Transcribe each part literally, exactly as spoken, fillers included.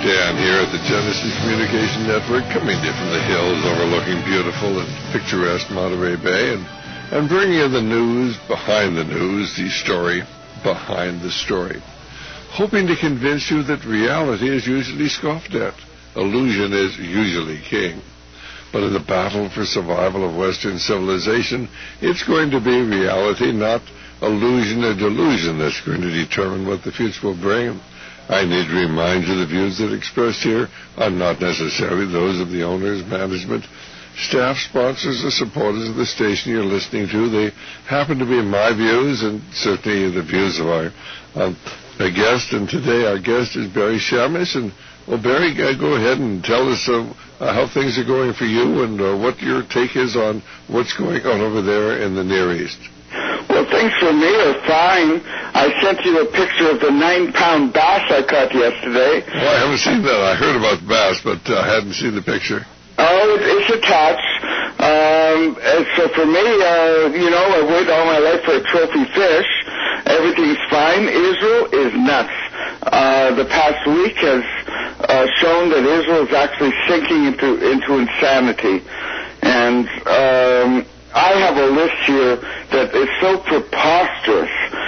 Dan here at the Genesis Communication Network, coming to you from the hills overlooking beautiful and picturesque Monterey Bay, and, and bringing you the news behind the news, the story behind the story. Hoping to convince you that reality is usually scoffed at. Illusion is usually king. But in the battle for survival of Western civilization, it's going to be reality, not illusion or delusion, that's going to determine what the future will bring. I need to remind you the views that are expressed here are not necessarily those of the owners, management, staff, sponsors, or supporters of the station you're listening to. They happen to be my views and certainly the views of our, um, our guest. And today our guest is Barry Shamis. And, well, Barry, uh, go ahead and tell us uh, uh, how things are going for you and uh, what your take is on what's going on over there in the Near East. Well, things for me are fine. I sent you a picture of the nine-pound bass I caught yesterday. Well, I haven't seen that. I heard about bass, but uh, I hadn't seen the picture. Oh, it's attached. Um, and so for me, uh, you know, I've waited all my life for a trophy fish. Everything's fine. Israel is nuts. Uh, the past week has uh, shown that Israel is actually sinking into into insanity. And um, I have a list here that is so preposterous.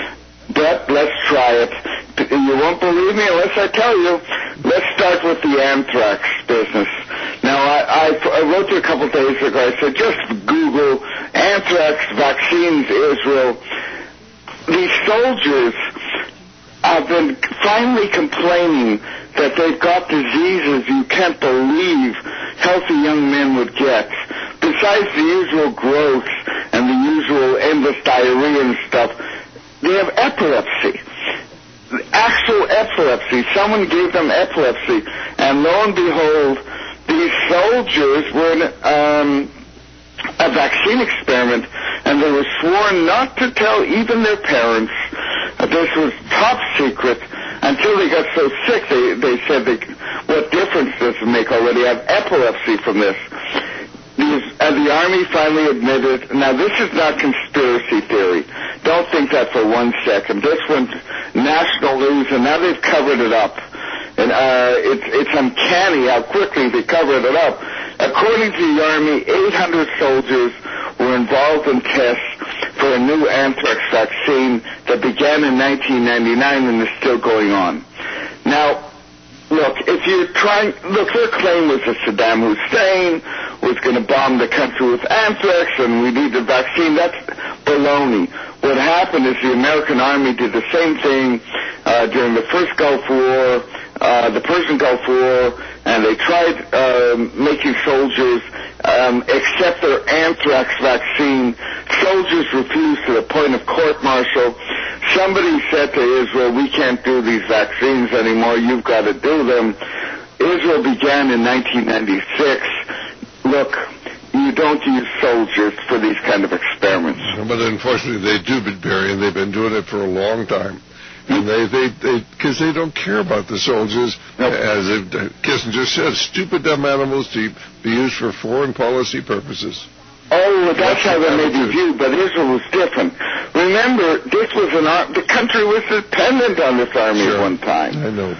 But let's try it. You won't believe me unless I tell you. Let's start with the anthrax business. Now, I, I, I wrote you a couple days ago. I said, just Google anthrax vaccines Israel. These soldiers have been finally complaining that they've got diseases you can't believe healthy young men would get. Besides the usual growth and the usual endless diarrhea and stuff, they have epilepsy. Actual epilepsy. Someone gave them epilepsy. And lo and behold, these soldiers were in um, a vaccine experiment, and they were sworn not to tell even their parents. Uh, this was top secret until they got so sick. They, they said, they, what difference does it make already? I have epilepsy from this. These, and the Army finally admitted, now this is not conspiracy theory. Don't think that for one second. This went national news, and now they've covered it up. And uh, it's, it's uncanny how quickly they covered it up. According to the Army, eight hundred soldiers were involved in tests for a new anthrax vaccine that began in nineteen ninety-nine and is still going on. Now, look, if you're trying, look, their claim was that Saddam Hussein was going to bomb the country with anthrax and we need the vaccine. That's baloney. What happened is the American Army did the same thing uh, during the first Gulf War, uh, the Persian Gulf War, and they tried uh, making soldiers um, accept their anthrax vaccine. Soldiers refused to the point of court-martial. Somebody said to Israel, we can't do these vaccines anymore, you've got to do them. Israel began in nineteen ninety-six. Look, you don't use soldiers for these kind of experiments. But unfortunately they do, Barry, and they've been doing it for a long time. And they, they, they, because they don't care about the soldiers, nope. As Kissinger said, stupid dumb animals to be used for foreign policy purposes. Oh, that's how they may be viewed, but Israel was different. Remember, this was an ar- the country was dependent on this army sure. at one time. I know.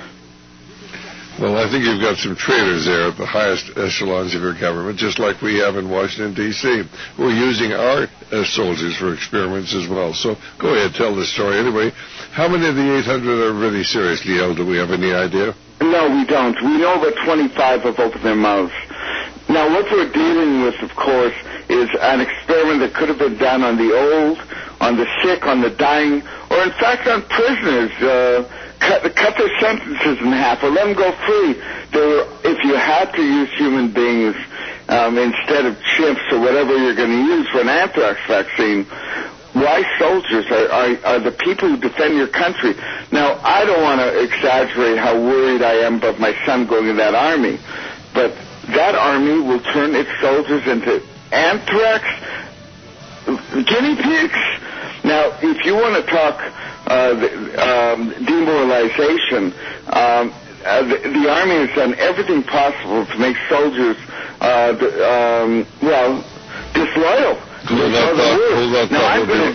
Well, I think you've got some traitors there at the highest echelons of your government, just like we have in Washington, D C We're using our uh, soldiers for experiments as well. So go ahead, tell the story. Anyway, how many of the eight hundred are really seriously ill? Do we have any idea? No, we don't. We know that twenty-five have opened their mouths. Now, what we're dealing with, of course, is an experiment that could have been done on the old, on the sick, on the dying, or in fact on prisoners. Uh, cut, cut their sentences in half or let them go free. They were, if you had to use human beings um, instead of chimps or whatever you're going to use for an anthrax vaccine, why soldiers are, are, are the people who defend your country? Now, I don't want to exaggerate how worried I am about my son going in that army, but that army will turn its soldiers into anthrax guinea pigs. Now, if you want to talk uh, the, um, demoralization, um, uh, the, the Army has done everything possible to make soldiers, uh, the, um, well, disloyal. Hold that thought. Hold that now, thought. I'm going to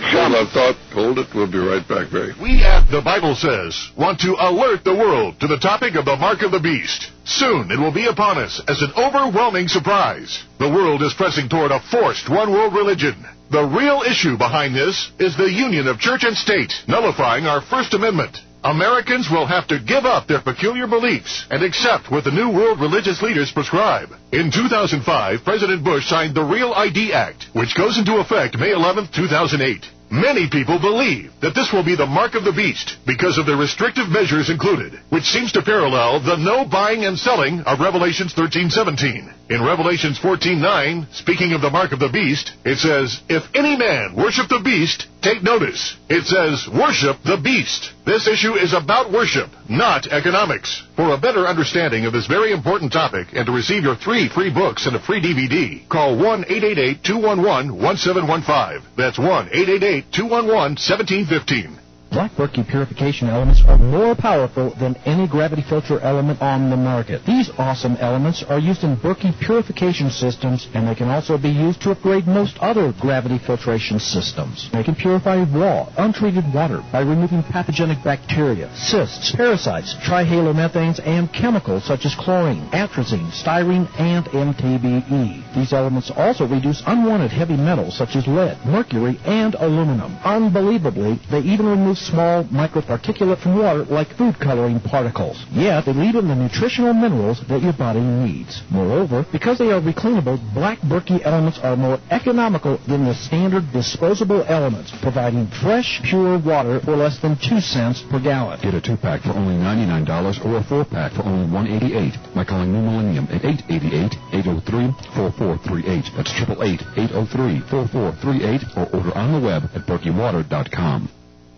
Hold that thought. Hold it. We'll be right back, Barry. We at The Bible Says want to alert the world to the topic of the mark of the beast. Soon it will be upon us as an overwhelming surprise. The world is pressing toward a forced one-world religion. The real issue behind this is the union of church and state, nullifying our First Amendment. Americans will have to give up their peculiar beliefs and accept what the new world religious leaders prescribe. In two thousand five, President Bush signed the Real I D Act, which goes into effect May eleventh, two thousand eight. Many people believe that this will be the mark of the beast because of the restrictive measures included, which seems to parallel the no buying and selling of Revelations thirteen seventeen. In Revelations fourteen nine, speaking of the mark of the beast, it says, "If any man worship the beast, take notice." It says, "Worship the beast." This issue is about worship, not economics. For a better understanding of this very important topic and to receive your three free books and a free D V D, call one eight eight eight, two one one, one seven one five. That's one eight eight eight, two one one, one seven one five. Black Berkey purification elements are more powerful than any gravity filter element on the market. These awesome elements are used in Berkey purification systems, and they can also be used to upgrade most other gravity filtration systems. They can purify raw, untreated water by removing pathogenic bacteria, cysts, parasites, trihalomethanes, and chemicals such as chlorine, atrazine, styrene, and M T B E. These elements also reduce unwanted heavy metals such as lead, mercury, and aluminum. Unbelievably, they even remove small microparticulate from water like food coloring particles. Yet, they leave in the nutritional minerals that your body needs. Moreover, because they are recleanable, Black Berkey elements are more economical than the standard disposable elements, providing fresh, pure water for less than two cents per gallon. Get a two-pack for only ninety-nine dollars or a four-pack for only one hundred eighty-eight dollars by calling New Millennium at eight eight eight, eight oh three, four four three eight. That's eight eight eight, eight oh three, four four three eight or order on the web at berkey water dot com.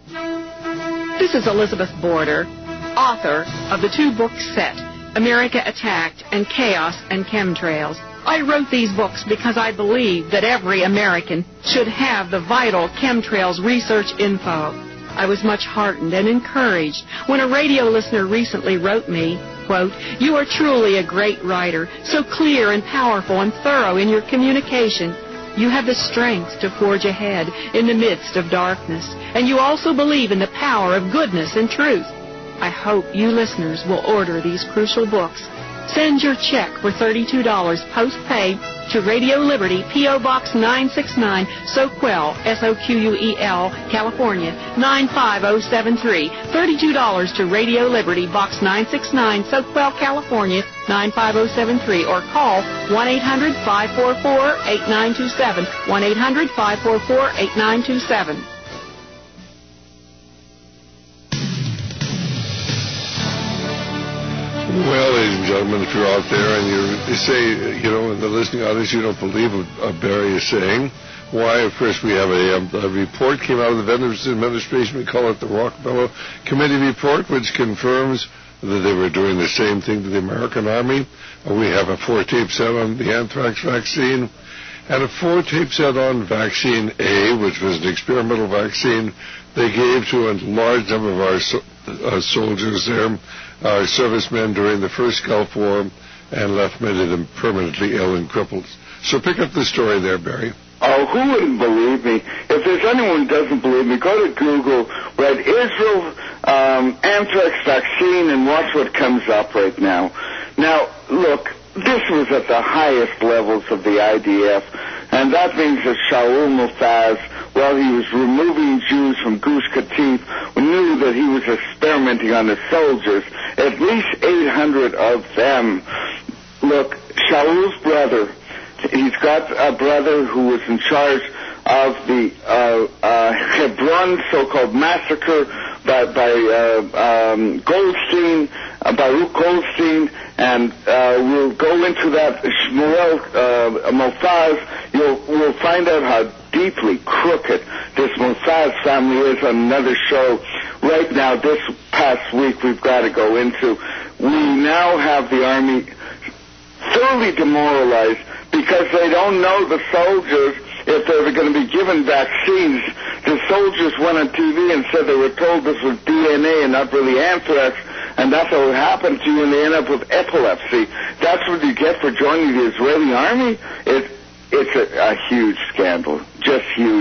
This is Elizabeth Border, author of the two-book set, America Attacked and Chaos and Chemtrails. I wrote these books because I believe that every American should have the vital chemtrails research info. I was much heartened and encouraged when a radio listener recently wrote me, quote, "You are truly a great writer, so clear and powerful and thorough in your communication. You have the strength to forge ahead in the midst of darkness, and you also believe in the power of goodness and truth. I hope you listeners will order these crucial books. Send your check for thirty-two dollars post-pay to Radio Liberty, P O. Box nine sixty-nine, Soquel, S O Q U E L, California, nine five oh seven three. thirty-two dollars to Radio Liberty, Box nine sixty-nine, Soquel, California, nine five oh seven three, or call one eight hundred, five four four, eight nine two seven, one eight hundred, five four four, eight nine two seven. Well, ladies and gentlemen, if you're out there and you say, you know, in the listening audience, you don't believe what uh, Barry is saying, why, of course, we have a, um, a report came out of the Veterans Administration. We call it the Rockefeller Committee Report, which confirms that they were doing the same thing to the American Army. Uh, we have a four-tape set on the anthrax vaccine and a four-tape set on vaccine A, which was an experimental vaccine they gave to a large number of our so- uh, soldiers there, our servicemen during the first Gulf War, and left many of them permanently ill and crippled. So pick up the story there, Barry. Oh, who wouldn't believe me? If there's anyone who doesn't believe me, go to Google, write Israel um, anthrax vaccine, and watch what comes up right now. Now, look, this was at the highest levels of the I D F, and that means that Shaul Mofaz, while he was removing Jews from Gush Katif, knew that he was experimenting on the soldiers, at least eight hundred of them. Look, Shaul's brother, he's got a brother who was in charge of the uh, uh, Hebron so-called massacre by, by uh, um, Goldstein, uh, Baruch Goldstein, and uh, we'll go into that. Shmuel uh, Mofaz, you'll we'll find out how deeply crooked this Mofaz family is on another show. Right now, this past week, we've got to go into. We now have the Army thoroughly demoralized because they don't know the soldiers if they were going to be given vaccines. The soldiers went on T V and said they were told this was D N A and not really anthrax, and that's what would happen to you, and they end up with epilepsy. That's what you get for joining the Israeli Army? It, it's a, a huge scandal, just huge.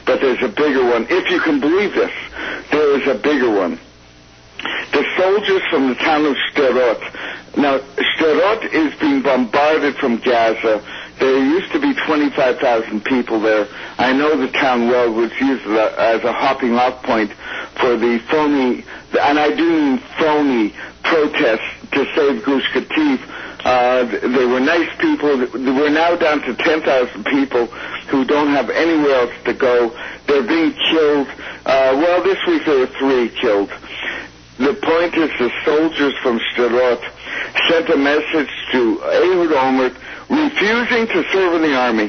but there's a bigger one. If you can believe this, there is a bigger one. The soldiers from the town of Sderot. Now, Sderot is being bombarded from Gaza. There used to be twenty-five thousand people there. I know the town well, was used as a hopping off point for the phony, and I do mean phony, protests to save Gush Katif. Uh, they were nice people. We're now down to ten thousand people who don't have anywhere else to go. They're being killed. Uh, well, this week there were three killed. The point is the soldiers from Sderot sent a message to Ehud Olmert refusing to serve in the army.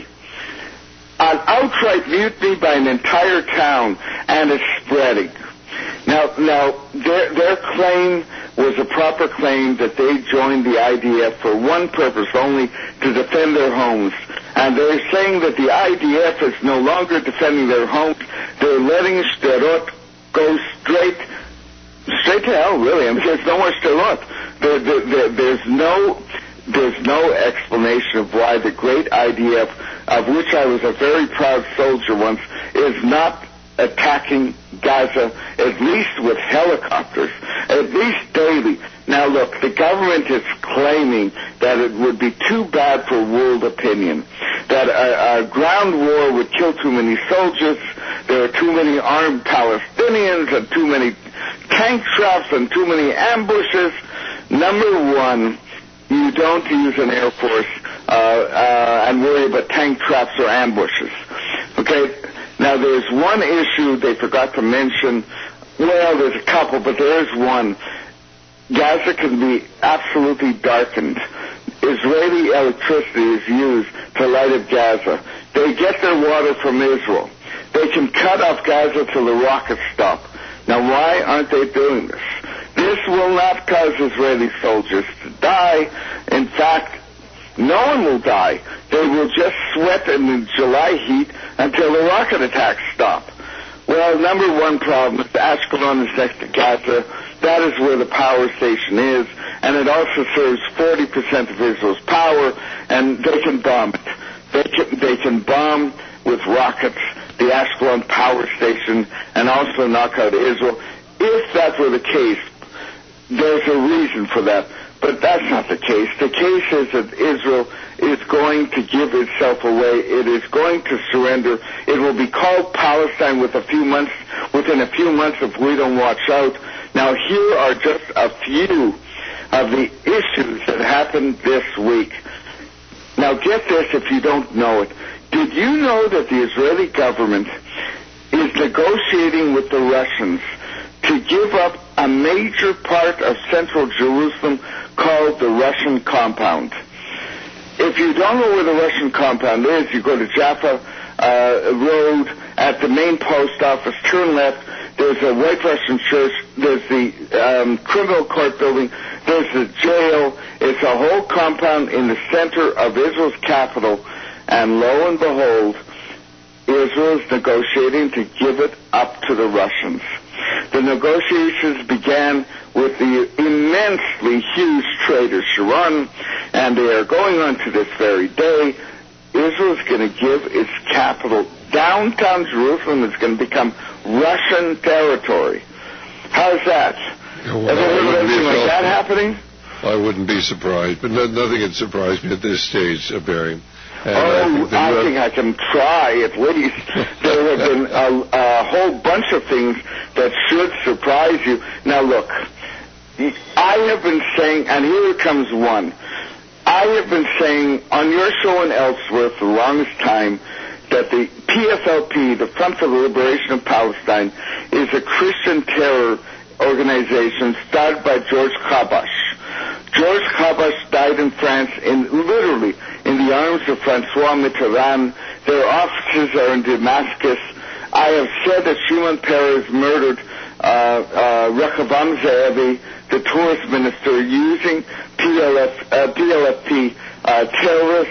An outright mutiny by an entire town, and it's spreading. Now, now their, their claim was a proper claim that they joined the I D F for one purpose only, to defend their homes. And they're saying that the I D F is no longer defending their homes. They're letting Sderot go straight Straight to hell, really. I mean, there's no more Sderot. There, there, there, there's no, there's no explanation of why the great I D F, of which I was a very proud soldier once, is not attacking Gaza, at least with helicopters, at least daily. Now, look, the government is claiming that it would be too bad for world opinion, that a, a ground war would kill too many soldiers, there are too many armed Palestinians, and too many tank traps, and too many ambushes. Number one, you don't use an Air Force uh, uh, and worry about tank traps or ambushes. Okay? Now, there's one issue they forgot to mention. Well, there's a couple, but there is one. Gaza can be absolutely darkened. Israeli electricity is used to light up Gaza. They get their water from Israel. They can cut off Gaza till the rockets stop. Now, why aren't they doing this? This will not cause Israeli soldiers to die. In fact, no one will die. They will just sweat in the July heat until the rocket attacks stop. Well, number one problem is Ashkelon is next to Gaza. That is where the power station is, and it also serves forty percent of Israel's power, and they can bomb it. They can, they can bomb with rockets the Ashkelon power station and also knock out Israel. If that were the case, there's a reason for that. But that's not the case. The case is that Israel is going to give itself away. It is going to surrender. It will be called Palestine with a few months, within a few months if we don't watch out. Now, here are just a few of the issues that happened this week. Now, get this if you don't know it. Did you know that the Israeli government is negotiating with the Russians to give up a major part of central Jerusalem called the Russian compound? If you don't know where the Russian compound is, you go to Jaffa uh, Road at the main post office, turn left, there's a White Russian church, there's the um, criminal court building, there's the jail. It's a whole compound in the center of Israel's capital, and lo and behold, Israel is negotiating to give it up to the Russians. The negotiations began with the immensely huge trader Sharon, and they are going on to this very day. Israel is going to give its capital, downtown Jerusalem, is going to become Russian territory. How's that? Yeah, well, Have you heard of anything like that happening? I wouldn't be surprised, but no, nothing had surprised me at this stage, uh, Barry. And oh, I, I think I can try at least. There have been a, a whole bunch of things that should surprise you. Now, look, I have been saying, and here comes one. I have been saying on your show and elsewhere for the longest time that the P F L P, the Front for the Liberation of Palestine, is a Christian terror organization started by George Habash. George Habash died in France, in literally in the arms of Francois Mitterrand. Their offices are in Damascus. I have said that Shimon Peres murdered uh, uh, Rechavam Ze'evi, the tourist minister, using P L F, uh, P L F P uh, terrorists.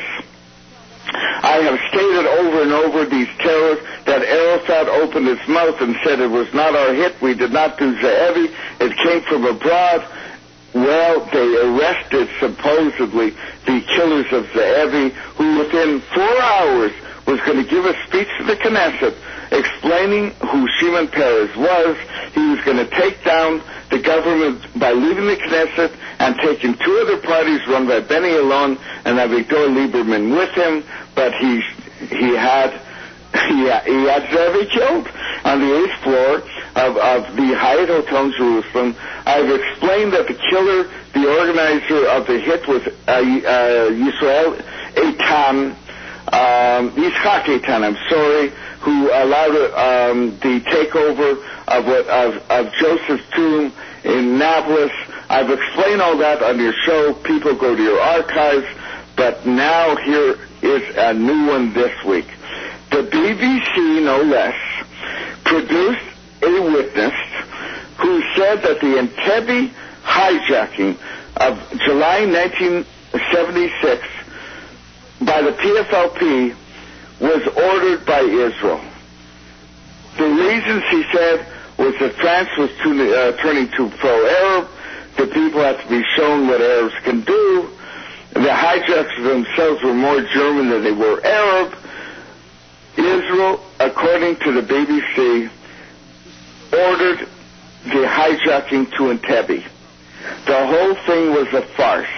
I have stated over and over these terrorists that Arafat opened his mouth and said it was not our hit, we did not do Ze'evi, it came from abroad. Well, they arrested, supposedly, the killers of Ze'evi, who within four hours was going to give a speech to the Knesset explaining who Shimon Peres was. He was going to take down the government by leaving the Knesset and taking two other parties run by Benny Elon and Avigdor Lieberman with him, but he he had he, he had to be killed on the eighth floor of, of the Hyatt Hotel in Jerusalem. I've explained that the killer, the organizer of the hit was uh, uh, Yisrael Eitan, um, Yitzhak Eitan, I'm sorry, who allowed um, the takeover of, what, of, of Joseph's tomb in Nablus. I've explained all that on your show. People go to your archives. But now here is a new one this week. The B B C, no less, produced a witness who said that the Entebbe hijacking of July nineteen seventy-six by the P F L P was ordered by Israel. The reasons, he said, was that France was to, uh, turning too pro-Arab. The people had to be shown what Arabs can do. The hijackers themselves were more German than they were Arab. Israel, according to the B B C, ordered the hijacking to Entebbe. The whole thing was a farce.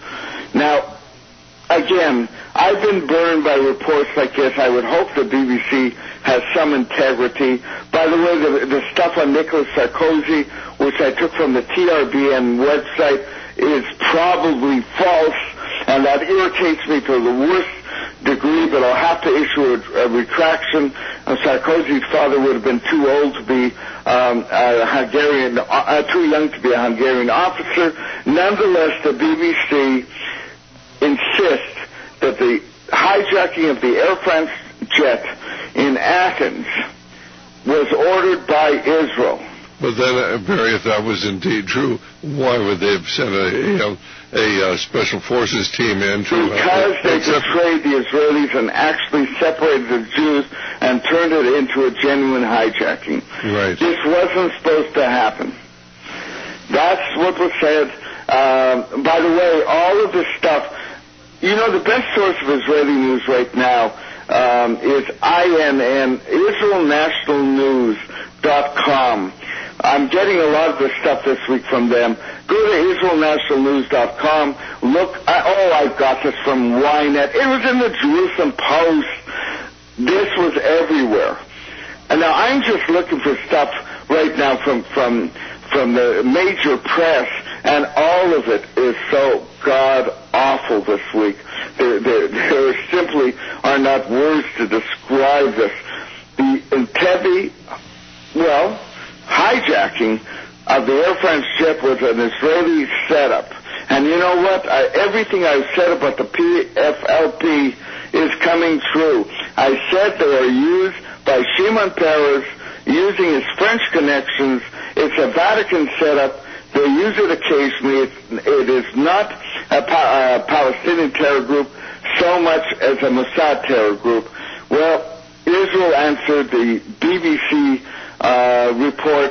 Now, again, I've been burned by reports like this. I would hope the B B C has some integrity. By the way, the, the stuff on Nicolas Sarkozy, which I took from the T R B N website, is probably false, and that irritates me to the worst degree, but I'll have to issue a, a retraction. Uh, Sarkozy's father would have been too old to be um, a Hungarian, uh, too young to be a Hungarian officer. Nonetheless, the B B C insists that the hijacking of the Air France jet in Athens was ordered by Israel. But then, uh, Barry, if that was indeed true, why would they have sent a, a, a, a special forces team in to... Because uh, they betrayed the Israelis and actually separated the Jews and turned it into a genuine hijacking. Right. This wasn't supposed to happen. That's what was said. Um, by the way, all of this stuff... You know, the best source of Israeli news right now um, is I N N, Israel National News dot com. I'm getting a lot of the stuff this week from them. Go to Israel National News dot com. Look, I, oh, I got this from Ynet. It was in the Jerusalem Post. This was everywhere. And now I'm just looking for stuff right now from from from the major press, and all of it is so god-awful this week. There, there, there simply are not words to describe this. The Entebbe, well, hijacking of the Air France jet was an Israeli setup. And you know what? I, everything I've said about the P F L P is coming true. I said they are used by Shimon Peres, using his French connections. It's a Vatican setup. They use it occasionally. It's, it is not a, pa- a Palestinian terror group so much as a Mossad terror group. Well, Israel answered the B B C uh, report,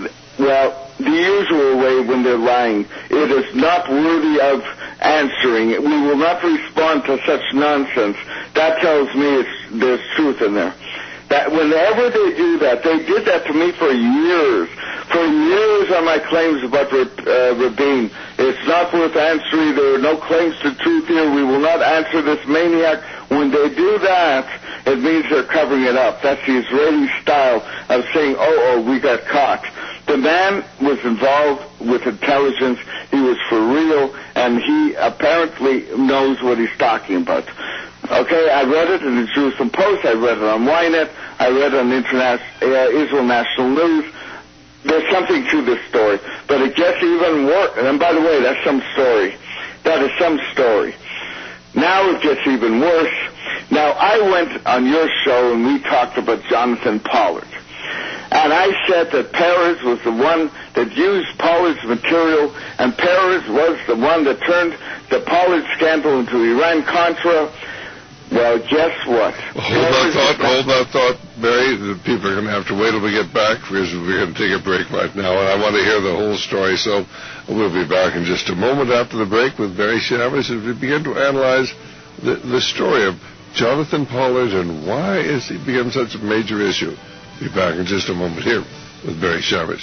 well, the usual way when they're lying. It is not worthy of answering. We will not respond to such nonsense. That tells me it's, there's truth in there. That whenever they do that, they did that to me for years. For years on my claims about uh, Rabin. It's not worth answering. There are no claims to truth here. We will not answer this maniac. When they do that, it means they're covering it up. That's the Israeli style of saying, oh, oh, we got caught. The man was involved with intelligence. He was for real, and he apparently knows what he's talking about. Okay, I read it in the Jerusalem Post. I read it on Ynet. I read it on Interna- uh, Israel National News. There's something to this story, but it gets even worse. And by the way, that's some story. That is some story. Now it gets even worse. Now, I went on your show and we talked about Jonathan Pollard. And I said that Peres was the one that used Pollard's material, and Peres was the one that turned the Pollard scandal into Iran-Contra. Well, guess what? Hold that thought, hold that thought, Barry. The people are going to have to wait till we get back because we're going to take a break right now, and I want to hear the whole story. So we'll be back in just a moment after the break with Barry Chavez as we begin to analyze the, the story of Jonathan Pollard, and why has he become such a major issue? Be back in just a moment here with Barry Sharbush.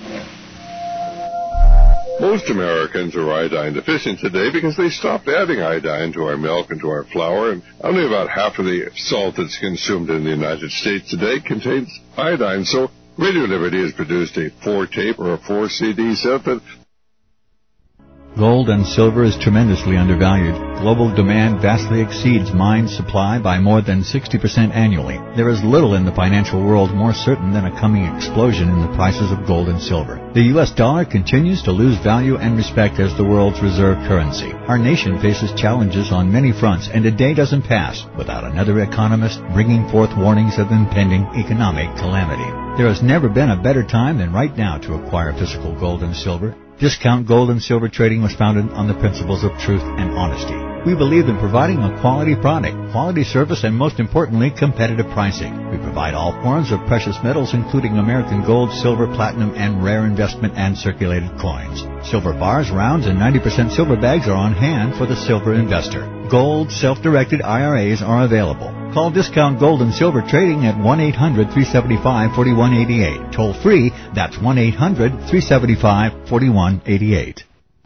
Most Americans are iodine deficient today because they stopped adding iodine to our milk and to our flour, and only about half of the salt that's consumed in the United States today contains iodine. So Radio Liberty has produced a four-tape or a four-C D set that Gold and silver is tremendously undervalued. Global demand vastly exceeds mine supply by more than sixty percent annually. There is little in the financial world more certain than a coming explosion in the prices of gold and silver. The U S dollar continues to lose value and respect as the world's reserve currency. Our nation faces challenges on many fronts, and a day doesn't pass without another economist bringing forth warnings of impending economic calamity. There has never been a better time than right now to acquire physical gold and silver. Discount Gold and Silver Trading was founded on the principles of truth and honesty. We believe in providing a quality product, quality service, and most importantly, competitive pricing. We provide all forms of precious metals, including American gold, silver, platinum, and rare investment and circulated coins. Silver bars, rounds, and ninety percent silver bags are on hand for the silver investor. Gold self-directed I R As are available. Call Discount Gold and Silver Trading at one eight hundred, three seven five, four one eight eight. Toll free, that's one eight hundred, three seven five, four one eight eight.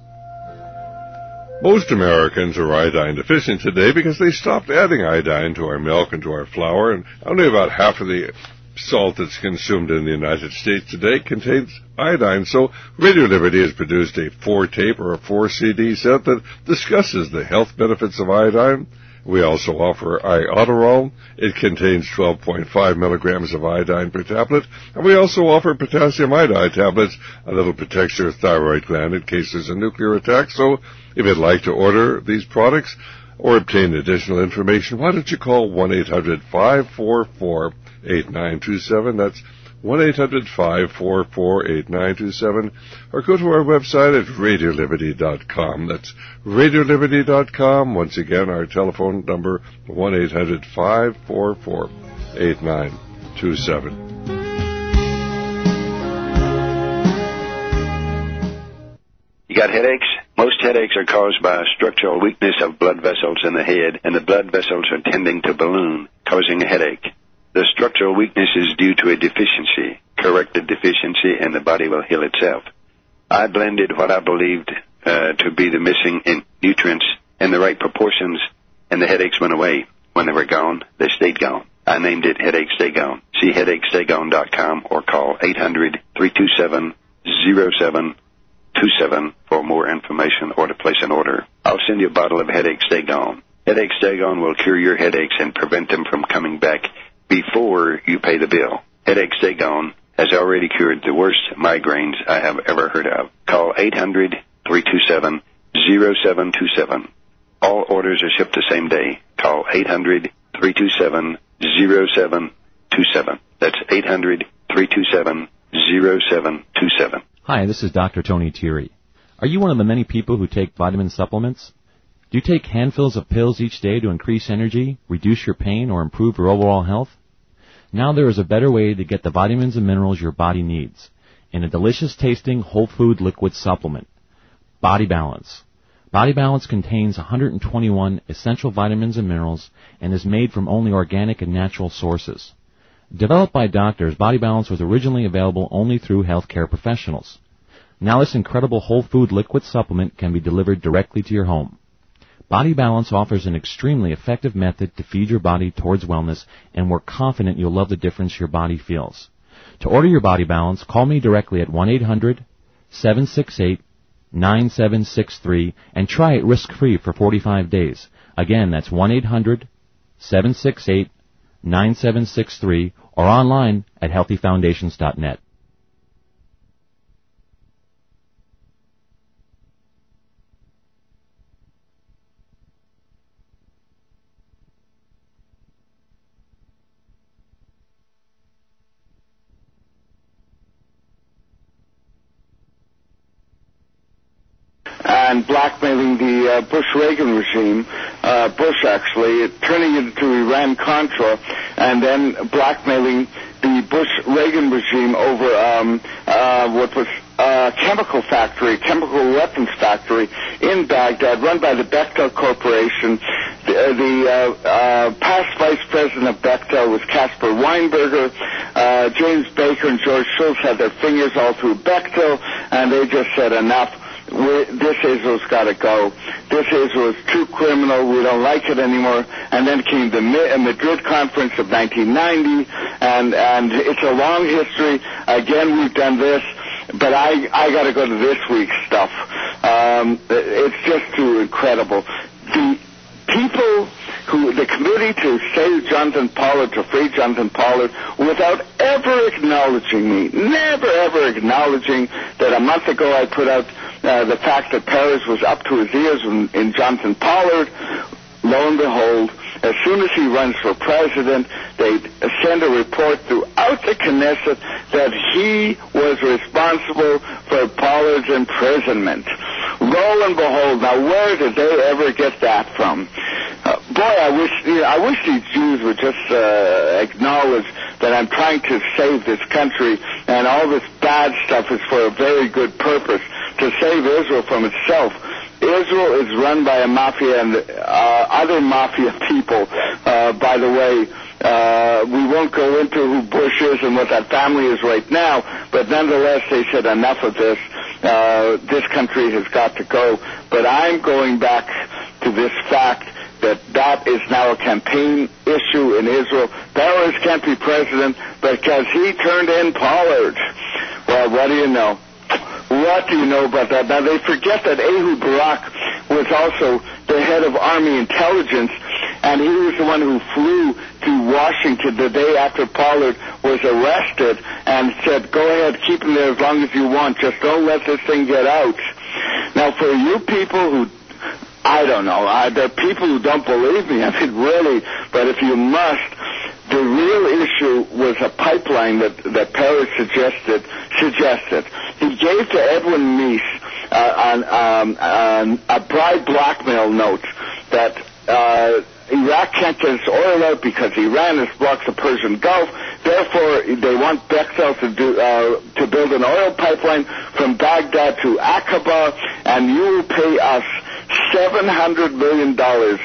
Most Americans are iodine deficient today because they stopped adding iodine to our milk and to our flour, and only about half of the salt that's consumed in the United States today contains iodine. So Radio Liberty has produced a four-tape or a four-C D set that discusses the health benefits of iodine. We also offer Iodoral. It contains twelve point five milligrams of iodine per tablet. And we also offer potassium iodide tablets. A little protects your thyroid gland in case there's a nuclear attack. So if you'd like to order these products or obtain additional information, why don't you call one eight hundred, five four four, eight nine two seven. That's one eight hundred, five four four, eight nine two seven, or go to our website at radio liberty dot com. That's radio liberty dot com. Once again, our telephone number, one eight hundred, five four four, eight nine two seven. You got headaches? Most headaches are caused by a structural weakness of blood vessels in the head, and the blood vessels are tending to balloon, causing a headache. The structural weakness is due to a deficiency. Correct the deficiency, and the body will heal itself. I blended what I believed uh, to be the missing in nutrients in the right proportions, and the headaches went away. When they were gone, they stayed gone. I named it Headache Stay Gone. See headache stay gone dot com or call eight hundred, three two seven, zero seven two seven for more information or to place an order. I'll send you a bottle of Headache Stay Gone. Headache Stay Gone will cure your headaches and prevent them from coming back before you pay the bill. Headache Stay Gone has already cured the worst migraines I have ever heard of. Call eight hundred, three two seven, zero seven two seven. All orders are shipped the same day. Call eight hundred, three two seven, zero seven two seven. That's eight hundred, three two seven, zero seven two seven. Hi, this is Doctor Tony Thierry. Are you one of the many people who take vitamin supplements? Do you take handfuls of pills each day to increase energy, reduce your pain, or improve your overall health? Now there is a better way to get the vitamins and minerals your body needs in a delicious-tasting whole food liquid supplement, Body Balance. Body Balance contains one hundred twenty-one essential vitamins and minerals and is made from only organic and natural sources. Developed by doctors, Body Balance was originally available only through healthcare professionals. Now this incredible whole food liquid supplement can be delivered directly to your home. Body Balance offers an extremely effective method to feed your body towards wellness, and we're confident you'll love the difference your body feels. To order your Body Balance, call me directly at one eight hundred, seven six eight, nine seven six three and try it risk-free for forty-five days. Again, that's one eight hundred, seven six eight, nine seven six three or online at healthy foundations dot net. And blackmailing the uh, Bush-Reagan regime, uh, Bush actually, turning it into Iran-Contra, and then blackmailing the Bush-Reagan regime over um, uh, what was a chemical factory, chemical weapons factory in Baghdad, run by the Bechtel Corporation. the, the uh, uh, past vice president of Bechtel was Caspar Weinberger. Uh, James Baker and George Shultz had their fingers all through Bechtel, and they just said enough. We're, this Israel's got to go. This Israel is too criminal. We don't like it anymore. And then came the Madrid Conference of nineteen ninety, and, and it's a long history. Again, we've done this, but I, I got to go to this week's stuff. Um, it's just too incredible. The people who, the committee to save Jonathan Pollard, to free Jonathan Pollard, without ever acknowledging me, never ever acknowledging that a month ago I put out uh, the fact that Peres was up to his ears in, in Jonathan Pollard. Lo and behold, as soon as he runs for president, they send a report throughout the Knesset that he was responsible for Pollard's imprisonment. Lo and behold, now where did they ever get that from? Uh, boy, I wish you know, I wish these Jews would just uh, acknowledge that I'm trying to save this country, and all this bad stuff is for a very good purpose, to save Israel from itself. Israel is run by a mafia and uh, other mafia people. Uh, by the way, uh, we won't go into who Bush is and what that family is right now, but nonetheless, they said enough of this. Uh, this country has got to go. But I'm going back to this fact that that is now a campaign issue in Israel. Peres can't be president because he turned in Pollard. Well, what do you know? What do you know about that? Now, they forget that Ehud Barak was also the head of Army intelligence, and he was the one who flew to Washington the day after Pollard was arrested and said, go ahead, keep him there as long as you want, just don't let this thing get out. Now, for you people who, I don't know, uh, there are people who don't believe me, I mean, really, but if you must, the real issue was a pipeline that, that Peres suggested, suggested. He gave to Edwin Meese uh, on, um, on a bribe blackmail note that uh, Iraq can't get its oil out because Iran has blocked the Persian Gulf. Therefore, they want Bechtel to do uh, to build an oil pipeline from Baghdad to Aqaba, and you will pay us seven hundred million dollars,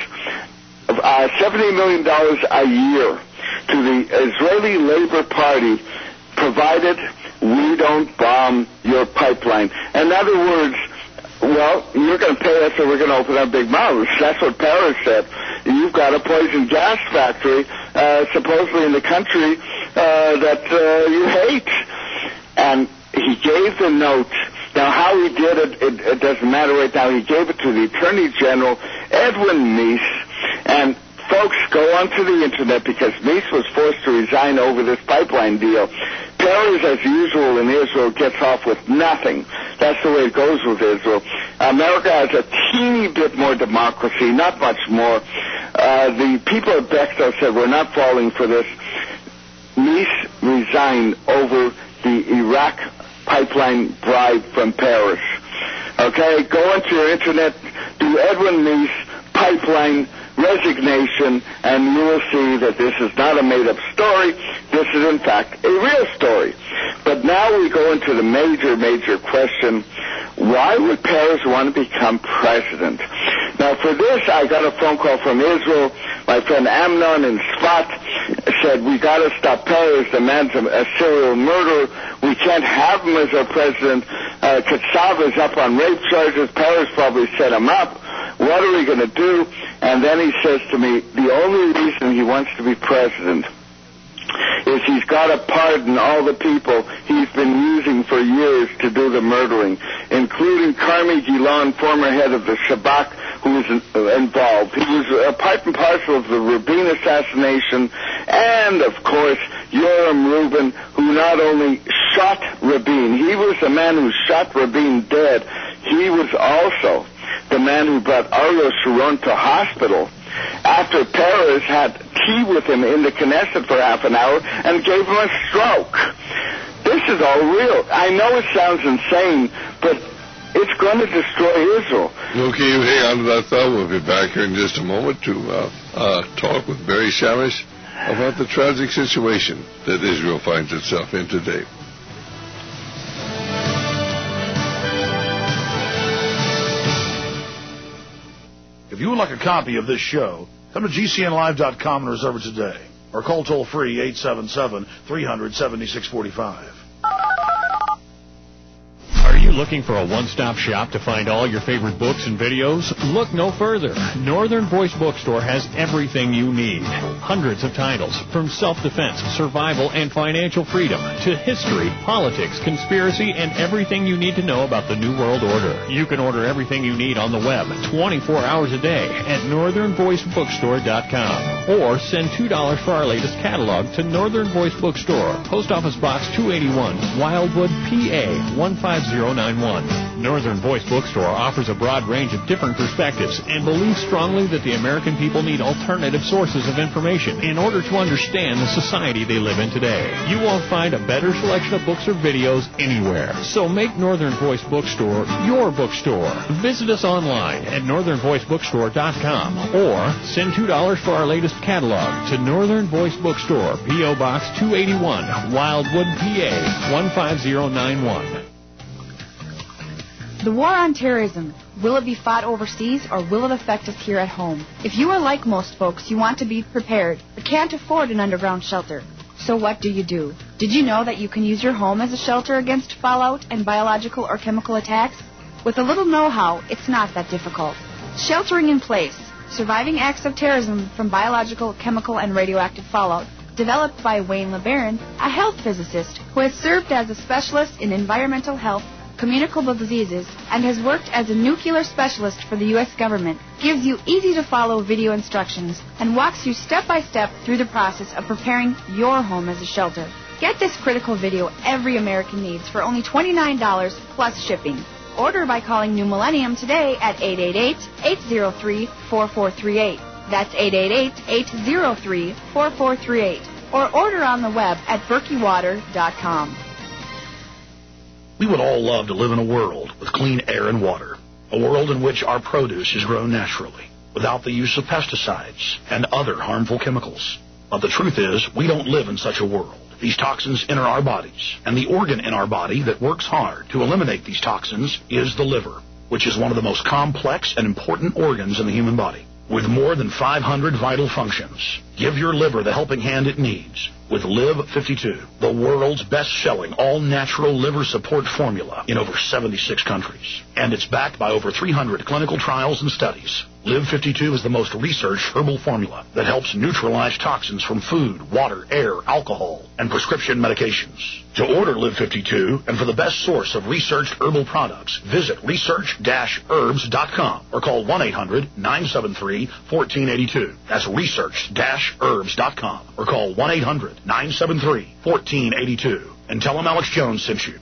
uh, seventy million dollars a year to the Israeli Labor Party, provided we don't bomb your pipeline. In other words, well, you're going to pay us or we're going to open our big mouths. That's what Peres said. You've got a poison gas factory, uh, supposedly in the country, uh, that uh, you hate. And he gave the note. Now, how he did it, it, it doesn't matter right now. He gave it to the Attorney General, Edwin Meese, and folks, go onto the Internet because Meese was forced to resign over this pipeline deal. Peres, as usual in Israel, gets off with nothing. That's the way it goes with Israel. America has a teeny bit more democracy, not much more. Uh, the people at Bechtel said, we're not falling for this. Meese resigned over the Iraq pipeline bribe from Peres. Okay, go onto your Internet, do Edwin Meese pipeline resignation, and you will see that this is not a made-up story. This is, in fact, a real story. But now we go into the major, major question, why would Peres want to become president? Now, for this, I got a phone call from Israel. My friend Amnon in Sfat said, we got to stop Peres. The man's a, a serial murderer. We can't have him as our president. Uh, Katsav is up on rape charges. Peres probably set him up. What are we going to do? And then he says to me, the only reason he wants to be president is he's got to pardon all the people he's been using for years to do the murdering, including Carmi Gilon, former head of the Shabak, who was involved. He was a part and parcel of the Rabin assassination, and, of course, Yoram Rubin, who not only shot Rabin, he was the man who shot Rabin dead, he was also the man who brought Ariel Sharon to hospital after Peres had tea with him in the Knesset for half an hour and gave him a stroke. This is all real. I know it sounds insane, but it's going to destroy Israel. Okay, you hang on to that thought. We'll be back here in just a moment to uh, uh, talk with Barry Shamish about the tragic situation that Israel finds itself in today. If you would like a copy of this show, Come to G C N live dot com and reserve it today. Or call toll-free eight seven seven, three hundred, seventy-six forty-five. Are you looking for a one-stop shop to find all your favorite books and videos? Look no further. Northern Voice Bookstore has everything you need. Hundreds of titles, from self-defense, survival, and financial freedom, to history, politics, conspiracy, and everything you need to know about the New World Order. You can order everything you need on the web twenty-four hours a day at northern voice bookstore dot com. Or send two dollars for our latest catalog to Northern Voice Bookstore, Post Office Box two eighty-one, Wildwood, P A one five zero nine one. Northern Voice Bookstore offers a broad range of different perspectives and believes strongly that the American people need alternative sources of information in order to understand the society they live in today. You won't find a better selection of books or videos anywhere. So make Northern Voice Bookstore your bookstore. Visit us online at northern voice bookstore dot com or send two dollars for our latest catalog to Northern Voice Bookstore, P O Box two eighty-one, Wildwood, P A one five zero nine one. The war on terrorism, will it be fought overseas or will it affect us here at home? If you are like most folks, you want to be prepared but can't afford an underground shelter. So what do you do? Did you know that you can use your home as a shelter against fallout and biological or chemical attacks? With a little know-how, it's not that difficult. Sheltering in Place, Surviving Acts of Terrorism from Biological, Chemical, and Radioactive Fallout, developed by Wayne LeBaron, a health physicist who has served as a specialist in environmental health, communicable diseases, and has worked as a nuclear specialist for the U S government, gives you easy-to-follow video instructions and walks you step-by-step through the process of preparing your home as a shelter. Get this critical video every American needs for only twenty-nine dollars plus shipping. Order by calling New Millennium today at eight eight eight, eight zero three, four four three eight. That's eight eight eight, eight zero three, four four three eight. Or order on the web at berkey water dot com. We would all love to live in a world with clean air and water, a world in which our produce is grown naturally, without the use of pesticides and other harmful chemicals. But the truth is, we don't live in such a world. These toxins enter our bodies, and the organ in our body that works hard to eliminate these toxins is the liver, which is one of the most complex and important organs in the human body. With more than five hundred vital functions, give your liver the helping hand it needs with Live fifty-two, the world's best-selling all-natural liver support formula in over seventy-six countries. And it's backed by over three hundred clinical trials and studies. Live fifty-two is the most researched herbal formula that helps neutralize toxins from food, water, air, alcohol, and prescription medications. To order Live fifty-two and for the best source of researched herbal products, visit research dash herbs dot com or call one eight hundred, nine seven three, one four eight two. That's research dash herbs dot com or call one eight hundred, nine seven three, one four eight two and tell them Alex Jones sent you.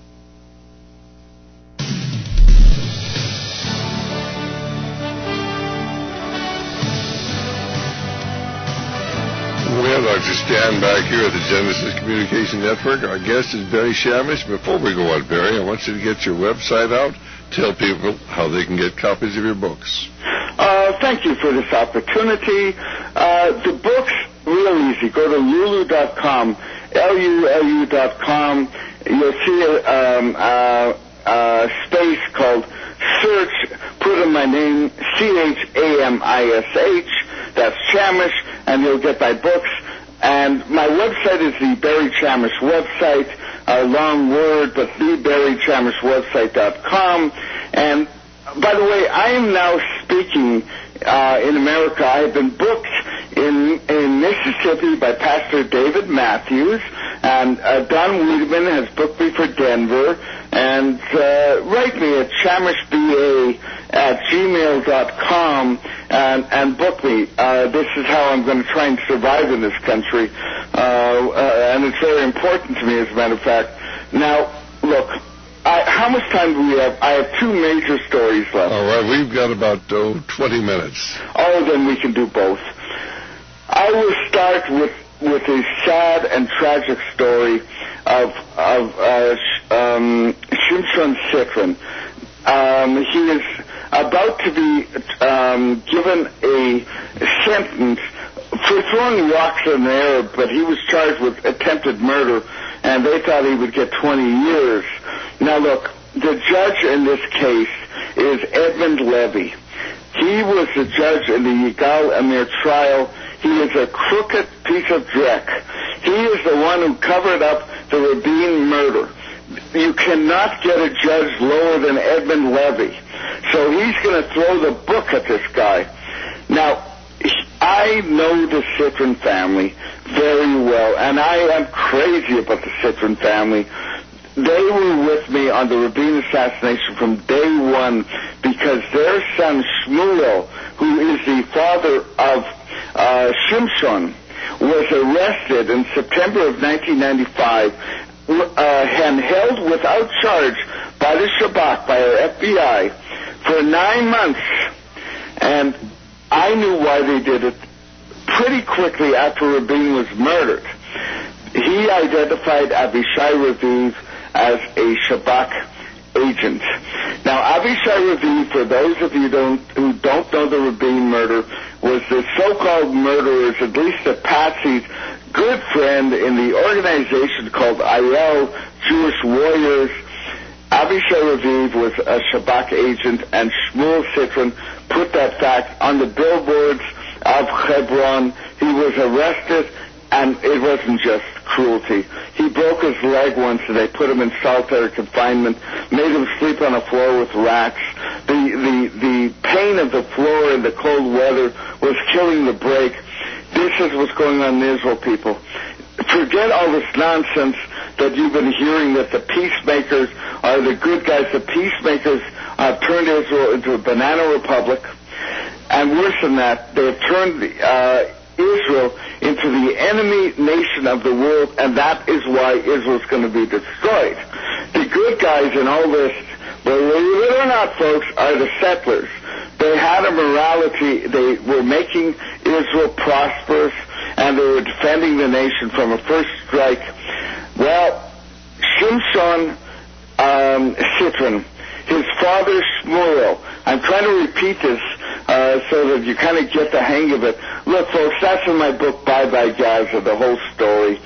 We'd like to stand back here at the Genesis Communication Network. Our guest is Barry Shamish. Before we go on, Barry, I want you to get your website out. Tell people how they can get copies of your books. Uh, thank you for this opportunity. Uh, the book's real easy. Go to lulu dot com, L U L U dot com. You'll see a um, uh, uh, space called search. Put in my name, C H A M I S H. That's Chamish, and you'll get my books. And my website is the Barry Chamish website, a long word, but the barry chamish website dot com. And by the way, I am now speaking uh, in America. I have been booked in in Mississippi by Pastor David Matthews, and uh, Don Wiedemann has booked me for Denver. And uh, write me at chamishba at gmail dot com and, and book me. Uh, this is how I'm going to try and survive in this country. Uh, uh, and it's very important to me, as a matter of fact. Now, look, I, how much time do we have? I have two major stories left. All right, we've got about oh, twenty minutes. Oh, then we can do both. I will start with, with a sad and tragic story of, of uh, um, Shimshon Shikrin. Um, he is about to be um, given a sentence for throwing rocks in the air, but he was charged with attempted murder, and they thought he would get twenty years. Now, look, the judge in this case is Edmund Levy. He He was the judge in the Yigal Amir trial. He is a crooked piece of dreck. He is the one who covered up the Rabin murder. You cannot get a judge lower than Edmund Levy. So he's going to throw the book at this guy. Now, I know the Citron family very well, and I am crazy about the Citron family. They were with me on the Rabin assassination from day one because their son Shmuel, who is the father of uh, Shimshon, was arrested in September of nineteen ninety-five uh, and held without charge by the Shabak, by our F B I, for nine months. And I knew why they did it pretty quickly after Rabin was murdered. He identified Avishai Raviv as a Shabak agent. Now, Avishai Raviv, for those of you don't, who don't know the Rabin murder, was the so-called murderers, at least the Patsy's good friend in the organization called I L, Jewish Warriors. Avishai Raviv was a Shabak agent, and Shmuel Citron put that fact on the billboards of Hebron. He was arrested, and it wasn't just cruelty. He broke his leg once, and they put him in solitary confinement, made him sleep on a floor with rats. The, the, the pain of the floor in the cold weather was killing the break. This is what's going on in Israel, people. Forget all this nonsense that you've been hearing, that the peacemakers are the good guys. The peacemakers have turned Israel into a banana republic. And worse than that, they have turned uh, Israel into the enemy nation of the world, and that is why Israel is going to be destroyed. The good guys in all this, believe it or not, folks, are the settlers. They had a morality. They were making Israel prosperous, and they were defending the nation from a first strike. Well, Shimshon um, Citron, his father Shmuel, I'm trying to repeat this uh, so that you kind of get the hang of it. Look, folks, that's in my book, Bye Bye Gaza, the whole story.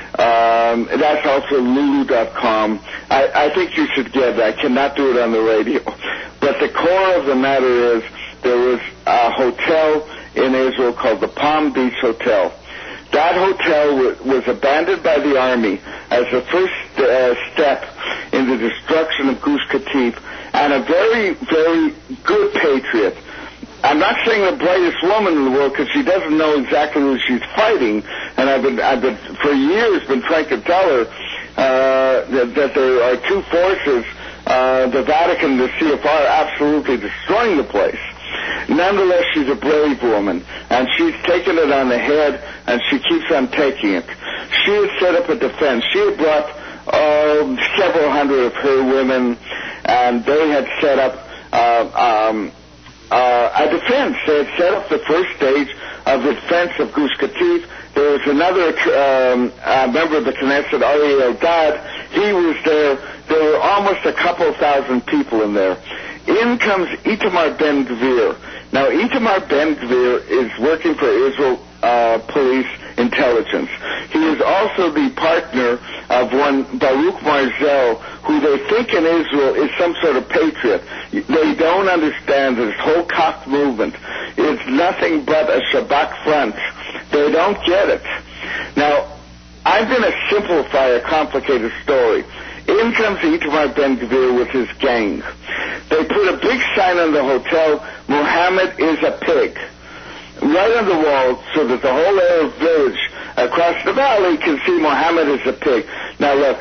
Um, that's also Lulu dot com. I, I think you should get it. I cannot do it on the radio. But the core of the matter is there was a hotel in Israel called the Palm Beach Hotel. That hotel w- was abandoned by the army as the first uh, step in the destruction of Gush Katif, and a very, very good patriot. I'm not saying the brightest woman in the world, because she doesn't know exactly who she's fighting, and I've been, I've been for years been trying to tell her uh, that, that there are two forces, uh, the Vatican and the C F R, absolutely destroying the place. Nonetheless, she's a brave woman, and she's taken it on the head, and she keeps on taking it. She had set up a defense. She had brought uh, several hundred of her women, and they had set up uh, um, uh, a defense. They had set up the first stage of the defense of Gush Katif. There was another um, uh, member of the Knesset, Ariel Eldad. He was there. There were almost a couple thousand people in there. In comes Itamar Ben-Gvir. Now, Itamar Ben-Gvir is working for Israel uh, police intelligence. He is also the partner of one Baruch Marzel, who they think in Israel is some sort of patriot. They don't understand this whole Kaf movement. It's nothing but a Shabak front. They don't get it. Now, I'm going to simplify a complicated story. In comes Itamar Ben-Gvir with his gang. They put a big sign on the hotel, Muhammad is a pig, right on the wall, so that the whole Arab village across the valley can see Muhammad is a pig. Now look,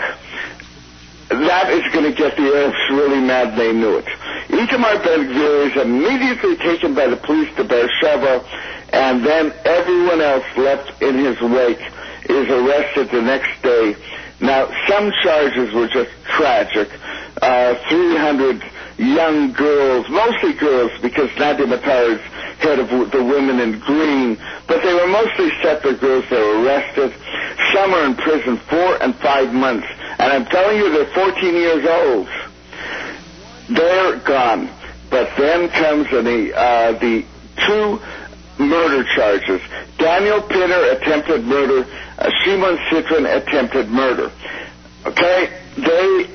that is going to get the Arabs really mad. They knew it. Itamar Ben-Gvir is immediately taken by the police to Beersheba, and then everyone else left in his wake is arrested the next day. Now, some charges were just tragic. Uh, three hundred young girls, mostly girls, because Nadia Matar is head of the Women in Green, but they were mostly settler girls. They were arrested. Some are in prison four and five months. And I'm telling you, they're fourteen years old. They're gone. But then comes the, uh, the two murder charges. Daniel Pinner, attempted murder. Uh, Shimon Citron, attempted murder. Okay? They are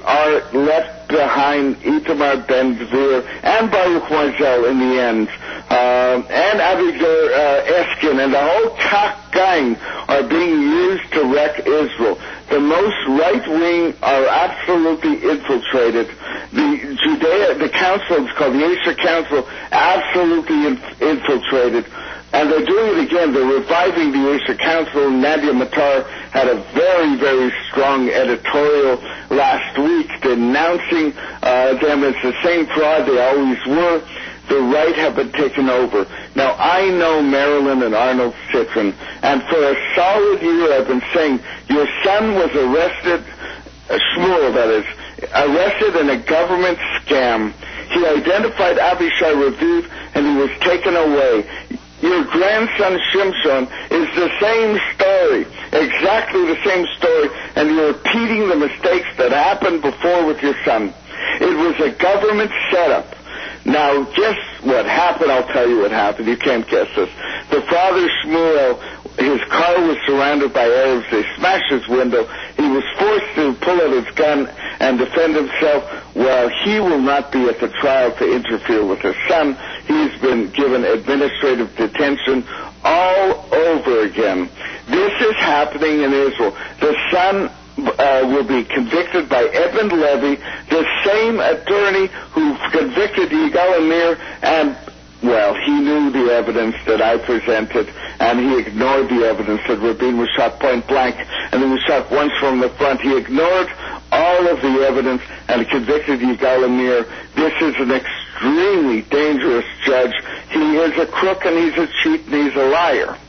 part left behind Itamar Ben-Gvir and Baruch Marzel in the end, uh, and Avigdor uh, Eskin and the whole Kach gang are being used to wreck Israel. The most right-wing are absolutely infiltrated. The Judea, the council, it's called the Asher Council, absolutely inf- infiltrated. And they're doing it again. They're reviving the Asher Council. Nadia Matar had a very, very strong editorial last week denouncing uh, them as the same fraud they always were. The right have been taken over. Now, I know Marilyn and Arnold Citron, and for a solid year I've been saying, your son was arrested, uh, Shmuel that is, arrested in a government scam. He identified Abishai Raviv, and he was taken away. Your grandson Shimshon is the same story, exactly the same story, and you're repeating the mistakes that happened before with your son. It was a government setup. Now, guess what happened? I'll tell you what happened. You can't guess this. The father, Shmuel, his car was surrounded by Arabs. They smashed his window. He was forced to pull out his gun and defend himself. Well, he will not be at the trial to interfere with his son. He's been given administrative detention all over again. This is happening in Israel. The son Uh, will be convicted by Eben Levy, the same attorney who convicted Yigal Amir, and, well, he knew the evidence that I presented, and he ignored the evidence that Rabin was shot point blank, and he was shot once from the front. He ignored all of the evidence and convicted Yigal Amir. This is an extremely dangerous judge. He is a crook, and he's a cheat, and he's a liar.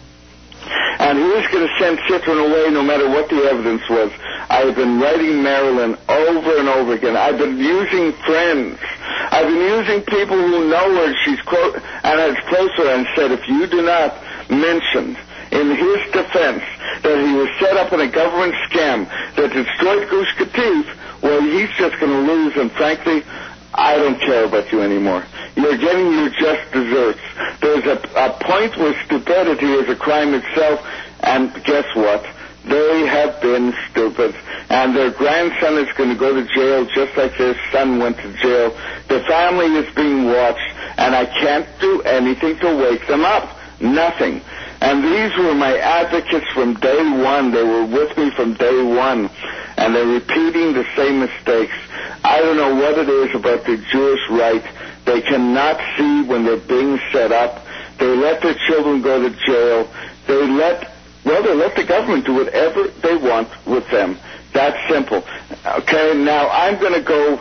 And he was going to send Citron away no matter what the evidence was. I've been writing Marilyn over and over again. I've been using friends. I've been using people who know her. She's close, and it's closer, and said, if you do not mention in his defense that he was set up in a government scam that destroyed Gush Katif, well, he's just going to lose, and frankly, I don't care about you anymore. You're getting your just desserts. There's a, a point where stupidity is a crime itself, and guess what? They have been stupid, and their grandson is going to go to jail just like their son went to jail. The family is being watched, and I can't do anything to wake them up. Nothing. And these were my advocates from day one. They were with me from day one, and they're repeating the same mistakes. I don't know what it is about the Jewish right. They cannot see when they're being set up. They let their children go to jail. They let, well, they let the government do whatever they want with them. That's simple. Okay, now I'm going to go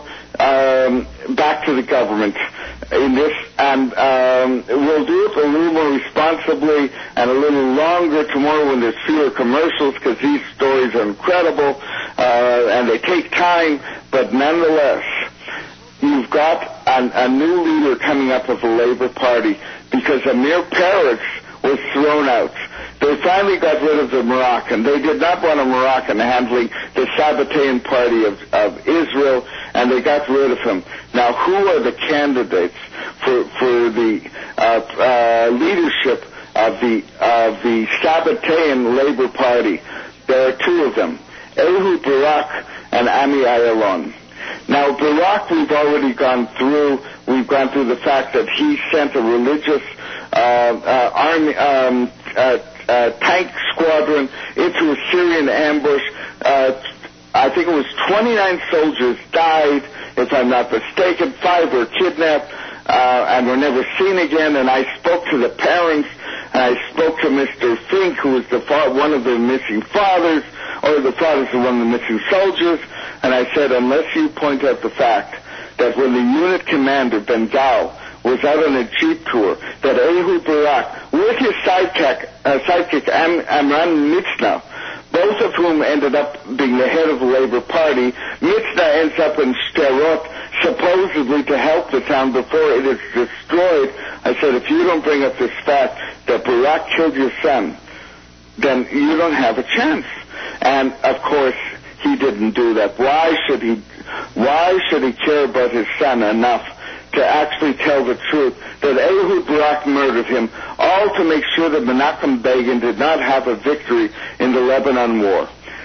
um, back to the government in this, and um, we'll do it a little more responsibly and a little longer tomorrow when there's fewer commercials, because these stories are incredible, uh, and they take time, but nonetheless, you've got a, a new leader coming up of the Labour Party, because Amir Peretz was thrown out. They finally got rid of the Moroccan. They did not want a Moroccan handling the Sabbatean party of, of Israel, and they got rid of him. Now, who are the candidates for for the uh, uh, leadership of the of the Sabbatean Labour Party? There are two of them, Ehud Barak and Ami Ayalon. Now, Barak, we've already gone through. We've gone through the fact that he sent a religious uh, uh, army, um, uh, uh, tank squadron into a Syrian ambush. Uh, I think it was twenty-nine soldiers died, if I'm not mistaken. Five were kidnapped uh, and were never seen again. And I spoke to the parents, and I spoke to Mister Fink, who was the fa- one of the missing fathers, or the fathers of one of the missing soldiers. And I said, unless you point out the fact that when the unit commander, Ben Gal, was out on a jeep tour, that Ehud Barak, with his sidekick, uh, sidekick Am- Amran Mitzna, both of whom ended up being the head of the Labour Party, Mitzna ends up in Sderot, supposedly to help the town before it is destroyed. I said, if you don't bring up this fact that Barak killed your son, then you don't have a chance. And, of course, he didn't do that. Why should he, why should he care about his son enough to actually tell the truth that Ehud Barak murdered him, all to make sure that Menachem Begin did not have a victory in the Lebanon War?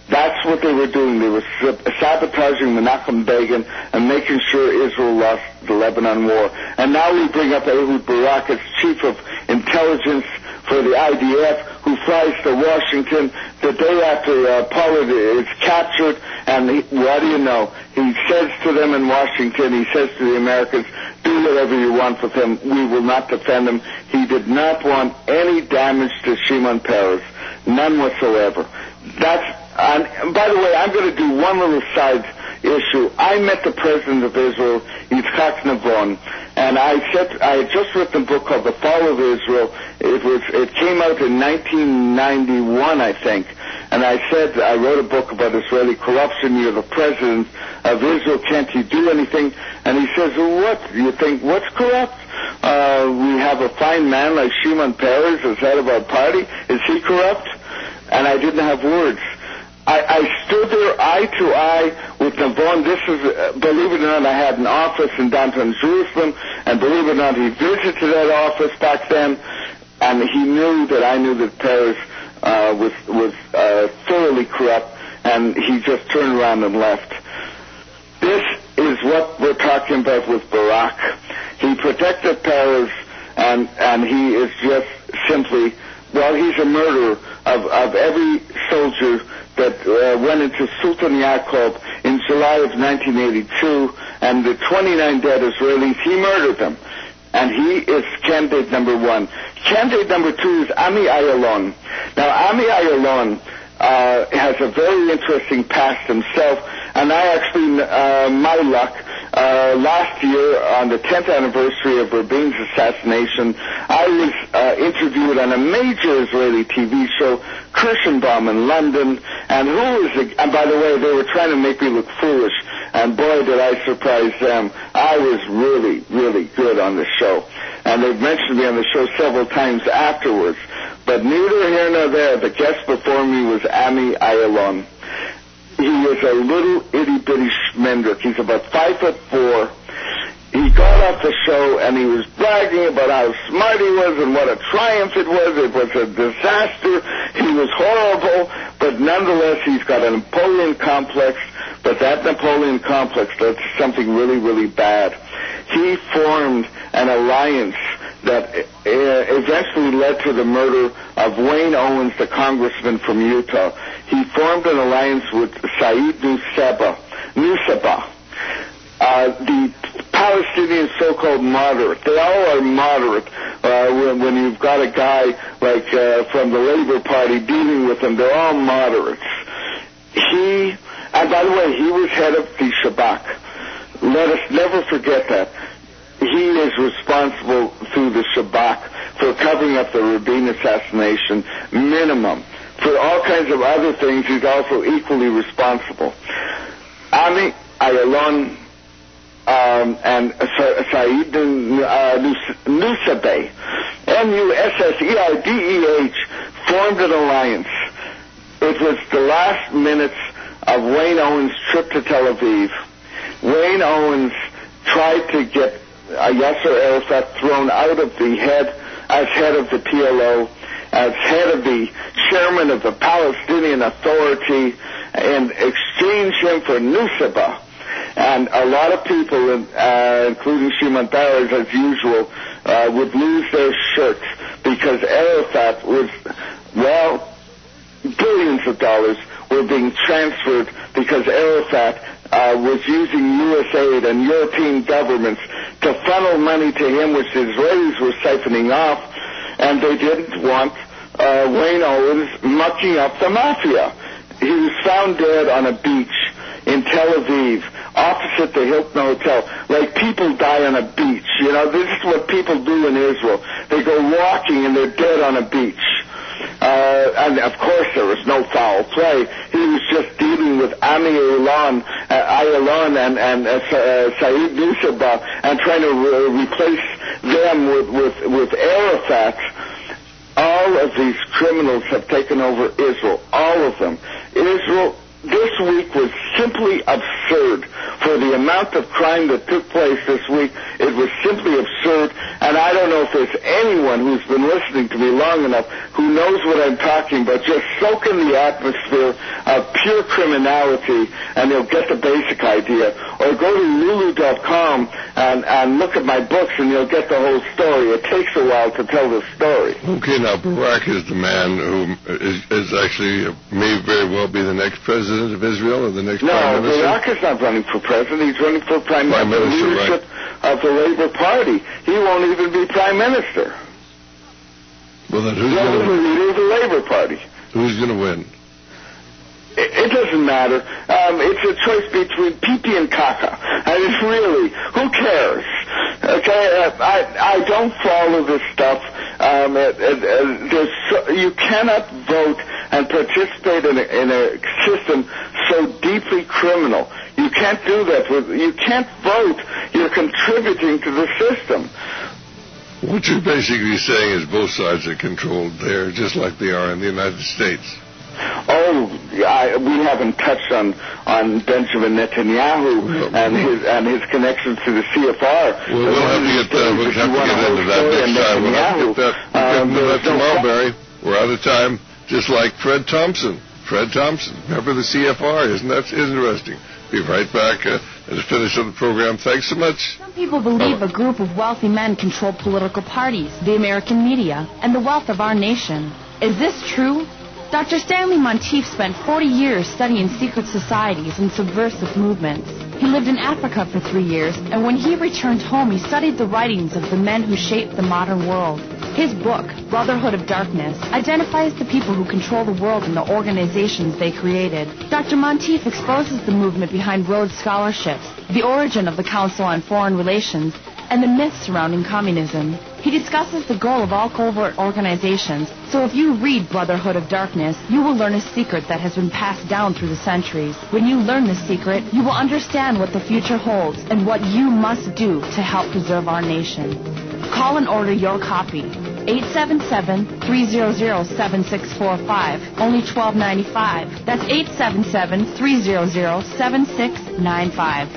That's what they were doing. They were sabotaging Menachem Begin and making sure Israel lost the Lebanon war. And now we bring up Ehud Barak as chief of intelligence for the I D F, who flies to Washington the day after uh, Pollard is captured. And he, what do you know? He says to them in Washington, he says to the Americans, do whatever you want with him. We will not defend him. He did not want any damage to Shimon Peres, none whatsoever. That's, and by the way, I'm going to do one little side issue. I met the president of Israel, Yitzhak Navon, and I said I had just written a book called The Fall of Israel. It was it came out in nineteen ninety-one, I think. And I said I wrote a book about Israeli corruption. You're the president of Israel. Can't you do anything? And he says, well, what? You think what's corrupt? Uh, we have a fine man like Shimon Peres as head of our party. Is he corrupt? And I didn't have words. I, I stood there eye to eye with Navon. This is, uh, believe it or not, I had an office in downtown Jerusalem, and believe it or not, he visited that office back then, and he knew that I knew that Peres uh, was was uh, thoroughly corrupt, and he just turned around and left. This is what we're talking about with Barak. He protected Peres, and and he is just simply, well, he's a murderer of, of every soldier that uh, went into Sultan Yaakov in July of nineteen eighty-two, and the twenty-nine dead Israelis, he murdered them. And he is candidate number one. Candidate number two is Ami Ayalon. Now, Ami Ayalon uh, has a very interesting past himself, and I actually, uh, my luck, uh, last year on the tenth anniversary of Rabin's assassination, I was uh, interviewed on a major Israeli T V show, Kirschenbaum in London, and who is, the, and by the way, they were trying to make me look foolish, and boy, did I surprise them. I was really, really good on the show, and they've mentioned me on the show several times afterwards, but neither here nor there. The guest before me was Ami Ayalon. He was a little itty-bitty schmendrick. He's about five foot four. He got off the show, and he was bragging about how smart he was and what a triumph it was. It was a disaster. He was horrible, but nonetheless, he's got a Napoleon complex, but that Napoleon complex led to something really, really bad. He formed an alliance that eventually led to the murder of Wayne Owens, the congressman from Utah. He formed an alliance with Saeed Nusseibeh, Nusseibeh, uh, the Palestinian so-called moderate. They all are moderate. Uh, when, when you've got a guy like uh, from the Labor Party dealing with them, they're all moderates. He, and by the way, he was head of the Shabak. Let us never forget that. He is responsible through the Shabak for covering up the Rabin assassination, minimum. For all kinds of other things, he's also equally responsible. Ami Ayalon um, and Saeed uh, Nusseibeh, N U S S E I D E H, formed an alliance. It was the last minutes of Wayne Owens' trip to Tel Aviv. Wayne Owens tried to get uh, Yasser Arafat thrown out of the head as head of the P L O, as head of the chairman of the Palestinian Authority, and exchange him for Nusseibeh. And a lot of people, uh, including Shimon Peres, as usual, uh, would lose their shirts because Arafat was, well, billions of dollars were being transferred because Arafat uh, was using U S aid and European governments to funnel money to him, which the Israelis were siphoning off, and they didn't want uh, Wayne Owens mucking up the mafia. He was found dead on a beach in Tel Aviv, opposite the Hilton Hotel. Like people die on a beach. You know, this is what people do in Israel. They go walking and they're dead on a beach. Uh, and of course there was no foul play. He was just dealing with Ami Ayalon, uh, Ayalon and, and uh, uh, Saeed Nusseibeh and trying to re- replace them with, with, with Arafat. All of these criminals have taken over Israel. All of them. Israel, this week was simply absurd. For the amount of crime that took place this week, it was simply absurd, and I don't know if there's anyone who's been listening to me long enough who knows what I'm talking about. Just soak in the atmosphere of pure criminality, and you'll get the basic idea. Or go to Lulu dot com and, and look at my books, and you'll get the whole story. It takes a while to tell the story. Okay, now Barack is the man who is, is actually uh, may very well be the next president of Israel or the next no, prime minister. No, Barack is not running for president. He's running for prime, prime minister, leadership right. of the Labour Party. He won't even be prime minister. Well, then who's going to win? The leader of the Labour Party. Who's going to win? It doesn't matter. Um, it's a choice between pee-pee and caca. I mean, really, who cares? Okay, uh, I I don't follow this stuff. Um, it, it, it, there's so, you cannot vote and participate in a, in a system so deeply criminal. You can't do that. With, you can't vote. You're contributing to the system. What you're basically saying is both sides are controlled there, just like they are in the United States. Oh, I, we haven't touched on, on Benjamin Netanyahu well, and his and his connections to the C F R. Well, we'll have to get, uh, we'll have to get into that next time. We'll have to get that, we'll um, get that tomorrow, Barry. We're out of time, just like Fred Thompson. Fred Thompson, remember the C F R? Isn't that interesting? Be right back uh, at the finish of the program. Thanks so much. Some people believe a group of wealthy men control political parties, the American media, and the wealth of our nation. Is this true? Doctor Stanley Monteith spent forty years studying secret societies and subversive movements. He lived in Africa for three years, and when he returned home, he studied the writings of the men who shaped the modern world. His book, Brotherhood of Darkness, identifies the people who control the world and the organizations they created. Doctor Monteith exposes the movement behind Rhodes Scholarships, the origin of the Council on Foreign Relations, and the myths surrounding communism. He discusses the goal of all covert organizations, so if you read Brotherhood of Darkness, you will learn a secret that has been passed down through the centuries. When you learn this secret, you will understand what the future holds and what you must do to help preserve our nation. Call and order your copy. eight seven seven, three hundred, seven six four five, only twelve ninety-five. That's eight seven seven, three hundred, seven six nine five.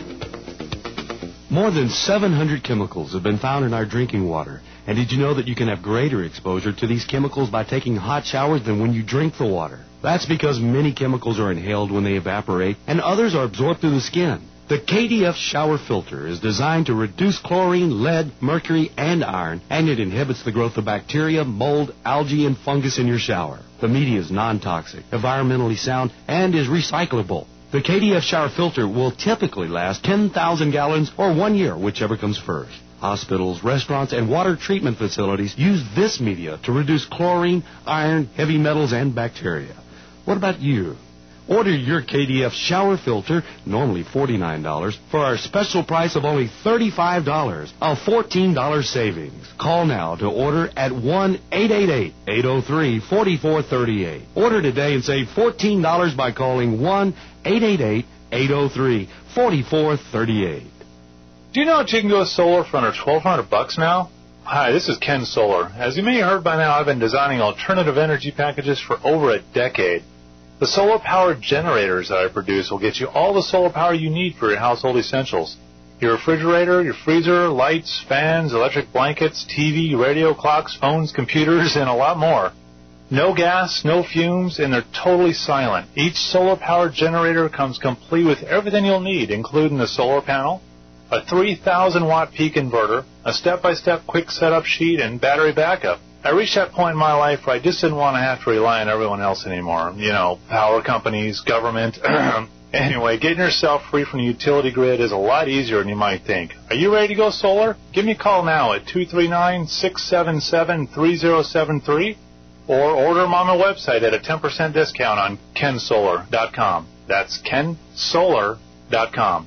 More than seven hundred chemicals have been found in our drinking water. And did you know that you can have greater exposure to these chemicals by taking hot showers than when you drink the water? That's because many chemicals are inhaled when they evaporate, and others are absorbed through the skin. The K D F shower filter is designed to reduce chlorine, lead, mercury, and iron, and it inhibits the growth of bacteria, mold, algae, and fungus in your shower. The media is non-toxic, environmentally sound, and is recyclable. The K D F shower filter will typically last ten thousand gallons or one year, whichever comes first. Hospitals, restaurants, and water treatment facilities use this media to reduce chlorine, iron, heavy metals, and bacteria. What about you? Order your K D F shower filter, normally forty-nine dollars, for our special price of only thirty-five dollars, a fourteen dollars savings. Call now to order at one eight eight eight, eight oh three, four four three eight. Order today and save fourteen dollars by calling one eight eight eight, eight oh three, four four three eight. Do you know that you can go solar for under twelve hundred bucks now? Hi, this is Ken Solar. As you may have heard by now, I've been designing alternative energy packages for over a decade. The solar-powered generators that I produce will get you all the solar power you need for your household essentials. Your refrigerator, your freezer, lights, fans, electric blankets, T V, radio, clocks, phones, computers, and a lot more. No gas, no fumes, and they're totally silent. Each solar-powered generator comes complete with everything you'll need, including the solar panel, a three thousand watt peak inverter, a step-by-step quick setup sheet, and battery backup. I reached that point in my life where I just didn't want to have to rely on everyone else anymore. You know, power companies, government. Anyway, getting yourself free from the utility grid is a lot easier than you might think. Are you ready to go solar? Give me a call now at two three nine, six seven seven, three oh seven three or order them on my website at a ten percent discount on ken solar dot com. That's ken solar dot com.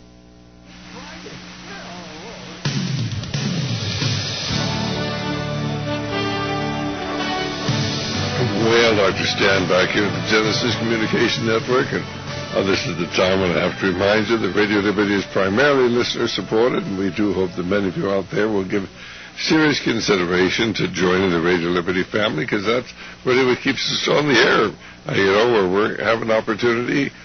Well, Doctor Stan back here at the Genesis Communication Network, and uh, this is the time when I have to remind you that Radio Liberty is primarily listener-supported, and we do hope that many of you out there will give serious consideration to joining the Radio Liberty family, because that's really what keeps us on the air. Uh, you know, where we have an opportunity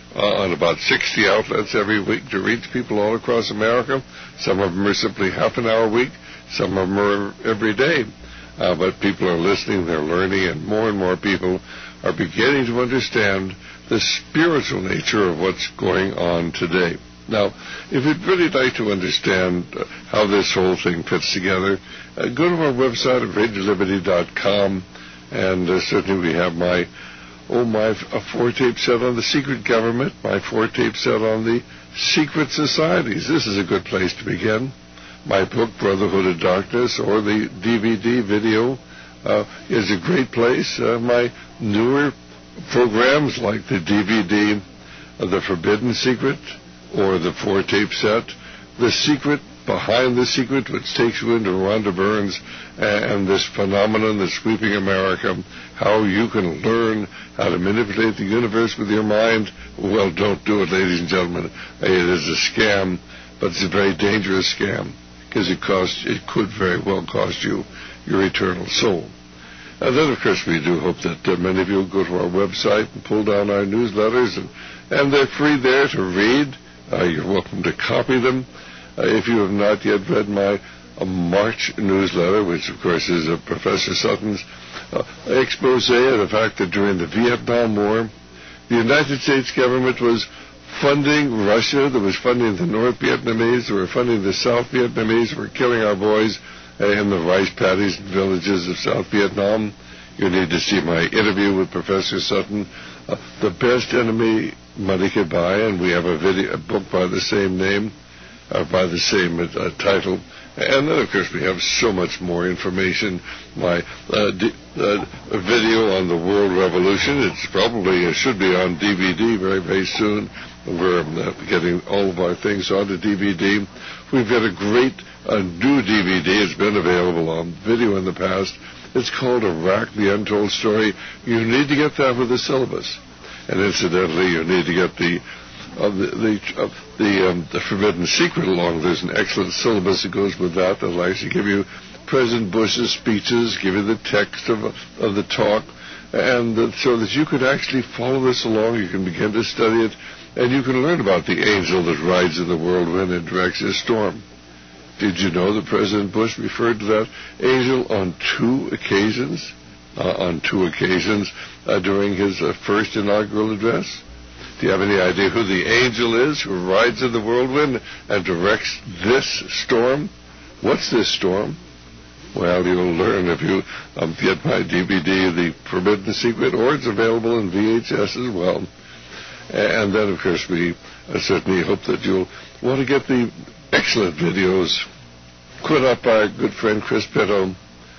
uh, on about sixty outlets every week to reach people all across America. Some of them are simply half an hour a week. Some of them are every day. Uh, but people are listening, they're learning, and more and more people are beginning to understand the spiritual nature of what's going on today. Now, if you'd really like to understand uh, how this whole thing fits together, uh, go to our website at radio liberty dot com, and uh, certainly we have my, oh, my a four-tape set on the secret government, my four-tape set on the secret societies. This is a good place to begin. My book, Brotherhood of Darkness, or the D V D video uh, is a great place. Uh, my newer programs like the D V D, uh, The Forbidden Secret, or the four-tape set, The Secret Behind the Secret, which takes you into Rhonda Burns and this phenomenon that's sweeping America, how you can learn how to manipulate the universe with your mind. Well, don't do it, ladies and gentlemen. It is a scam, but it's a very dangerous scam, because it costs, it could very well cost you your eternal soul. And then, of course, we do hope that uh, many of you will go to our website and pull down our newsletters, and, and they're free there to read. Uh, you're welcome to copy them. Uh, if you have not yet read my uh, March newsletter, which, of course, is uh, Professor Sutton's uh, expose of the fact that during the Vietnam War, the United States government was funding Russia, that was funding the North Vietnamese, that were funding the South Vietnamese, who were killing our boys in the rice paddies and villages of South Vietnam. You need to see my interview with Professor Sutton, uh, The Best Enemy Money Could Buy, and we have a video, a book by the same name, uh, by the same uh, title. And then, of course, we have so much more information. My uh, d- uh, video on the World Revolution, it's probably, it should be on D V D very, very soon. We're uh, getting all of our things onto D V D. We've got a great uh, new D V D. It's been available on video in the past. It's called Iraq, The Untold Story. You need to get that with the syllabus. And incidentally, you need to get the uh, the the, uh, the, um, the Forbidden Secret along. There's an excellent syllabus that goes with that that'll actually give you President Bush's speeches, give you the text of, of the talk, and uh, so that you could actually follow this along. You can begin to study it, and you can learn about the angel that rides in the whirlwind and directs a storm. Did you know that President Bush referred to that angel on two occasions, uh, on two occasions uh, during his uh, first inaugural address? Do you have any idea who the angel is who rides in the whirlwind and directs this storm? What's this storm? Well, you'll learn if you um, get my D V D, The Forbidden Secret, or it's available in V H S as well. And then, of course, we uh, certainly hope that you'll want to get the excellent videos put up by our good friend Chris Pitto.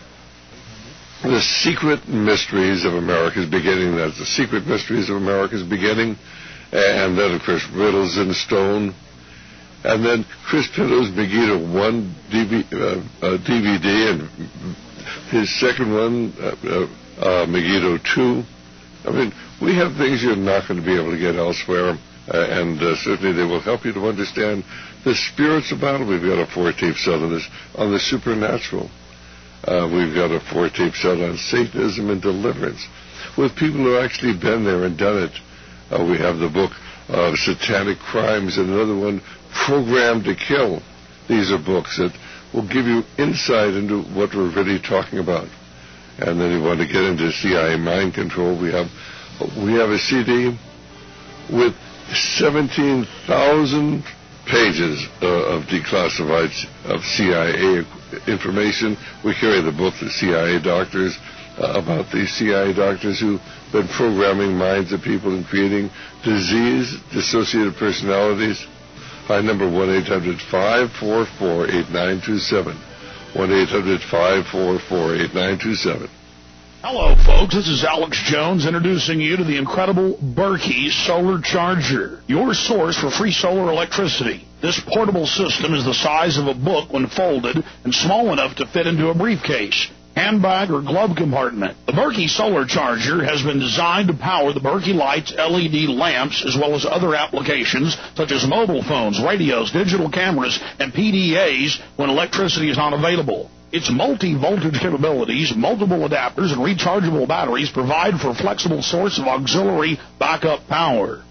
The Secret Mysteries of America's Beginning. That's The Secret Mysteries of America's Beginning. And then, of course, Riddles in Stone. And then Chris Pitto's Megiddo one D V, uh, uh, D V D, and his second one, uh, uh, uh, Megiddo two. I mean, we have things you're not going to be able to get elsewhere, uh, and uh, certainly they will help you to understand the spiritual battle. We've got a four-tape set on this, on the supernatural. Uh, we've got a four-tape set on Satanism and deliverance, with people who have actually been there and done it. Uh, we have the book of Satanic Crimes, and another one, Programmed to Kill. These are books that will give you insight into what we're really talking about. And then you want to get into C I A mind control. We have we have a C D with seventeen thousand pages uh, of declassified of C I A information. We carry the book, The C I A Doctors, uh, about the C I A doctors who've been programming minds of people and creating disease, dissociative personalities. Hi, number one eight hundred five four four eight nine two seven. one eight hundred five four four eight nine two seven. Hello, folks. This is Alex Jones introducing you to the incredible Berkey Solar Charger, your source for free solar electricity. This portable system is the size of a book when folded and small enough to fit into a briefcase, handbag, or glove compartment. The Berkey Solar Charger has been designed to power the Berkey Lights L E D lamps, as well as other applications such as mobile phones, radios, digital cameras, and P D As when electricity is not available. Its multi-voltage capabilities, multiple adapters, and rechargeable batteries provide for a flexible source of auxiliary backup power.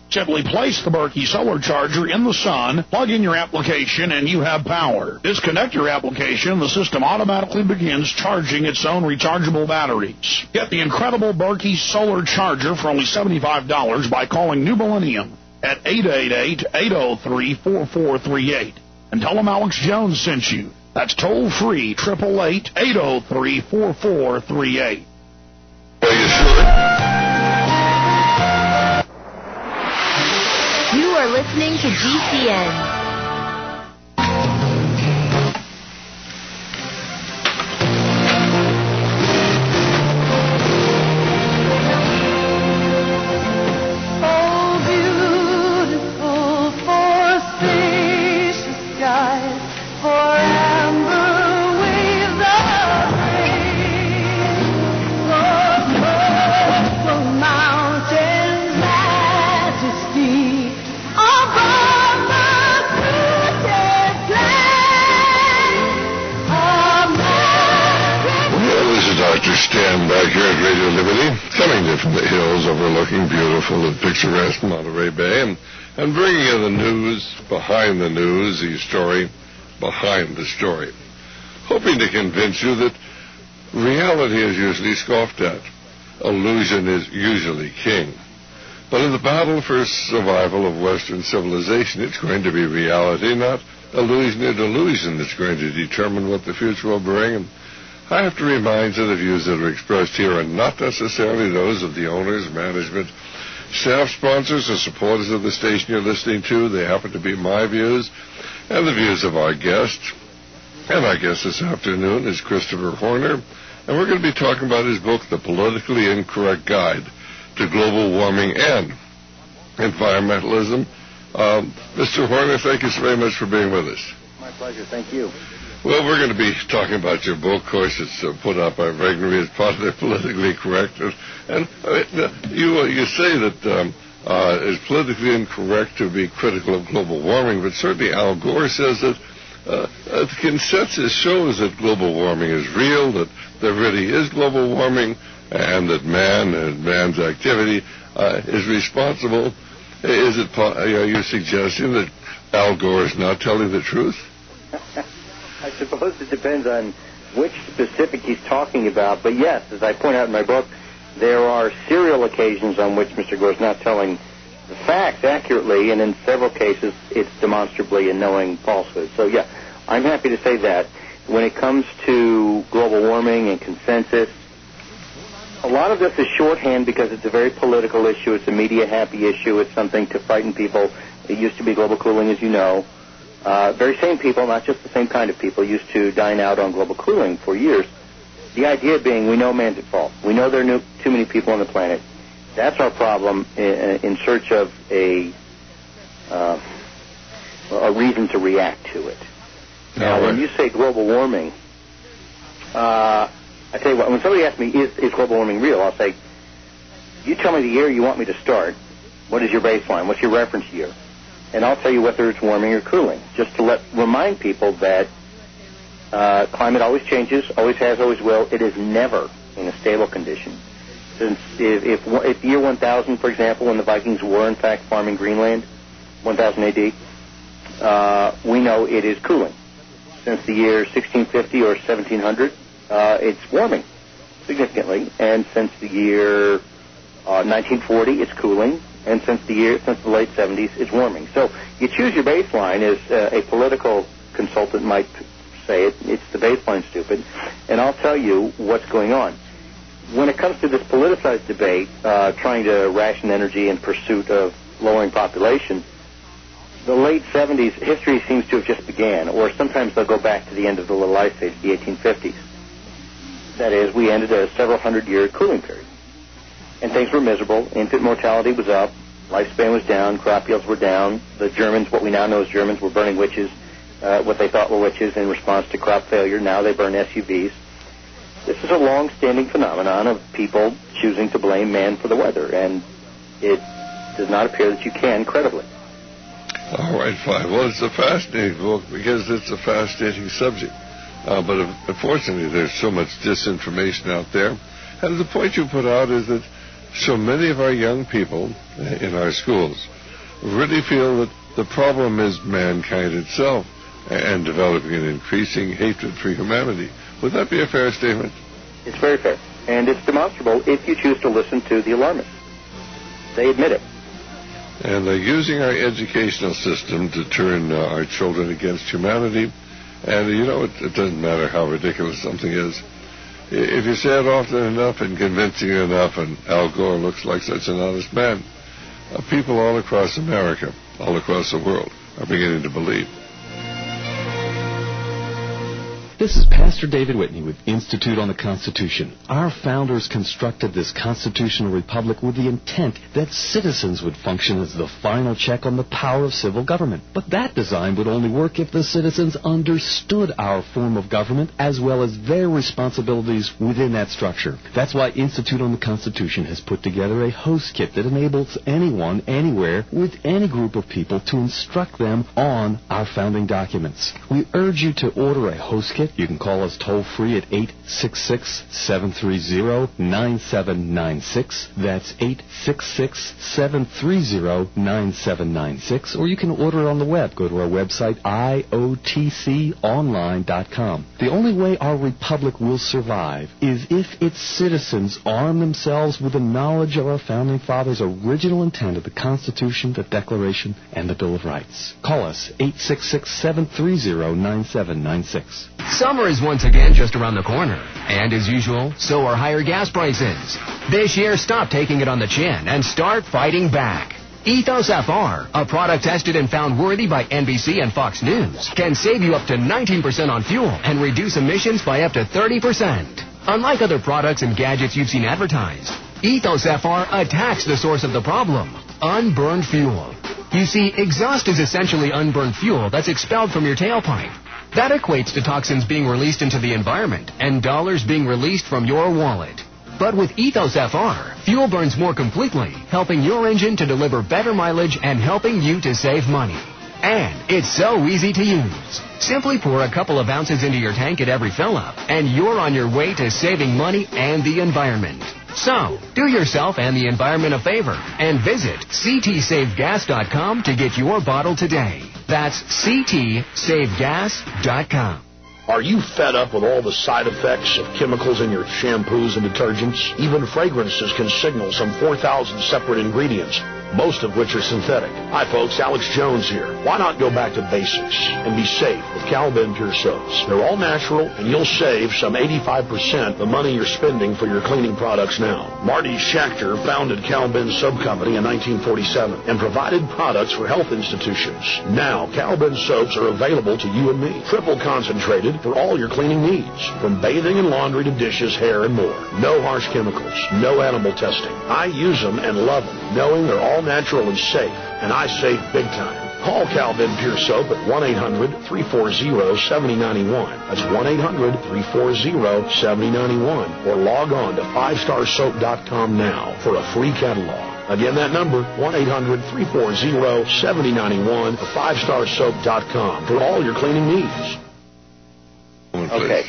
Simply place the Berkey solar charger in the sun, plug in your application, and you have power. Disconnect your application, the system automatically begins charging its own rechargeable batteries. Get the incredible Berkey solar charger for only seventy-five dollars by calling New Millennium at eight eight eight, eight oh three, four four three eight. And tell them Alex Jones sent you. That's toll-free, eight eight eight, eight oh three, four four three eight. Are you sure? You are listening to G C N. Doctor Stan back here at Radio Liberty, coming to from the hills overlooking beautiful and picturesque Monterey Bay, and, and bringing you the news behind the news, the story behind the story. Hoping to convince you that reality is usually scoffed at. Illusion is usually king. But in the battle for survival of Western civilization, it's going to be reality, not illusion or delusion, that's going to determine what the future will bring. And I have to remind you the views that are expressed here are not necessarily those of the owners, management, staff, sponsors, or supporters of the station you're listening to. They happen to be my views and the views of our guest. And our guest this afternoon is Christopher Horner, and we're going to be talking about his book, The Politically Incorrect Guide to Global Warming and Environmentalism. Um, Mister Horner, thank you so very much for being with us. My pleasure. Thank you. Well, we're going to be talking about your book. Of course, it's uh, put out by Regnery as part of the Politically Correct. And, and uh, you uh, you say that um, uh, it's politically incorrect to be critical of global warming, but certainly Al Gore says that uh, uh, the consensus shows that global warming is real, that there really is global warming, and that man and man's activity uh, is responsible. Is it? Are you suggesting that Al Gore is not telling the truth? I suppose it depends on which specific he's talking about. But yes, as I point out in my book, there are serial occasions on which Mister Gore is not telling the facts accurately, and in several cases it's demonstrably a knowing falsehood. So yeah, I'm happy to say that. When it comes to global warming and consensus, a lot of this is shorthand because it's a very political issue. It's a media-happy issue. It's something to frighten people. It used to be global cooling, as you know. Uh, very same people, not just the same kind of people, used to dine out on global cooling for years. The idea being we know man's at fault. We know there are too many people on the planet. That's our problem in, in search of a uh, a reason to react to it. Now, right. When you say global warming, uh, I tell you what, when somebody asks me, is, is global warming real, I'll say, you tell me the year you want me to start. What is your baseline? What's your reference year? And I'll tell you whether it's warming or cooling, just to let remind people that uh, climate always changes, always has, always will. It is never in a stable condition. Since if, if, if year one thousand, for example, when the Vikings were in fact farming Greenland, one thousand A D, uh, we know it is cooling. Since the year sixteen fifty or seventeen hundred, uh, it's warming significantly, and since the year uh, nineteen forty, it's cooling. And since the year, since the late seventies, it's warming. So you choose your baseline, as uh, a political consultant might say it. It's the baseline, stupid. And I'll tell you what's going on. When it comes to this politicized debate, uh, trying to ration energy in pursuit of lowering population, the late seventies, history seems to have just began, or sometimes they'll go back to the end of the Little Ice Age, the eighteen fifties. That is, we ended a several hundred-year cooling period. And things were miserable. Infant mortality was up. Lifespan was down. Crop yields were down. The Germans, what we now know as Germans, were burning witches, uh, what they thought were witches in response to crop failure. Now they burn S U Vs. This is a long-standing phenomenon of people choosing to blame man for the weather, and it does not appear that you can credibly. All right, fine. Well, it's a fascinating book because it's a fascinating subject. Uh, but unfortunately, there's so much disinformation out there. And the point you put out is that so many of our young people in our schools really feel that the problem is mankind itself and developing an increasing hatred for humanity. Would that be a fair statement? It's very fair. And it's demonstrable if you choose to listen to the alarmists. They admit it. And they're using our educational system to turn uh, our children against humanity. And, you know, it, it doesn't matter how ridiculous something is. If you say it often enough and convincing enough, and Al Gore looks like such an honest man, uh, people all across America, all across the world, are beginning to believe. This is Pastor David Whitney with Institute on the Constitution. Our founders constructed this constitutional republic with the intent that citizens would function as the final check on the power of civil government. But that design would only work if the citizens understood our form of government as well as their responsibilities within that structure. That's why Institute on the Constitution has put together a host kit that enables anyone, anywhere, with any group of people to instruct them on our founding documents. We urge you to order a host kit. You can call us toll-free at eight six six, seven three zero, nine seven nine six. That's eight six six, seven three zero, nine seven nine six. Or you can order it on the web. Go to our website, I O T C online dot com. The only way our republic will survive is if its citizens arm themselves with the knowledge of our founding fathers' original intent of the Constitution, the Declaration, and the Bill of Rights. Call us, eight six six, seven three zero, nine seven nine six. Summer is once again just around the corner. And as usual, so are higher gas prices. This year, stop taking it on the chin and start fighting back. Ethos F R, a product tested and found worthy by N B C and Fox News, can save you up to nineteen percent on fuel and reduce emissions by up to thirty percent. Unlike other products and gadgets you've seen advertised, Ethos F R attacks the source of the problem, unburned fuel. You see, exhaust is essentially unburned fuel that's expelled from your tailpipe. That equates to toxins being released into the environment and dollars being released from your wallet. But with Ethos F R, fuel burns more completely, helping your engine to deliver better mileage and helping you to save money. And it's so easy to use. Simply pour a couple of ounces into your tank at every fill-up, and you're on your way to saving money and the environment. So, do yourself and the environment a favor and visit c t save gas dot com to get your bottle today. That's c t save gas dot com. Are you fed up with all the side effects of chemicals in your shampoos and detergents? Even fragrances can signal some four thousand separate ingredients, most of which are synthetic. Hi folks, Alex Jones here. Why not go back to basics and be safe with Cal-Ben Pure Soaps? They're all natural, and you'll save some eighty-five percent the money you're spending for your cleaning products now. Marty Schachter founded Cal-Ben Soap Company in nineteen forty-seven and provided products for health institutions. Now, Cal-Ben soaps are available to you and me, triple concentrated for all your cleaning needs, from bathing and laundry to dishes, hair, and more. No harsh chemicals, no animal testing. I use them and love them, knowing they're all natural and safe, and I save big time. Call Cal-Ben Pure Soap at one eight hundred, three four zero, seven zero nine one. That's one eight hundred, three four zero, seven zero nine one. Or log on to five star soap dot com now for a free catalog. Again, that number, one eight hundred, three four zero, seven zero nine one, or five star soap dot com for all your cleaning needs. Okay.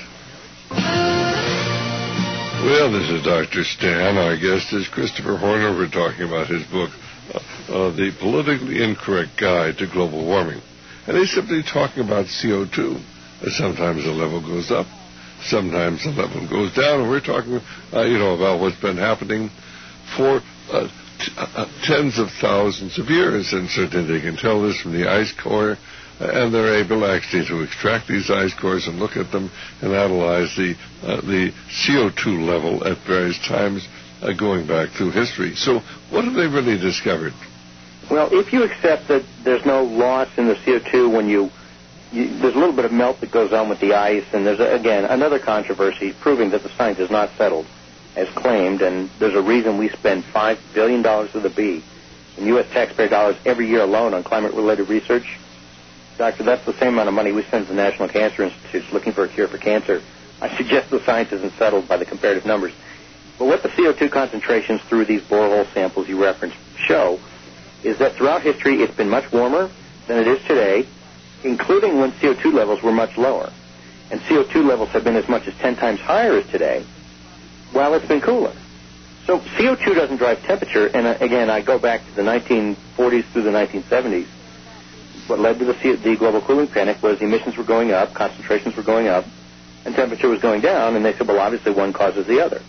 Well, this is Doctor Stan. Our guest is Christopher Horner. We're talking about his book, uh, uh, The Politically Incorrect Guide to Global Warming. And he's simply talking about C O two. Uh, sometimes the level goes up, sometimes the level goes down. And we're talking, uh, you know, about what's been happening for uh, t- uh, tens of thousands of years. And certainly they can tell this from the ice core. And they're able actually to extract these ice cores and look at them and analyze the uh, the C O two level at various times uh, going back through history. So what have they really discovered? Well, if you accept that there's no loss in the C O two when you, you there's a little bit of melt that goes on with the ice, and there's, a, again, another controversy proving that the science is not settled as claimed, and there's a reason we spend five billion dollars with a B in U S taxpayer dollars every year alone on climate-related research. Doctor, that's the same amount of money we spend to the National Cancer Institute looking for a cure for cancer. I suggest the science isn't settled by the comparative numbers. But what the C O two concentrations through these borehole samples you referenced show is that throughout history it's been much warmer than it is today, including when C O two levels were much lower. And C O two levels have been as much as ten times higher as today, while it's been cooler. So C O two doesn't drive temperature, and uh, again, I go back to the nineteen forties through the nineteen seventies. What led to the, C- the global cooling panic was emissions were going up, concentrations were going up, and temperature was going down, and they said, well, obviously one causes the other.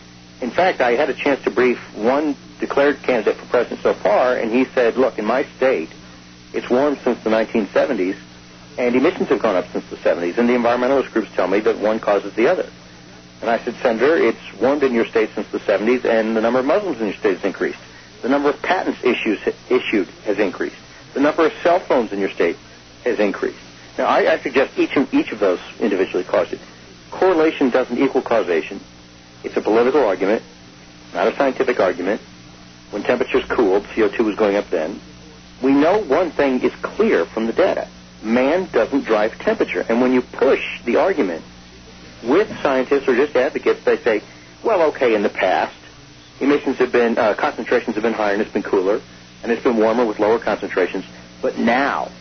In fact, I had a chance to brief one declared candidate for president so far, and he said, look, in my state, it's warmed since the nineteen seventies, and emissions have gone up since the seventies, and the environmentalist groups tell me that one causes the other. And I said, Senator, it's warmed in your state since the seventies, and the number of Muslims in your state has increased. The number of patents issues, issued has increased. The number of cell phones in your state has increased. Now, I, I suggest each of, each of those individually caused it. Correlation doesn't equal causation. It's a political argument, not a scientific argument. When temperatures cooled, C O two was going up then. We know one thing is clear from the data. Man doesn't drive temperature. And when you push the argument with scientists or just advocates, they say, well, okay, in the past, emissions have been, uh, concentrations have been higher and it's been cooler, and it's been warmer with lower concentrations. But now,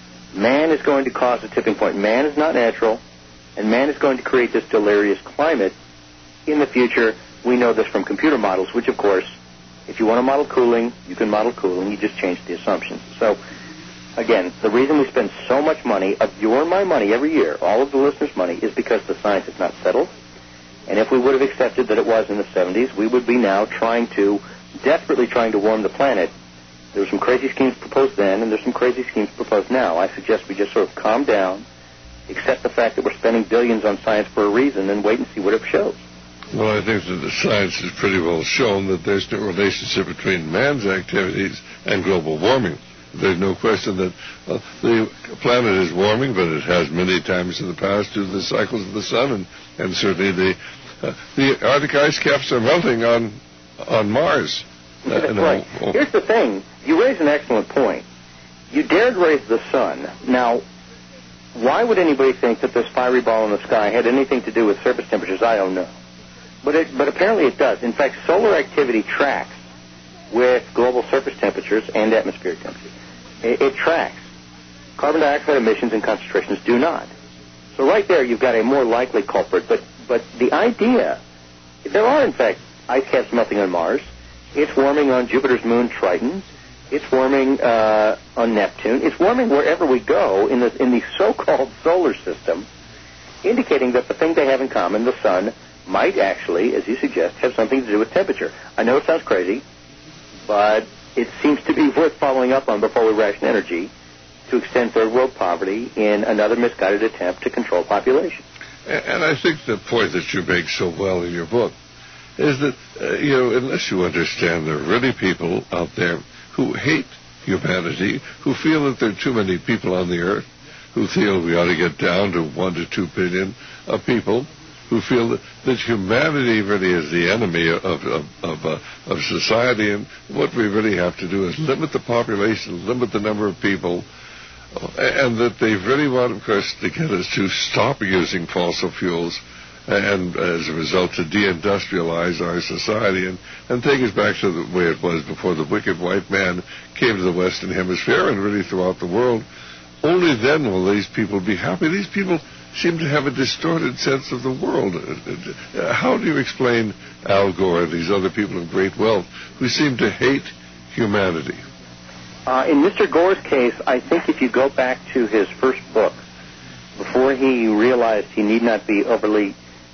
man is going to cause a tipping point. Man is not natural, and man is going to create this delirious climate. In the future, we know this from computer models, which, of course, if you want to model cooling, you can model cooling. You just change the assumptions. So, again, the reason we spend so much money, of your and my money every year, all of the listeners' money, is because the science is not settled. And if we would have accepted that it was in the seventies, we would be now trying to, desperately trying to warm the planet. There were some crazy schemes proposed then, and there's some crazy schemes proposed now. I suggest we just sort of calm down, accept the fact that we're spending billions on science for a reason, and wait and see what it shows. Well, I think that the science has pretty well shown that there's no relationship between man's activities and global warming. There's no question that uh, the planet is warming, but it has many times in the past due to the cycles of the sun, and, and certainly the uh, the Arctic ice caps are melting on on Mars. Uh, That's right. Oh. Here's the thing. You raise an excellent point. You dared raise the sun. Now, why would anybody think that this fiery ball in the sky had anything to do with surface temperatures? I don't know. But it, but apparently it does. In fact, solar activity tracks with global surface temperatures and atmospheric temperatures. It, it tracks. Carbon dioxide emissions and concentrations do not. So right there you've got a more likely culprit. But, but the idea, there are in fact ice caps melting on Mars. It's warming on Jupiter's moon Triton. It's warming uh, on Neptune. It's warming wherever we go in the, in the so-called solar system, indicating that the thing they have in common, the sun, might actually, as you suggest, have something to do with temperature. I know it sounds crazy, but it seems to be worth following up on before we ration energy to extend third world poverty in another misguided attempt to control population. And I think the point that you make so well in your book is that, uh, you know, unless you understand there are really people out there who hate humanity, who feel that there are too many people on the earth, who feel we ought to get down to one to two billion of people, who feel that, that humanity really is the enemy of of, of, uh, of society, and what we really have to do is limit the population, limit the number of people, uh, and that they really want, of course, to get us to stop using fossil fuels, and as a result to deindustrialize our society and, and take us back to the way it was before the wicked white man came to the Western Hemisphere and really throughout the world. Only then will these people be happy. These people seem to have a distorted sense of the world. Uh, how do you explain Al Gore and these other people of great wealth who seem to hate humanity? Uh, in Mister Gore's case, I think if you go back to his first book, before he realized he need not be overly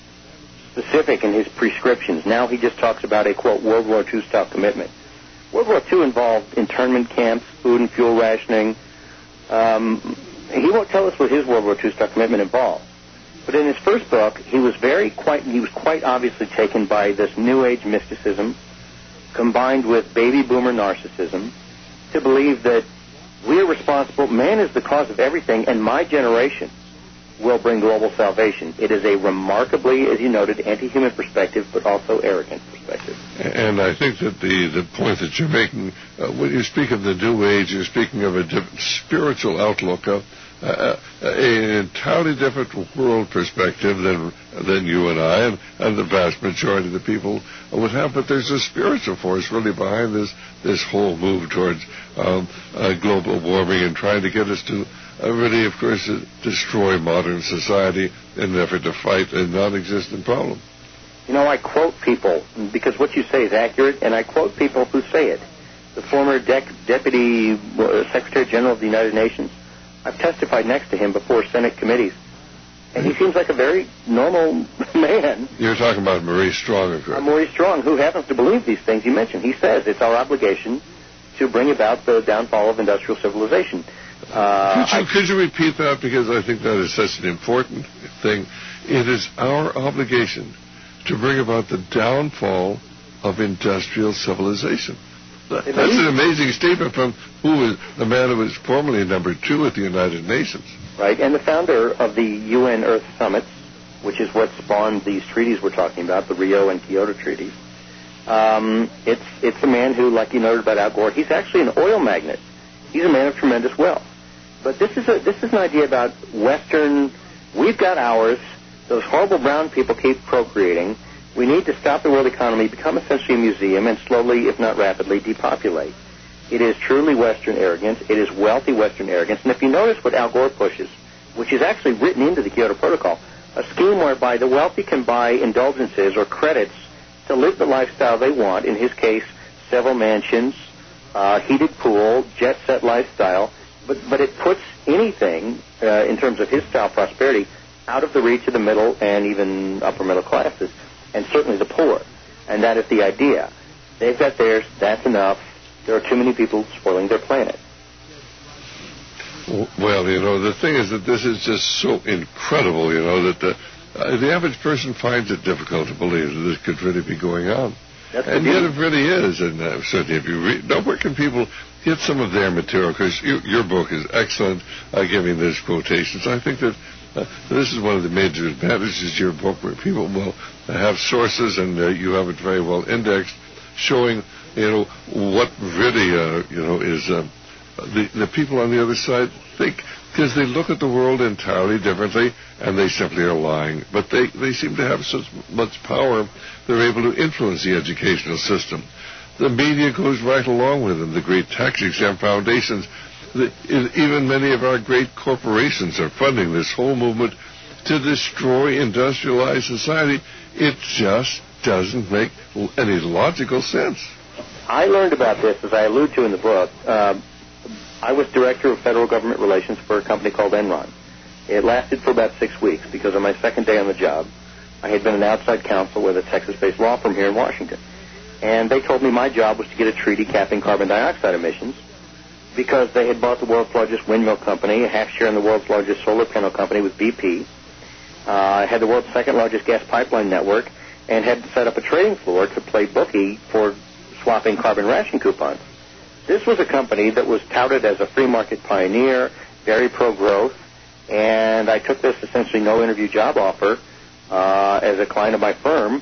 specific in his prescriptions, now he just talks about a, quote, World War Two style commitment. World War Two involved internment camps, food and fuel rationing. Um, he won't tell us what his World War Two style commitment involved. But in his first book, he was very quite he was quite obviously taken by this New Age mysticism, combined with baby boomer narcissism, to believe that we are responsible. Man is the cause of everything, and my generation will bring global salvation. It is a remarkably, as you noted, anti-human perspective, but also arrogant perspective. And I think that the, the point that you're making, uh, when you speak of the New Age, you're speaking of a different spiritual outlook, of uh, an entirely different world perspective than than you and I and, and the vast majority of the people would have. But there's a spiritual force really behind this this whole move towards um, uh, global warming and trying to get us to Uh, really, of course, uh, destroy modern society in an effort to fight a non-existent problem. You know, I quote people, because what you say is accurate, and I quote people who say it. The former dec- Deputy uh, Secretary General of the United Nations, I've testified next to him before Senate committees, and he seems like a very normal man. You're talking about Maurice Strong, of course. Uh, Maurice Strong, who happens to believe these things you mentioned. He says it's our obligation to bring about the downfall of industrial civilization. Uh, could, you, I, could you repeat that? Because I think that is such an important thing. It is our obligation to bring about the downfall of industrial civilization. That, that's an amazing statement from who was the man who was formerly number two at the United Nations. Right, and the founder of the U N Earth Summits, which is what spawned these treaties we're talking about, the Rio and Kyoto treaties. Um, it's it's a man who, like you noted about Al Gore, he's actually an oil magnate. He's a man of tremendous wealth. But this is a this is an idea about Western. We've got ours. Those horrible brown people keep procreating. We need to stop the world economy, become essentially a museum, and slowly, if not rapidly, depopulate. It is truly Western arrogance. It is wealthy Western arrogance. And if you notice what Al Gore pushes, which is actually written into the Kyoto Protocol, a scheme whereby the wealthy can buy indulgences or credits to live the lifestyle they want, in his case, several mansions, uh, heated pool, jet-set lifestyle, but, but it puts anything, uh, in terms of his style prosperity, out of the reach of the middle and even upper middle classes, and certainly the poor. And that is the idea. They've got theirs, that's enough. There are too many people spoiling their planet. Well, you know, the thing is that this is just so incredible, you know, that the, uh, the average person finds it difficult to believe that this could really be going on. That's and yet it really is. And uh, certainly if you read, now where can people get some of their material? Because you, your book is excellent, uh, giving these quotations. I think that uh, this is one of the major advantages of your book, where people will have sources, and uh, you have it very well indexed, showing, you know, what really, uh, you know, is uh, the, the people on the other side think, because they look at the world entirely differently, and they simply are lying. But they, they seem to have such much power, they're able to influence the educational system. The media goes right along with them, the great tax-exempt foundations. The, even many of our great corporations are funding this whole movement to destroy industrialized society. It just doesn't make any logical sense. I learned about this, as I allude to in the book. Uh, I was director of federal government relations for a company called Enron. It lasted for about six weeks because on my second day on the job, I had been an outside counsel with a Texas-based law firm here in Washington. And they told me my job was to get a treaty capping carbon dioxide emissions because they had bought the world's largest windmill company, a half share in the world's largest solar panel company with B P, uh, had the world's second largest gas pipeline network, and had set up a trading floor to play bookie for swapping carbon ration coupons. This was a company that was touted as a free market pioneer, very pro-growth, and I took this essentially no-interview job offer uh, as a client of my firm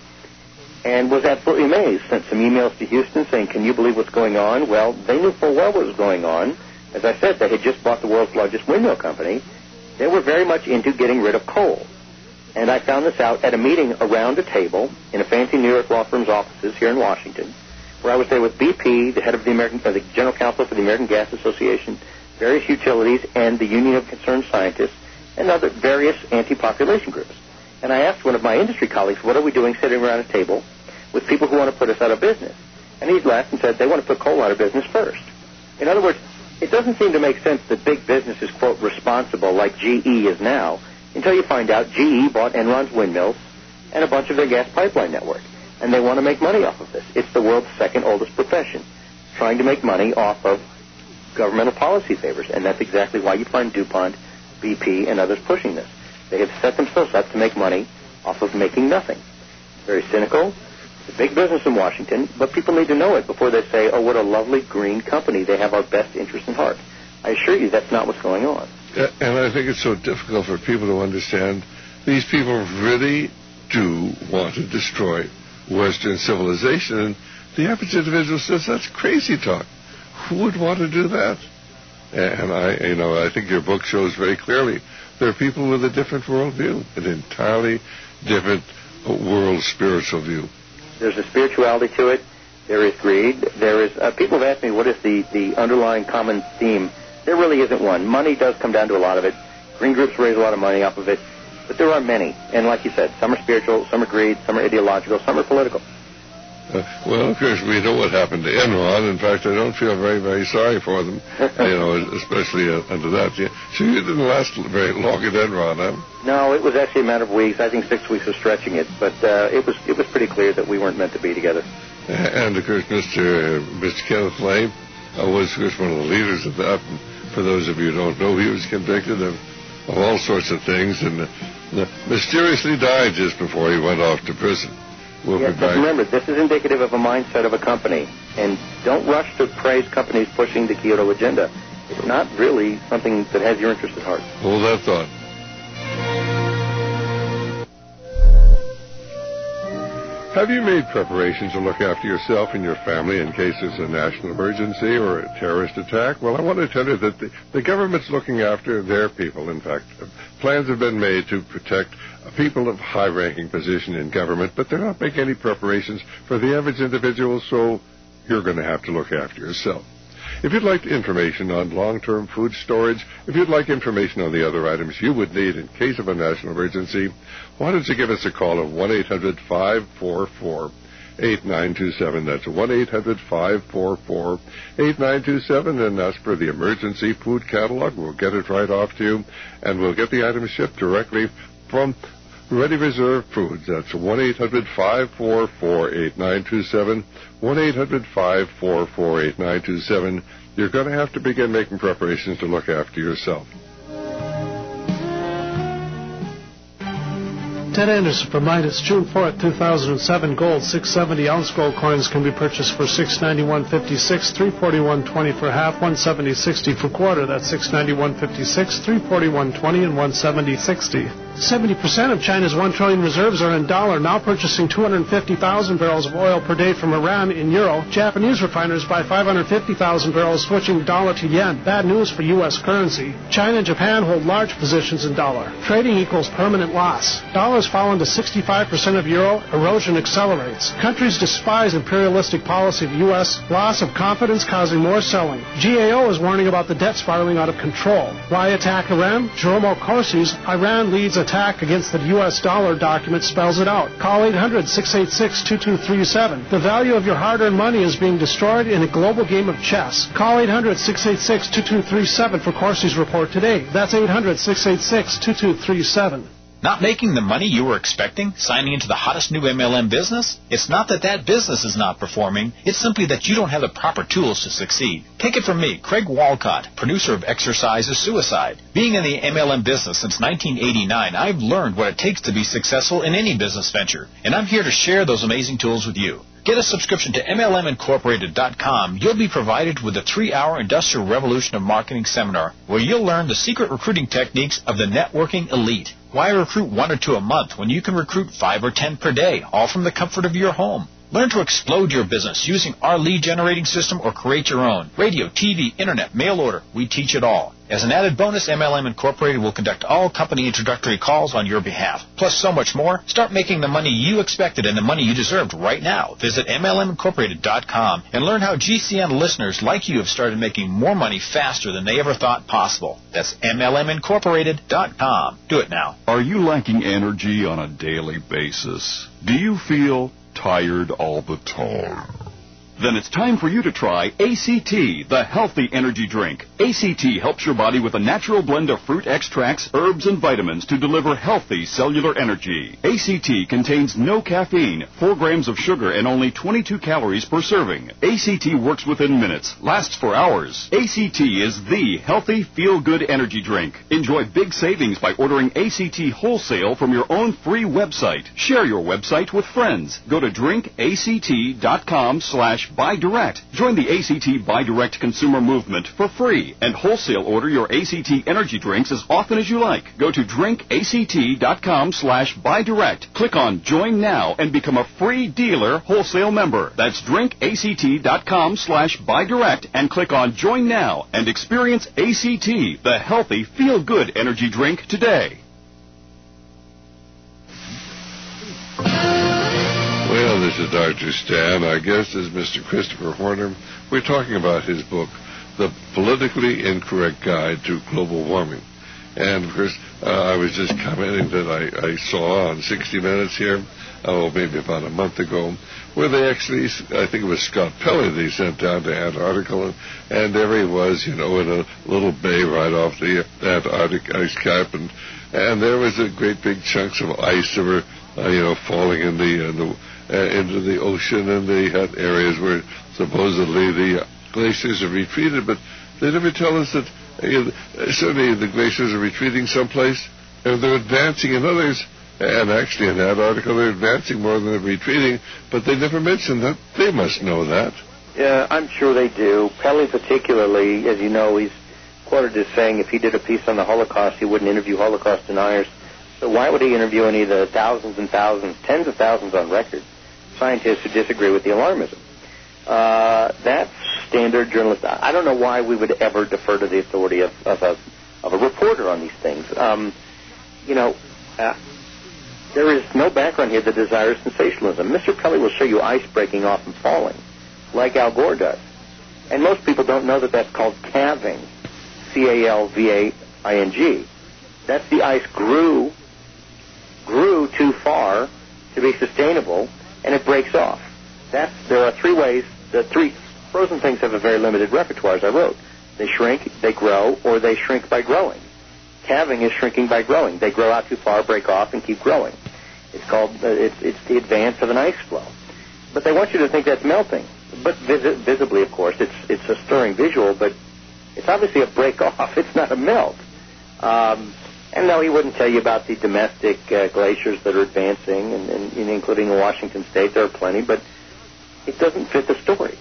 and was absolutely amazed. Sent some emails to Houston saying, can you believe what's going on? Well, they knew full well what was going on. As I said, they had just bought the world's largest windmill company. They were very much into getting rid of coal. And I found this out at a meeting around a table in a fancy New York law firm's offices here in Washington, where I was there with B P, the head of the American, uh, the general counsel for the American Gas Association, various utilities, and the Union of Concerned Scientists, and other various anti-population groups. And I asked one of my industry colleagues, what are we doing sitting around a table with people who want to put us out of business? And he laughed and said, they want to put coal out of business first. In other words, it doesn't seem to make sense that big business is, quote, responsible like G E is now, until you find out G E bought Enron's windmills and a bunch of their gas pipeline network. And they want to make money off of this. It's the world's second oldest profession, trying to make money off of governmental policy favors. And that's exactly why you find DuPont, B P, and others pushing this. They have set themselves up to make money off of making nothing. Very cynical. It's a big business in Washington, but people need to know it before they say, oh, what a lovely green company. They have our best interest in heart. I assure you that's not what's going on. And I think it's so difficult for people to understand. These people really do want to destroy Western civilization, and the average individual says that's crazy talk. Who would want to do that? And I, you know, I think your book shows very clearly there are people with a different worldview, an entirely different world spiritual view. There's a spirituality to it. There is greed. There is. Uh, people have asked me what is the the underlying common theme. There really isn't one. Money does come down to a lot of it. Green groups raise a lot of money off of it. but there are many. And like you said, some are spiritual, some are greed, some are ideological, some are political. Uh, well, of course, we know what happened to Enron. In fact, I don't feel very, very sorry for them, you know, especially uh, under that. Yeah. So you didn't last very long at Enron, huh? No, it was actually a matter of weeks. I think six weeks of stretching it. But uh, it was it was pretty clear that we weren't meant to be together. And, of course, Mister Uh, Mister Kenneth Lay uh, was, of course, one of the leaders of that. And for those of you who don't know, he was convicted of, of all sorts of things and uh, mysteriously died just before he went off to prison. We'll yes, but remember, this is indicative of a mindset of a company. And don't rush to praise companies pushing the Kyoto agenda. It's not really something that has your interest at heart. Hold that thought. Have you made preparations to look after yourself and your family in case there's a national emergency or a terrorist attack? Well, I want to tell you that the, the government's looking after their people. In fact, plans have been made to protect people of high-ranking position in government, but they're not making any preparations for the average individual, so you're going to have to look after yourself. If you'd like information on long-term food storage, if you'd like information on the other items you would need in case of a national emergency, why don't you give us a call at one eight hundred five four four eight nine two seven. That's one eight hundred five four four eight nine two seven, and ask for the emergency food catalog. We'll get it right off to you, and we'll get the items shipped directly from Ready Reserve Foods. That's one eight hundred five four four eight nine two seven, one eight hundred five four four eight nine two seven. You're going to have to begin making preparations to look after yourself. Ted Anderson from Midas, June fourth, two thousand seven, gold, six seventy ounce gold coins can be purchased for six ninety-one fifty-six, three forty-one twenty for half, one seventy sixty for quarter. That's six ninety-one fifty-six, three forty-one twenty, and one seventy sixty. seventy percent of China's one trillion reserves are in dollar, now purchasing two hundred fifty thousand barrels of oil per day from Iran in euro. Japanese refiners buy five hundred fifty thousand barrels, switching dollar to yen. Bad news for U S currency. China and Japan hold large positions in dollar. Trading equals permanent loss. Dollar's fallen to sixty-five percent of euro. Erosion accelerates. Countries despise imperialistic policy of U S. Loss of confidence causing more selling. G A O is warning about the debt spiraling out of control. Why attack Iran? Jerome Corsi's Iran leads attack against the U S dollar document spells it out. Call eight hundred, six eight six, two two three seven. The value of your hard-earned money is being destroyed in a global game of chess. Call eight hundred, six eight six, two two three seven for Corsi's report today. That's eight hundred, six eight six, two two three seven. Not making the money you were expecting? Signing into the hottest new M L M business? It's not that that business is not performing. It's simply that you don't have the proper tools to succeed. Take it from me, Craig Walcott, producer of Exercise is Suicide. Being in the M L M business since nineteen eighty-nine, I've learned what it takes to be successful in any business venture. And I'm here to share those amazing tools with you. Get a subscription to M L M Incorporated dot com. You'll be provided with a three-hour Industrial Revolution of Marketing seminar where you'll learn the secret recruiting techniques of the networking elite. Why recruit one or two a month when you can recruit five or ten per day, all from the comfort of your home? Learn to explode your business using our lead generating system or create your own. Radio, T V, internet, mail order, we teach it all. As an added bonus, M L M Incorporated will conduct all company introductory calls on your behalf. Plus so much more. Start making the money you expected and the money you deserved right now. Visit M L M Incorporated dot com and learn how G C N listeners like you have started making more money faster than they ever thought possible. That's M L M Incorporated dot com. Do it now. Are you lacking energy on a daily basis? Do you feel tired all the time? Then it's time for you to try A C T, the healthy energy drink. A C T helps your body with a natural blend of fruit extracts, herbs, and vitamins to deliver healthy cellular energy. A C T contains no caffeine, four grams of sugar, and only twenty-two calories per serving. A C T works within minutes, lasts for hours. A C T is the healthy, feel-good energy drink. Enjoy big savings by ordering A C T wholesale from your own free website. Share your website with friends. Go to drinkact.com slash Buy Direct. Join the A C T Buy Direct consumer movement for free and wholesale order your A C T energy drinks as often as you like. Go to drinkact.com slash Buy Direct. Click on Join Now and become a free dealer wholesale member. That's drinkact.com slash Buy Direct and click on Join Now and experience A C T, the healthy, feel-good energy drink today. Well, this is Doctor Stan. Our guest is Mister Christopher Horner. We're talking about his book, The Politically Incorrect Guide to Global Warming. And, of course, uh, I was just commenting that I, I saw on sixty minutes here, oh, maybe about a month ago, where they actually, I think it was Scott Pelley they sent down to Antarctica, and, and there he was, you know, in a little bay right off the Antarctic ice cap, and and there was a great big chunks of ice that were, uh, you know, falling in the, uh, the uh, into the ocean, and they had areas where supposedly the glaciers have retreated, but they never tell us that uh, certainly the glaciers are retreating someplace, and they're advancing in others. And actually in Antarctica they're advancing more than they're retreating, but they never mention that. They must know that. Yeah, I'm sure they do. Pelley particularly, as you know, he's quoted as saying if he did a piece on the Holocaust, he wouldn't interview Holocaust deniers. So why would he interview any of the thousands and thousands, tens of thousands on record, scientists who disagree with the alarmism? Uh, that's standard journalist. I don't know why we would ever defer to the authority of, of, a, of a reporter on these things. Um, you know... Uh, There is no background here that desires sensationalism. Mister Pelley will show you ice breaking off and falling, like Al Gore does. And most people don't know that that's called calving, C A L V A I N G. That's the ice grew, grew too far to be sustainable, and it breaks off. That's, there are three ways, the three frozen things have a very limited repertoire, as I wrote. They shrink, they grow, or they shrink by growing. Calving is shrinking by growing. They grow out too far, break off, and keep growing. It's called, uh, it's, it's the advance of an ice flow. But they want you to think that's melting. But vis- visibly, of course, it's it's a stirring visual, but it's obviously a break off. It's not a melt. Um, and no, he wouldn't tell you about the domestic uh, glaciers that are advancing, and, and, and including in Washington State. There are plenty, but it doesn't fit the story.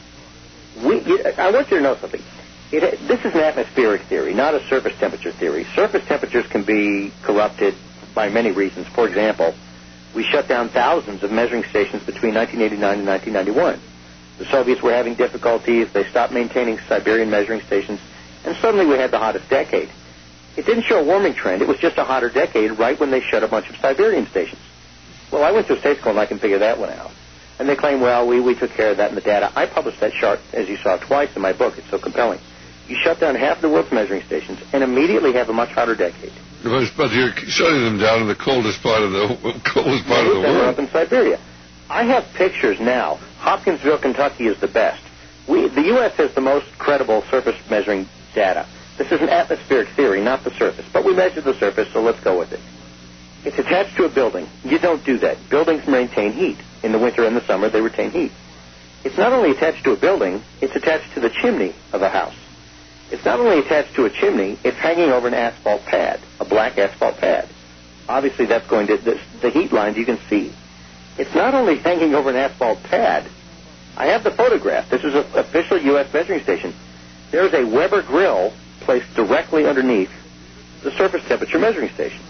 We, you, I want you to know something. It, this is an atmospheric theory, not a surface temperature theory. Surface temperatures can be corrupted by many reasons. For example, we shut down thousands of measuring stations between nineteen eighty-nine and nineteen ninety-one. The Soviets were having difficulties. They stopped maintaining Siberian measuring stations, and suddenly we had the hottest decade. It didn't show a warming trend. It was just a hotter decade right when they shut a bunch of Siberian stations. Well, I went to a state school, and I can figure that one out. And they claim, well, we, we took care of that in the data. I published that chart, as you saw, twice in my book. It's so compelling. You shut down half the world's measuring stations and immediately have a much hotter decade. But you're shutting them down in the coldest part of the coldest part of the world. Up in Siberia. I have pictures now. Hopkinsville, Kentucky is the best. We, the U S has the most credible surface measuring data. This is an atmospheric theory, not the surface. But we measured the surface, so let's go with it. It's attached to a building. You don't do that. Buildings maintain heat. In the winter and the summer, they retain heat. It's not only attached to a building, it's attached to the chimney of a house. It's not only attached to a chimney, it's hanging over an asphalt pad, a black asphalt pad. Obviously, that's going to, the, the heat lines you can see. It's not only hanging over an asphalt pad. I have the photograph. This is an official U S measuring station. There's a Weber grill placed directly underneath the surface temperature measuring station.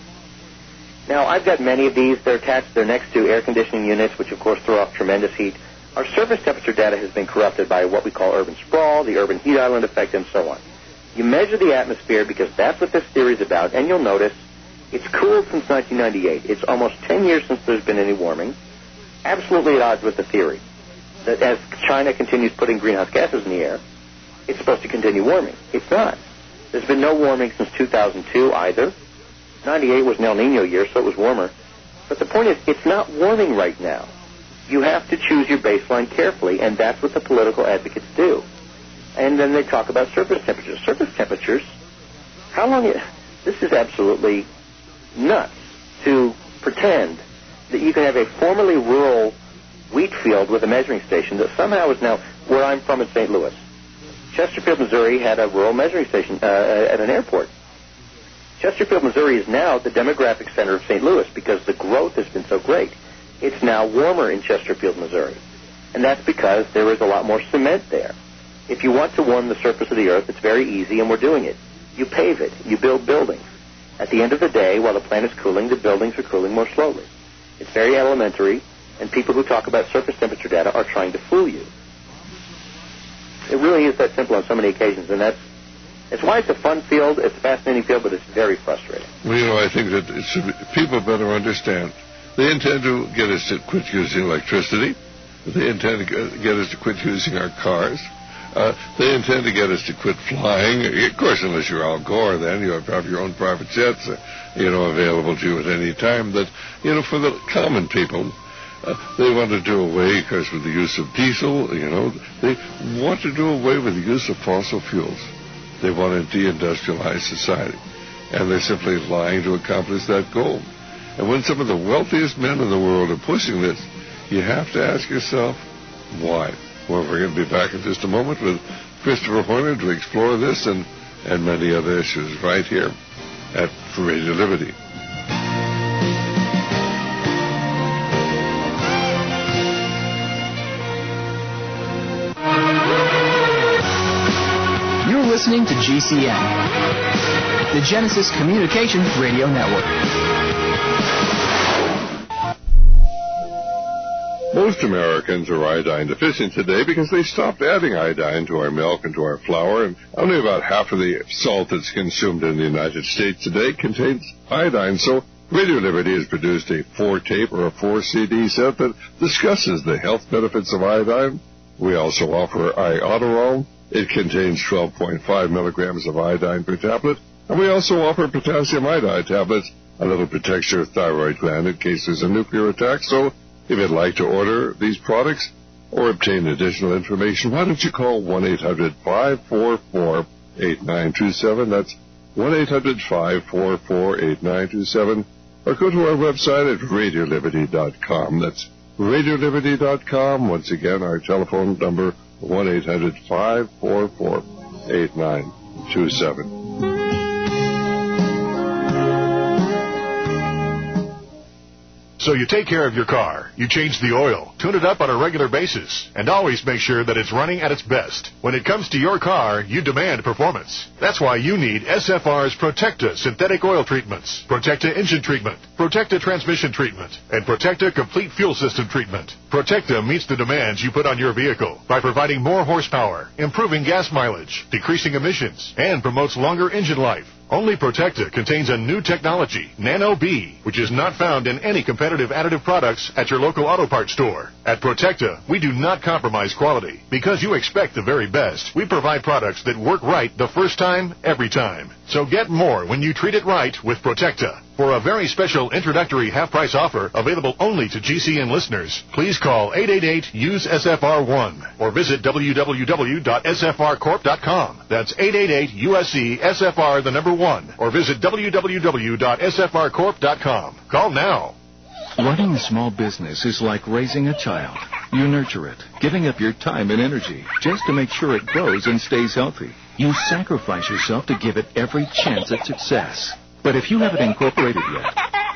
Now, I've got many of these. They're attached, they're next to air conditioning units, which, of course, throw off tremendous heat. Our surface temperature data has been corrupted by what we call urban sprawl, the urban heat island effect, and so on. You measure the atmosphere because that's what this theory is about, and you'll notice it's cooled since nineteen ninety-eight. It's almost ten years since there's been any warming, absolutely at odds with the theory that as China continues putting greenhouse gases in the air, it's supposed to continue warming. It's not. There's been no warming since two thousand two either. ninety-eight was an El Nino year, so it was warmer. But the point is, it's not warming right now. You have to choose your baseline carefully, and that's what the political advocates do. And then they talk about surface temperatures. Surface temperatures, how long... It, this is absolutely nuts to pretend that you can have a formerly rural wheat field with a measuring station that somehow is now... Where I'm from in Saint Louis, Chesterfield, Missouri had a rural measuring station uh, at an airport. Chesterfield, Missouri is now the demographic center of Saint Louis because the growth has been so great. It's now warmer in Chesterfield, Missouri. And that's because there is a lot more cement there. If you want to warm the surface of the earth, it's very easy, and we're doing it. You pave it. You build buildings. At the end of the day, while the planet's cooling, the buildings are cooling more slowly. It's very elementary, and people who talk about surface temperature data are trying to fool you. It really is that simple on so many occasions, and that's It's why it's a fun field, it's a fascinating field, but it's very frustrating. Well, you know, I think that it should be, people better understand. They intend to get us to quit using electricity. They intend to get us to quit using our cars. Uh, they intend to get us to quit flying. Of course, unless you're Al Gore, then you have to have your own private jets, uh, you know, available to you at any time. But, you know, for the common people, uh, they want to do away, of course, with the use of diesel, you know. They want to do away with the use of fossil fuels. They want to deindustrialize society. And they're simply lying to accomplish that goal. And when some of the wealthiest men in the world are pushing this, you have to ask yourself, why? Well, we're going to be back in just a moment with Christopher Horner to explore this and, and many other issues right here at Radio Liberty. You're listening to G C N, the Genesis Communications Radio Network. Most Americans are iodine deficient today because they stopped adding iodine to our milk and to our flour, and only about half of the salt that's consumed in the United States today contains iodine. So Radio Liberty has produced a four-tape or a four-C D set that discusses the health benefits of iodine. We also offer Iodoral. It contains twelve point five milligrams of iodine per tablet, and we also offer potassium iodide tablets, a little protects your thyroid gland in case there's a nuclear attack. So if you'd like to order these products or obtain additional information, why don't you call one eight hundred five four four eight nine two seven. That's one eight hundred five four four eight nine two seven. Or go to our website at radio liberty dot com. That's radio liberty dot com. Once again, our telephone number, one eight hundred five four four eight nine two seven. So you take care of your car, you change the oil, tune it up on a regular basis, and always make sure that it's running at its best. When it comes to your car, you demand performance. That's why you need S F R's Protecta synthetic oil treatments, Protecta engine treatment, Protecta transmission treatment, and Protecta complete fuel system treatment. Protecta meets the demands you put on your vehicle by providing more horsepower, improving gas mileage, decreasing emissions, and promotes longer engine life. Only Protecta contains a new technology, Nano B, which is not found in any competitive additive products at your local auto parts store. At Protecta, we do not compromise quality. Because you expect the very best, we provide products that work right the first time, every time. So get more when you treat it right with Protecta. For a very special introductory half-price offer available only to G C N listeners, please call eight eight eight, U S E, S F R one or visit w w w dot s f r corp dot com. That's eight eight eight, U S E, S F R, the number one, or visit w w w dot s f r corp dot com. Call now. Running a small business is like raising a child. You nurture it, giving up your time and energy just to make sure it grows and stays healthy. You sacrifice yourself to give it every chance at success. But if you haven't incorporated yet,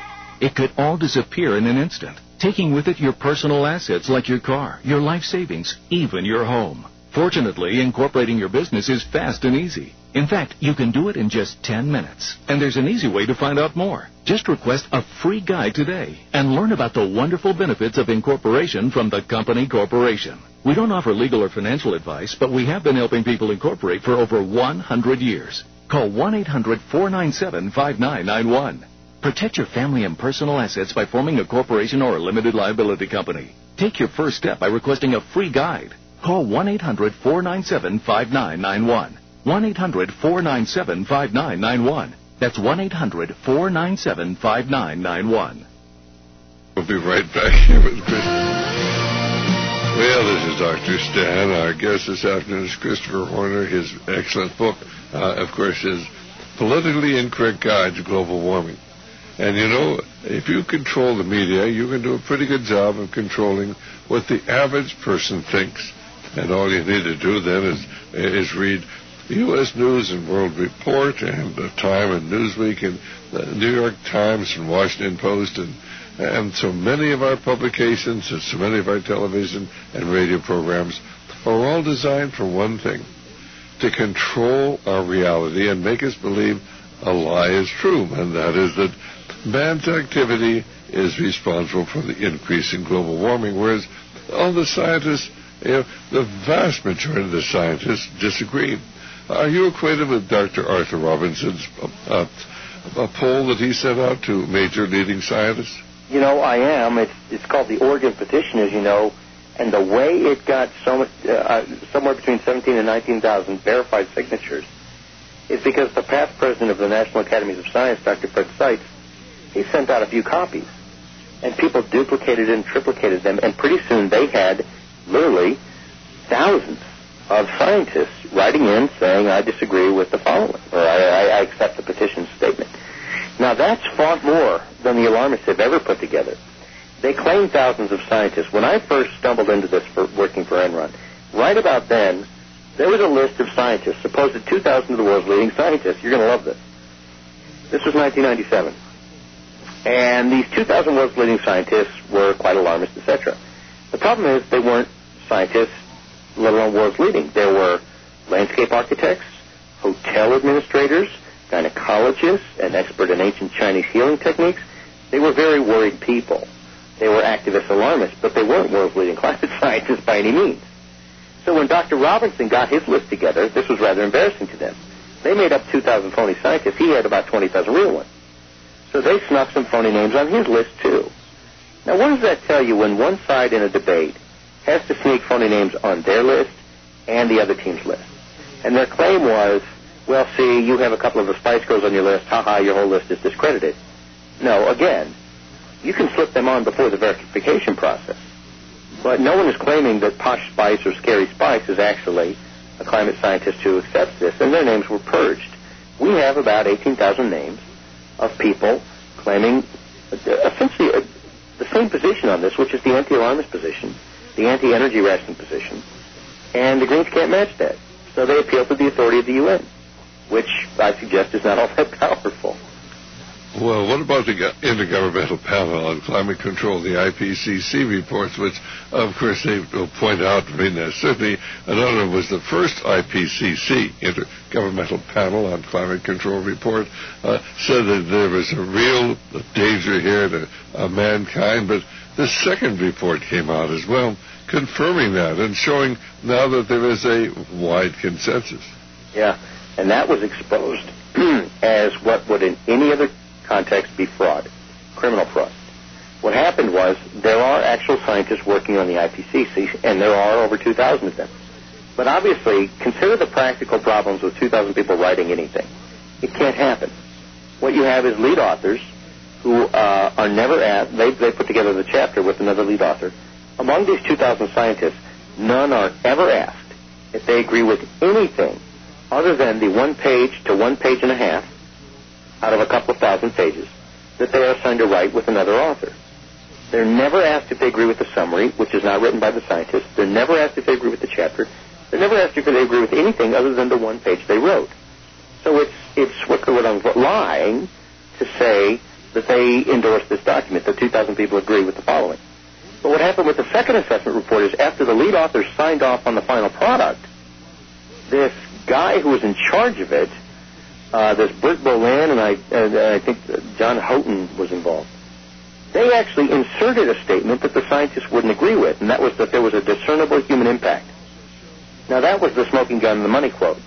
it could all disappear in an instant, taking with it your personal assets like your car, your life savings, even your home. Fortunately, incorporating your business is fast and easy. In fact, you can do it in just ten minutes. And there's an easy way to find out more. Just request a free guide today and learn about the wonderful benefits of incorporation from the company corporation. We don't offer legal or financial advice, but we have been helping people incorporate for over one hundred years. Call one eight hundred four nine seven five nine nine one. Protect your family and personal assets by forming a corporation or a limited liability company. Take your first step by requesting a free guide. Call one eight hundred four nine seven five nine nine one. one eight hundred four nine seven five nine nine one. That's one eight hundred four nine seven five nine nine one. We'll be right back here with Chris. Well, this is Doctor Stan. Our guest this afternoon is Christopher Horner. His excellent book, uh, of course, is Politically Incorrect Guide to Global Warming. And, you know, if you control the media, you can do a pretty good job of controlling what the average person thinks. And all you need to do then is, is read U S News and World Report and uh, Time and Newsweek and the New York Times and Washington Post and and so many of our publications and so many of our television and radio programs are all designed for one thing, to control our reality and make us believe a lie is true, and that is that man's activity is responsible for the increase in global warming, whereas all the scientists, you know, the vast majority of the scientists disagree. Are you acquainted with Doctor Arthur Robinson's uh, a poll that he sent out to major leading scientists? You know, I am. It's it's called the Oregon Petition, as you know, And the way it got so much, uh, somewhere between seventeen and nineteen thousand verified signatures is because the past president of the National Academies of Science, Doctor Fred Seitz, he sent out a few copies. And people duplicated and triplicated them, and pretty soon they had literally thousands of scientists writing in saying, I disagree with the following, or I, I accept the petition statement. Now, that's far more than the alarmists have ever put together. They claim thousands of scientists. When I first stumbled into this for working for Enron, right about then, there was a list of scientists, supposed two thousand of the world's leading scientists. You're going to love this. This was nineteen ninety-seven. And these two thousand world's leading scientists were quite alarmist, et cetera. The problem is they weren't scientists, let alone world's leading. There were landscape architects, hotel administrators, gynecologists, an expert in ancient Chinese healing techniques. They were very worried people. They were activist alarmists, but they weren't world's leading climate scientists by any means. So when Doctor Robinson got his list together, this was rather embarrassing to them. They made up two thousand phony scientists. He had about twenty thousand real ones. So they snuck some phony names on his list, too. Now, what does that tell you when one side in a debate has to sneak phony names on their list and the other team's list? And their claim was, well, see, you have a couple of the Spice Girls on your list. Ha-ha, your whole list is discredited. No, again, you can slip them on before the verification process. But no one is claiming that Posh Spice or Scary Spice is actually a climate scientist who accepts this, and their names were purged. We have about eighteen thousand names of people claiming essentially a, the same position on this, which is the anti-alarmist position, the anti-energy rationing position, and the Greens can't match that. So they appeal to the authority of the U N, which I suggest is not all that powerful. Well, what about the Intergovernmental Panel on Climate Control, the I P C C reports, which, of course, they will point out, I mean, uh, certainly another was the first I P C C, Intergovernmental Panel on Climate Control report, uh, said that there was a real danger here to uh, mankind, but the second report came out as well, confirming that and showing now that there is a wide consensus. Yeah, and that was exposed as what would in any other context be fraud, criminal fraud. What happened was there are actual scientists working on the I P C C, and there are over two thousand of them. But obviously, consider the practical problems with two thousand people writing anything. It can't happen. What you have is lead authors who uh, are never asked. They, they put together the chapter with another lead author. Among these two thousand scientists, none are ever asked if they agree with anything other than the one page to one page and a half out of a couple of thousand pages that they are assigned to write with another author. They're never asked if they agree with the summary, which is not written by the scientists. They're never asked if they agree with the chapter. They're never asked if they agree with anything other than the one page they wrote. So it's it's Swickler lying to say that they endorse this document, that two thousand people agree with the following. But what happened with the second assessment report is after the lead author signed off on the final product, this guy who was in charge of it, Uh, there's Bert Bolan, and I, and I think John Houghton was involved. They actually inserted a statement that the scientists wouldn't agree with, and that was that there was a discernible human impact. Now, that was the smoking gun and the money quote.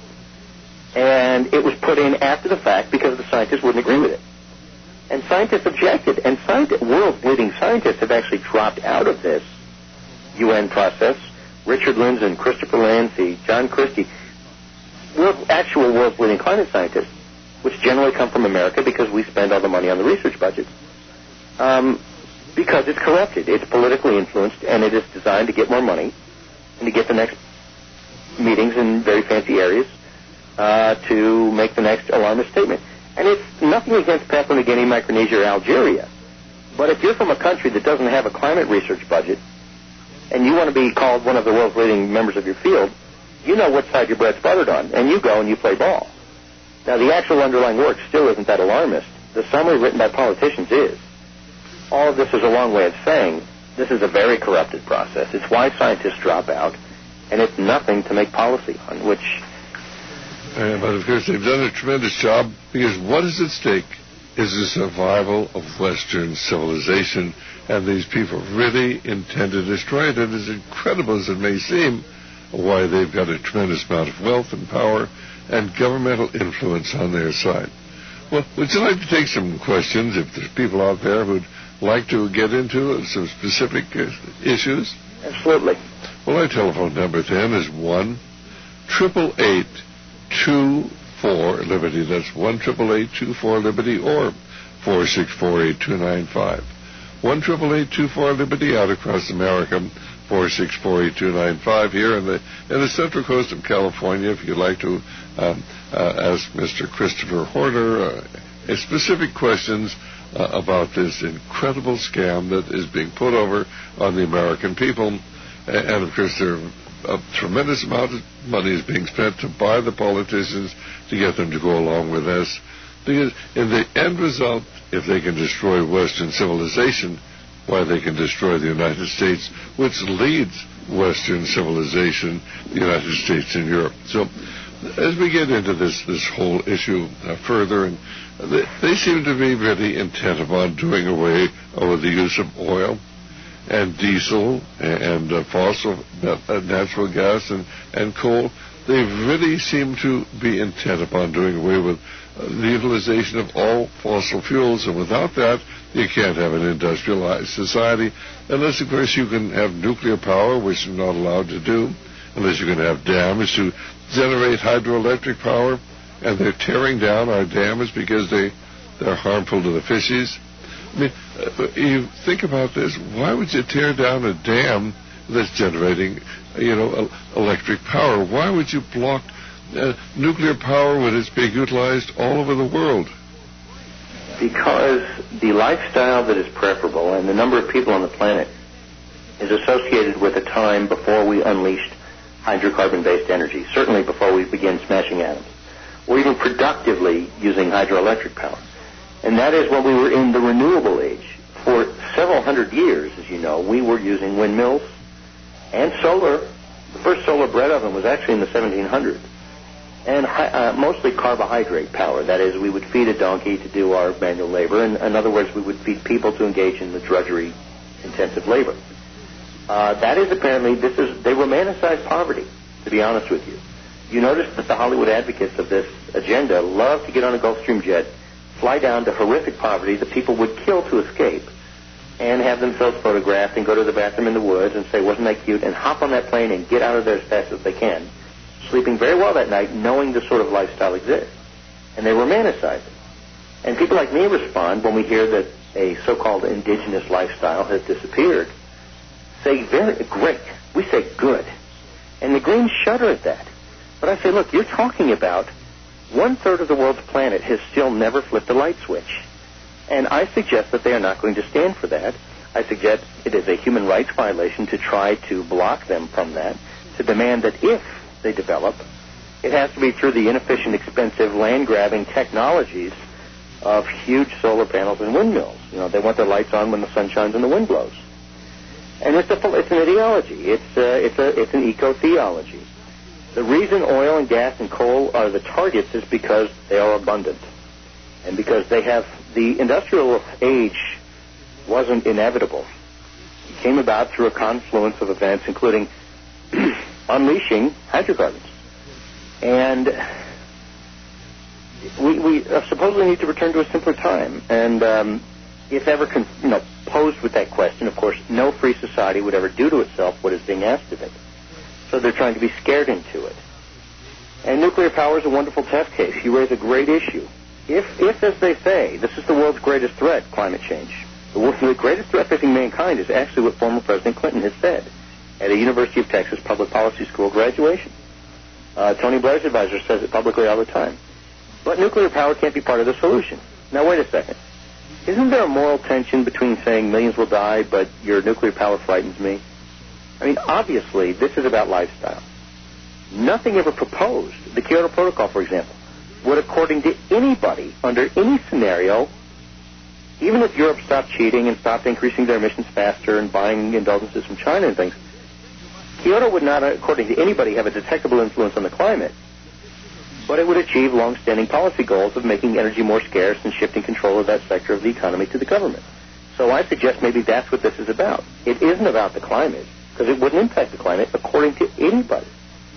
And it was put in after the fact because the scientists wouldn't agree with it. And scientists objected, and scientists, world's leading scientists have actually dropped out of this U N process. Richard Lindzen, Christopher Lancy, John Christie, world, actual world's leading climate scientists, which generally come from America because we spend all the money on the research budget. Um, because it's corrupted. It's politically influenced, and it is designed to get more money and to get the next meetings in very fancy areas uh, to make the next alarmist statement. And it's nothing against Papua New Guinea, Micronesia, or Algeria. But if you're from a country that doesn't have a climate research budget and you want to be called one of the world's leading members of your field, you know what side your bread's buttered on, and you go and you play ball. Now, the actual underlying work still isn't that alarmist. The summary written by politicians is. All of this is a long way of saying this is a very corrupted process. It's why scientists drop out, and it's nothing to make policy on, which... Uh, but, of course, they've done a tremendous job, because what is at stake is the survival of Western civilization, and these people really intend to destroy it. And as incredible as it may seem, why they've got a tremendous amount of wealth and power and governmental influence on their side. Well, would you like to take some questions if there's people out there who'd like to get into some specific uh, issues? Absolutely. Well, our telephone number then is one triple eight two four Liberty. That's one triple eight two four Liberty or four six four eight two nine five. One triple eight two four Liberty out across America. Four six four eight two nine five here in the in the Central Coast of California. If you'd like to um, uh, ask Mister Christopher Horner uh, specific questions uh, about this incredible scam that is being put over on the American people, and of course there a tremendous amount of money is being spent to buy the politicians to get them to go along with this. Because in the end result, if they can destroy Western civilization, why, they can destroy the United States, which leads Western civilization, the United States and Europe. So as we get into this, this whole issue uh, further, and they, they seem to be really intent upon doing away with the use of oil and diesel and uh, fossil uh, natural gas and, and coal. They really seem to be intent upon doing away with uh, the utilization of all fossil fuels, and without that, you can't have an industrialized society, unless, of course, you can have nuclear power, which you're not allowed to do, unless you can have dams to generate hydroelectric power, and they're tearing down our dams because they, they're harmful to the fishes. I mean, uh, you think about this, why would you tear down a dam that's generating, you know, electric power? Why would you block uh, nuclear power when it's being utilized all over the world? Because the lifestyle that is preferable and the number of people on the planet is associated with a time before we unleashed hydrocarbon-based energy, certainly before we began smashing atoms, or even productively using hydroelectric power. And that is when we were in the renewable age. For several hundred years, as you know, we were using windmills and solar. The first solar bread oven was actually in the seventeen hundreds. And uh, mostly carbohydrate power. That is, we would feed a donkey to do our manual labor. And in other words, we would feed people to engage in the drudgery-intensive labor. Uh, that is apparently, this is, they romanticize poverty, to be honest with you. You notice that the Hollywood advocates of this agenda love to get on a Gulfstream jet, fly down to horrific poverty that people would kill to escape, and have themselves photographed and go to the bathroom in the woods and say, wasn't that cute, and hop on that plane and get out of there as fast as they can, sleeping very well that night, knowing this sort of lifestyle exists. And they romanticize it. And people like me respond when we hear that a so-called indigenous lifestyle has disappeared, say, very great. We say, good. And the Greens shudder at that. But I say, look, you're talking about one-third of the world's planet has still never flipped a light switch. And I suggest that they are not going to stand for that. I suggest it is a human rights violation to try to block them from that, to demand that if they develop, it has to be through the inefficient, expensive, land-grabbing technologies of huge solar panels and windmills. You know, they want their lights on when the sun shines and the wind blows. And it's, a, it's an ideology. It's, a, it's, a, it's an eco-theology. The reason oil and gas and coal are the targets is because they are abundant. And because they have, the industrial age wasn't inevitable. It came about through a confluence of events, including unleashing hydrocarbons. And we, we supposedly need to return to a simpler time. And um, if ever con- you know, posed with that question, of course, no free society would ever do to itself what is being asked of it. So they're trying to be scared into it. And nuclear power is a wonderful test case. You raise a great issue. If, if, as they say, this is the world's greatest threat, climate change, the, world, the greatest threat facing mankind is actually what former President Clinton has said at a University of Texas Public Policy School graduation. Uh, Tony Blair's advisor says it publicly all the time. But nuclear power can't be part of the solution. Now, wait a second. Isn't there a moral tension between saying millions will die, but your nuclear power frightens me? I mean, obviously, this is about lifestyle. Nothing ever proposed, the Kyoto Protocol, for example, would, according to anybody, under any scenario, even if Europe stopped cheating and stopped increasing their emissions faster and buying indulgences from China and things, Kyoto would not, according to anybody, have a detectable influence on the climate, but it would achieve long-standing policy goals of making energy more scarce and shifting control of that sector of the economy to the government. So I suggest maybe that's what this is about. It isn't about the climate, because it wouldn't impact the climate according to anybody.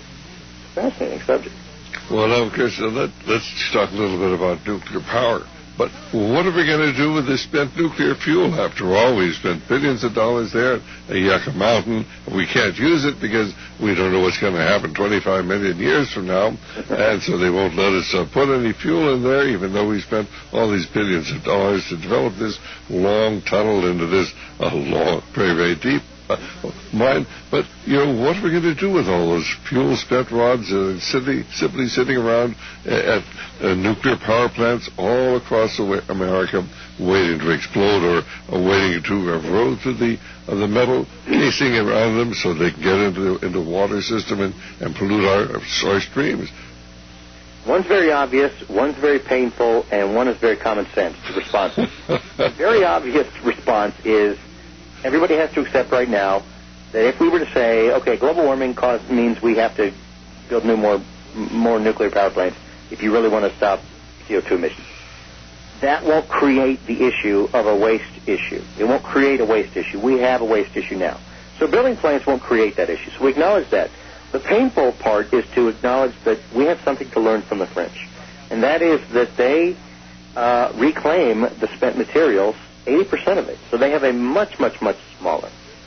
Fascinating subject. Well, now, of course, uh, let, let's talk a little bit about nuclear power. But what are we going to do with this spent nuclear fuel? After all, we've spent billions of dollars there at Yucca Mountain. We can't use it because we don't know what's going to happen twenty-five million years from now. And so they won't let us uh, put any fuel in there, even though we spent all these billions of dollars to develop this long tunnel into this uh, long, very, very deep uh, mine. But, you know, what are we going to do with all those fuel spent rods uh, simply, simply sitting around at uh, nuclear power plants all across America waiting to explode, or, or waiting to erode through the uh, the metal casing around them so they can get into the, into the water system and, and pollute our, our streams? One's very obvious, one's very painful, and one is very common sense response. The very obvious response is everybody has to accept right now that if we were to say, okay, global warming cause means we have to build new more more nuclear power plants if you really want to stop C O two emissions, that won't create the issue of a waste issue. It won't create a waste issue. We have a waste issue now. So building plants won't create that issue. So we acknowledge that. The painful part is to acknowledge that we have something to learn from the French, and that is that they uh, reclaim the spent materials, eighty percent of it. So they have a much, much, much smaller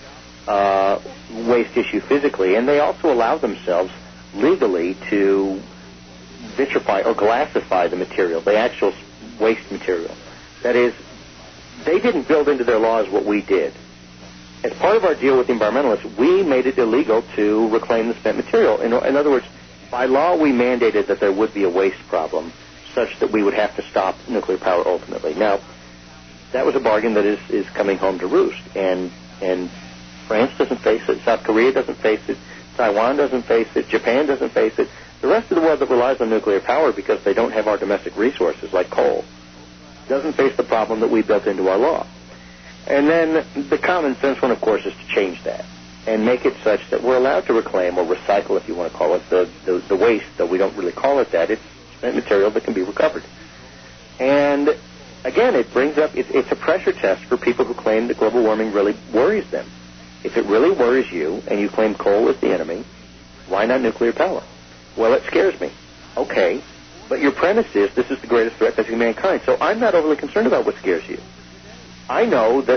uh, waste issue physically, and they also allow themselves legally to vitrify or glassify the material, the actual waste material. That is, they didn't build into their laws what we did. As part of our deal with the environmentalists, we made it illegal to reclaim the spent material. In, in other words, by law, we mandated that there would be a waste problem such that we would have to stop nuclear power ultimately. Now, that was a bargain that is, is coming home to roost. And, and France doesn't face it. South Korea doesn't face it. Taiwan doesn't face it. Japan doesn't face it. The rest of the world that relies on nuclear power because they don't have our domestic resources like coal doesn't face the problem that we built into our law. And then the common sense one, of course, is to change that and make it such that we're allowed to reclaim or recycle, if you want to call it, the, the, the waste, though we don't really call it that. It's spent material that can be recovered. And, again, it brings up, it, it's a pressure test for people who claim that global warming really worries them. If it really worries you and you claim coal is the enemy, why not nuclear power? Well, it scares me. Okay, but your premise is this is the greatest threat facing mankind. So I'm not overly concerned about what scares you. I know that,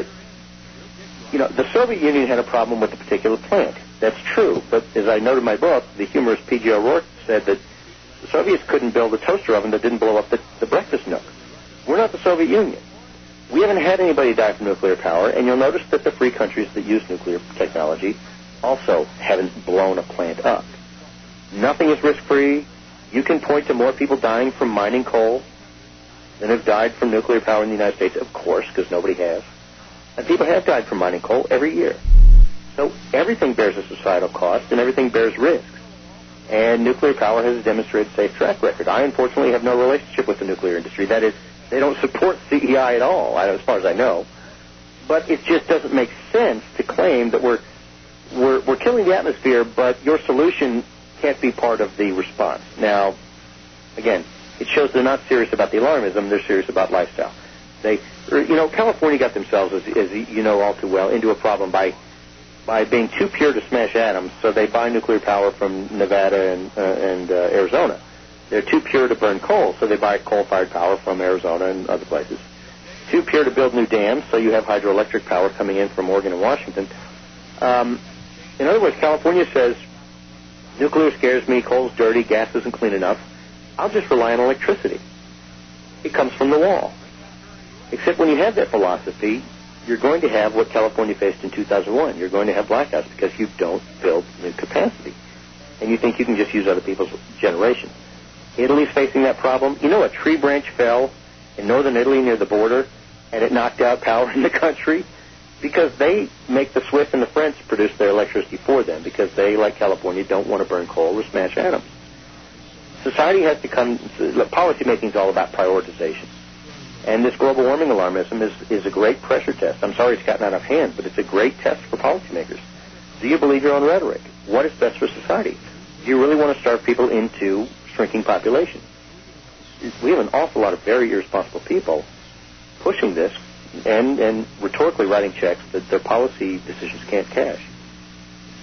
you know, the Soviet Union had a problem with a particular plant. That's true. But as I noted in my book, the humorist P G O'Rourke said that the Soviets couldn't build a toaster oven that didn't blow up the, the breakfast nook. We're not the Soviet Union. We haven't had anybody die from nuclear power, and you'll notice that the free countries that use nuclear technology also haven't blown a plant up. Nothing is risk-free. You can point to more people dying from mining coal than have died from nuclear power in the United States, of course, because nobody has. And people have died from mining coal every year. So everything bears a societal cost, and everything bears risks. And nuclear power has a demonstrated safe track record. I, unfortunately, have no relationship with the nuclear industry. That is, they don't support C E I at all, as far as I know. But it just doesn't make sense to claim that we're we're, we're killing the atmosphere, but your solution can't be part of the response. Now, again, it shows they're not serious about the alarmism, they're serious about lifestyle. They, you know, California got themselves, as, as you know all too well, into a problem by by being too pure to smash atoms, so they buy nuclear power from Nevada and, uh, and uh, Arizona. They're too pure to burn coal, so they buy coal-fired power from Arizona and other places. Too pure to build new dams, so you have hydroelectric power coming in from Oregon and Washington. Um, in other words, California says, nuclear scares me, coal's dirty, gas isn't clean enough. I'll just rely on electricity. It comes from the wall. Except when you have that philosophy, you're going to have what California faced in two thousand one. You're going to have blackouts because you don't build new capacity. And you think you can just use other people's generation. Italy's facing that problem. You know, a tree branch fell in northern Italy near the border, and it knocked out power in the country because they make the Swiss and the French produce their electricity for them because they, like California, don't want to burn coal or smash atoms. Society has to come, policy making is all about prioritization. And this global warming alarmism is, is a great pressure test. I'm sorry it's gotten out of hand, but it's a great test for policymakers. Do you believe your own rhetoric? What is best for society? Do you really want to starve people into shrinking population? We have an awful lot of very irresponsible people pushing this and, and rhetorically writing checks that their policy decisions can't cash.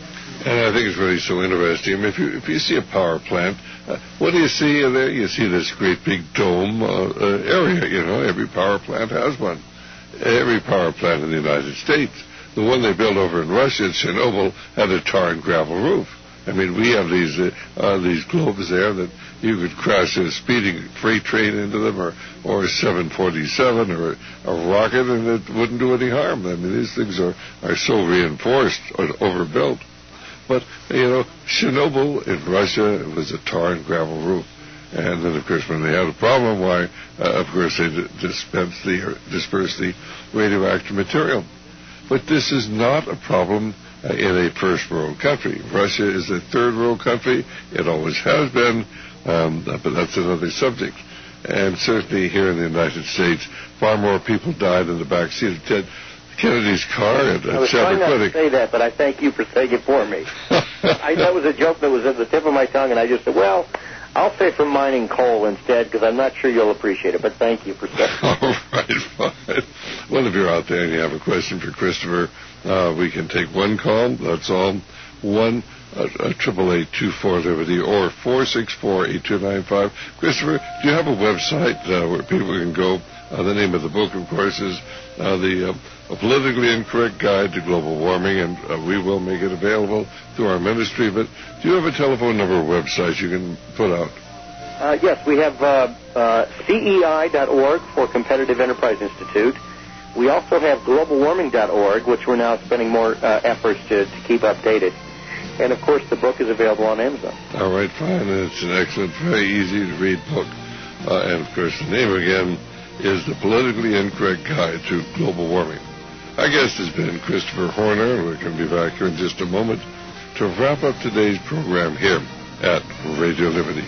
And I think it's really so interesting. I mean, if you if you see a power plant, uh, what do you see there? You see this great big dome uh, uh, area. You know, every power plant has one. Every power plant in the United States. The one they built over in Russia, at Chernobyl, had a tar and gravel roof. I mean, we have these uh, uh, these globes there that you could crash a speeding freight train into them, or or a seven forty-seven, or a, a rocket, and it wouldn't do any harm. I mean, these things are, are so reinforced or overbuilt. But, you know, Chernobyl in Russia was a tar and gravel roof. And then, of course, when they had a problem, why, uh, of course, they d- dispensed the, or dispersed the radioactive material. But this is not a problem uh, in a first world country. Russia is a third world country. It always has been, um, but that's another subject. And certainly here in the United States, far more people died in the back seat of Ted Kennedy's car at, at I was trying not to say that, but I thank you for saying it for me. I, that was a joke that was at the tip of my tongue, and I just said, well, I'll say from mining coal instead, because I'm not sure you'll appreciate it, but thank you for saying it. All right, fine. Well, if you're out there and you have a question for Christopher, uh, we can take one call. That's all. One, triple eight two four Liberty, or four six four eight two nine five. Christopher, do you have a website uh, where people can go? Uh, the name of the book, of course, is uh, the uh, A Politically Incorrect Guide to Global Warming, and uh, we will make it available through our ministry. But do you have a telephone number or website you can put out? Uh, yes, we have uh, uh, C E I dot org for Competitive Enterprise Institute. We also have global warming dot org, which we're now spending more uh, efforts to, to keep updated. And, of course, the book is available on Amazon. All right, fine. It's an excellent, very easy-to-read book. Uh, and, of course, the name again is The Politically Incorrect Guide to Global Warming. Our guest has been Christopher Horner, and we're going to be back here in just a moment to wrap up today's program here at Radio Liberty.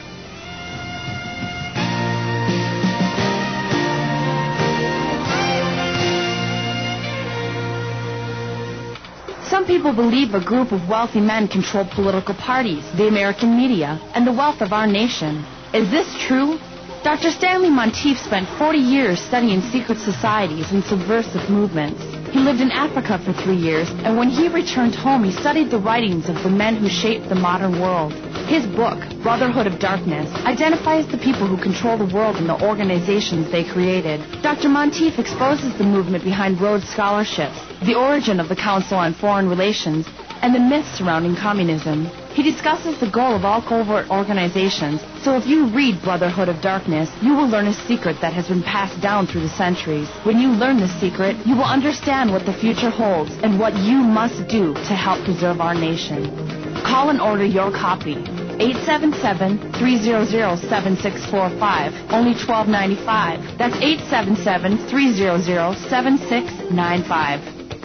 Some people believe a group of wealthy men control political parties, the American media, and the wealth of our nation. Is this true? Doctor Stanley Monteith spent forty years studying secret societies and subversive movements. He lived in Africa for three years, and when he returned home, he studied the writings of the men who shaped the modern world. His book, Brotherhood of Darkness, identifies the people who control the world and the organizations they created. Doctor Monteith exposes the movement behind Rhodes Scholarships, the origin of the Council on Foreign Relations, and the myths surrounding communism. He discusses the goal of all covert organizations, so if you read Brotherhood of Darkness, you will learn a secret that has been passed down through the centuries. When you learn this secret, you will understand what the future holds and what you must do to help preserve our nation. Call and order your copy. eight seven seven, three hundred, seven six four five, only twelve ninety-five. That's eight seven seven, three hundred, seven six nine five.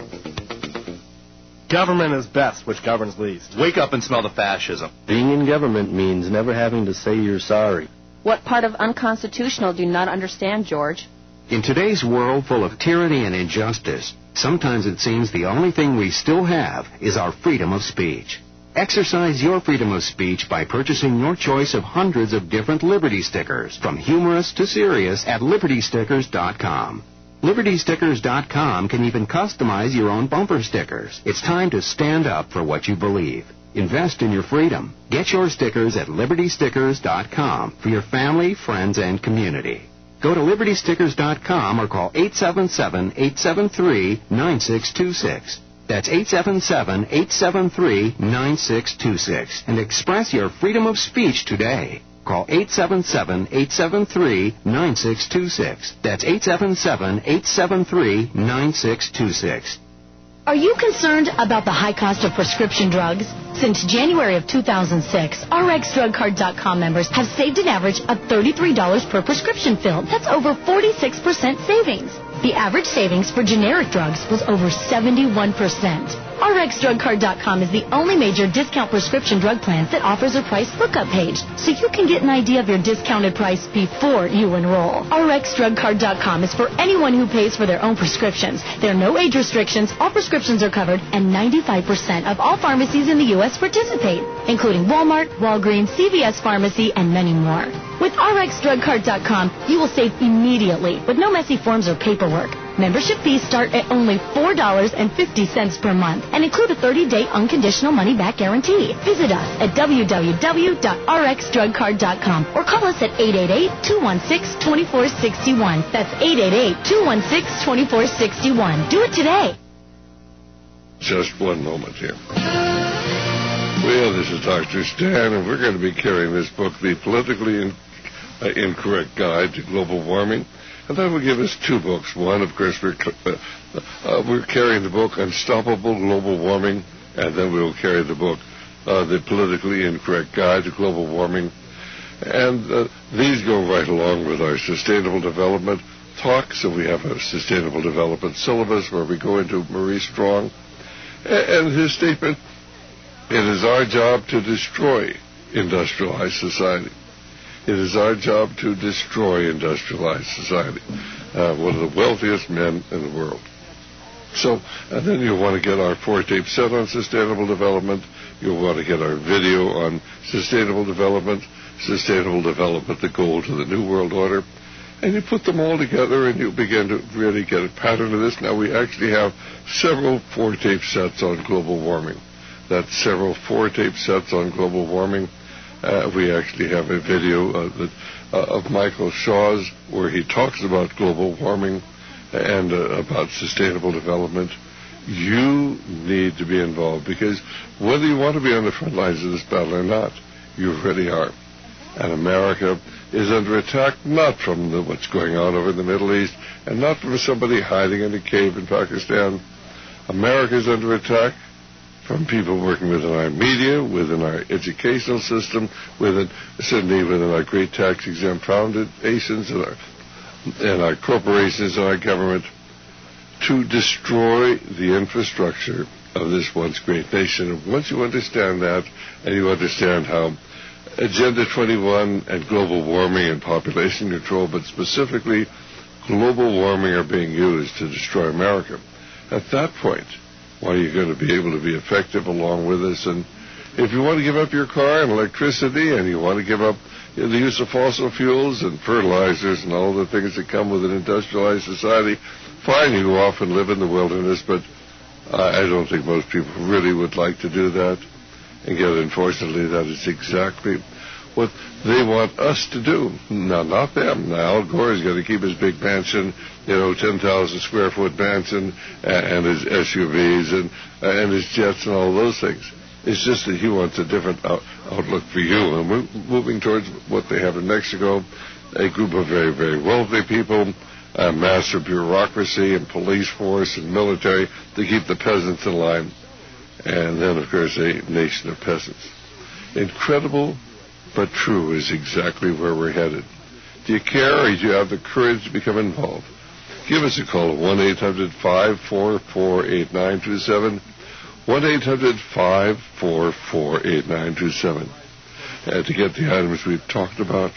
Government is best, which governs least. Wake up and smell the fascism. Being in government means never having to say you're sorry. What part of unconstitutional do you not understand, George? In today's world full of tyranny and injustice, sometimes it seems the only thing we still have is our freedom of speech. Exercise your freedom of speech by purchasing your choice of hundreds of different Liberty stickers, from humorous to serious, at Liberty Stickers dot com. Liberty Stickers dot com can even customize your own bumper stickers. It's time to stand up for what you believe. Invest in your freedom. Get your stickers at Liberty Stickers dot com for your family, friends, and community. Go to Liberty Stickers dot com or call eight seven seven, eight seven three, nine six two six. That's eight seven seven, eight seven three, nine six two six and express your freedom of speech today. Call eight seven seven, eight seven three, nine six two six. That's eight seven seven, eight seven three, nine six two six. Are you concerned about the high cost of prescription drugs? Since January of two thousand six, R X Drug Card dot com members have saved an average of thirty-three dollars per prescription fill. That's over forty-six percent savings. The average savings for generic drugs was over seventy-one percent. R X Drug Card dot com is the only major discount prescription drug plan that offers a price lookup page, so you can get an idea of your discounted price before you enroll. R X Drug Card dot com is for anyone who pays for their own prescriptions. There are no age restrictions, all prescriptions are covered, and ninety-five percent of all pharmacies in the U S participate, including Walmart, Walgreens, C V S Pharmacy, and many more. With R X Drug Card dot com, you will save immediately with no messy forms or paperwork. Membership fees start at only four dollars and fifty cents per month and include a thirty-day unconditional money-back guarantee. Visit us at w w w dot r x drug card dot com or call us at eight eight eight, two one six, two four six one. That's eight eight eight, two one six, two four six one. Do it today. Just one moment here. Well, this is Doctor Stan, and we're going to be carrying this book, The Politically in, uh, Incorrect Guide to Global Warming. And that will give us two books. One, of course, we're, uh, uh, we're carrying the book Unstoppable Global Warming, and then we will carry the book uh, The Politically Incorrect Guide to Global Warming. And uh, these go right along with our Sustainable Development talk. So we have a Sustainable Development syllabus where we go into Maurice Strong and his statement, it is our job to destroy industrialized society. It is our job to destroy industrialized society. Uh, one of the wealthiest men in the world. So, and then you'll want to get our four-tape set on sustainable development. You'll want to get our video on sustainable development, sustainable development, the goal to the New World Order. And you put them all together and you begin to really get a pattern of this. Now, we actually have several four-tape sets on global warming. That's several four-tape sets on global warming. Uh, we actually have a video uh, that, uh, of Michael Shaw's where he talks about global warming and uh, about sustainable development. You need to be involved because whether you want to be on the front lines of this battle or not, you really are. And America is under attack not from the, what's going on over in the Middle East and not from somebody hiding in a cave in Pakistan. America is under attack from people working within our media, within our educational system, within, certainly within our great tax-exempt foundations and our, and our corporations and our government, to destroy the infrastructure of this once great nation. And once you understand that, and you understand how Agenda twenty-one and global warming and population control, but specifically global warming, are being used to destroy America, at that point, well, you're going to be able to be effective along with us. And if you want to give up your car and electricity, and you want to give up the use of fossil fuels and fertilizers and all the things that come with an industrialized society, fine, you go off and live in the wilderness, but uh, I don't think most people really would like to do that. And yet, unfortunately, that is exactly what they want us to do. Now, not them. Now, Al Gore is going to keep his big mansion, you know, ten thousand square foot mansion, and his S U Vs and, and his jets and all those things. It's just that he wants a different out- outlook for you. And we're moving towards what they have in Mexico, a group of very, very wealthy people, a massive bureaucracy and police force and military to keep the peasants in line. And then, of course, a nation of peasants. Incredible, but true is exactly where we're headed. Do you care, or do you have the courage to become involved? Give us a call at one eight hundred, five four four, eight nine two seven, one eight hundred, five four four, eight nine two seven, uh, to get the items we've talked about.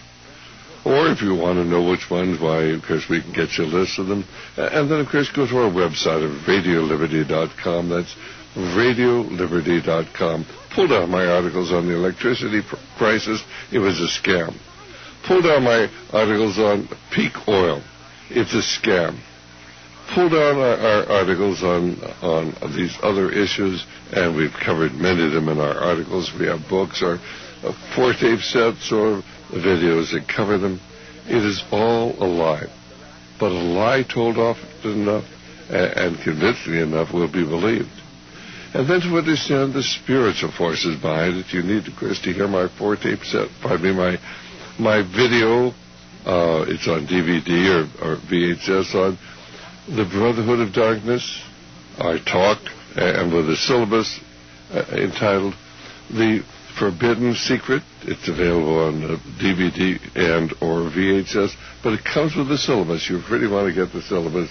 Or if you want to know which ones, why, of course, we can get you a list of them. Uh, and then, of course, go to our website at radio liberty dot com. That's radio liberty dot com. Pull down my articles on the electricity pr- prices. It was a scam. Pull down my articles on peak oil. It's a scam. Pull down our, our articles on on these other issues, and we've covered many of them in our articles. We have books or uh, four-tape sets or videos that cover them. It is all a lie. But a lie told often enough and, and convincingly enough will be believed. And then to understand the spiritual forces behind it, you need, of course, to hear my four-tape set, pardon me, my my video. Uh, it's on D V D or, or V H S on the Brotherhood of Darkness, our talk, and with a syllabus uh, entitled The Forbidden Secret. It's available on uh, D V D and or V H S, but it comes with a syllabus. You really want to get the syllabus.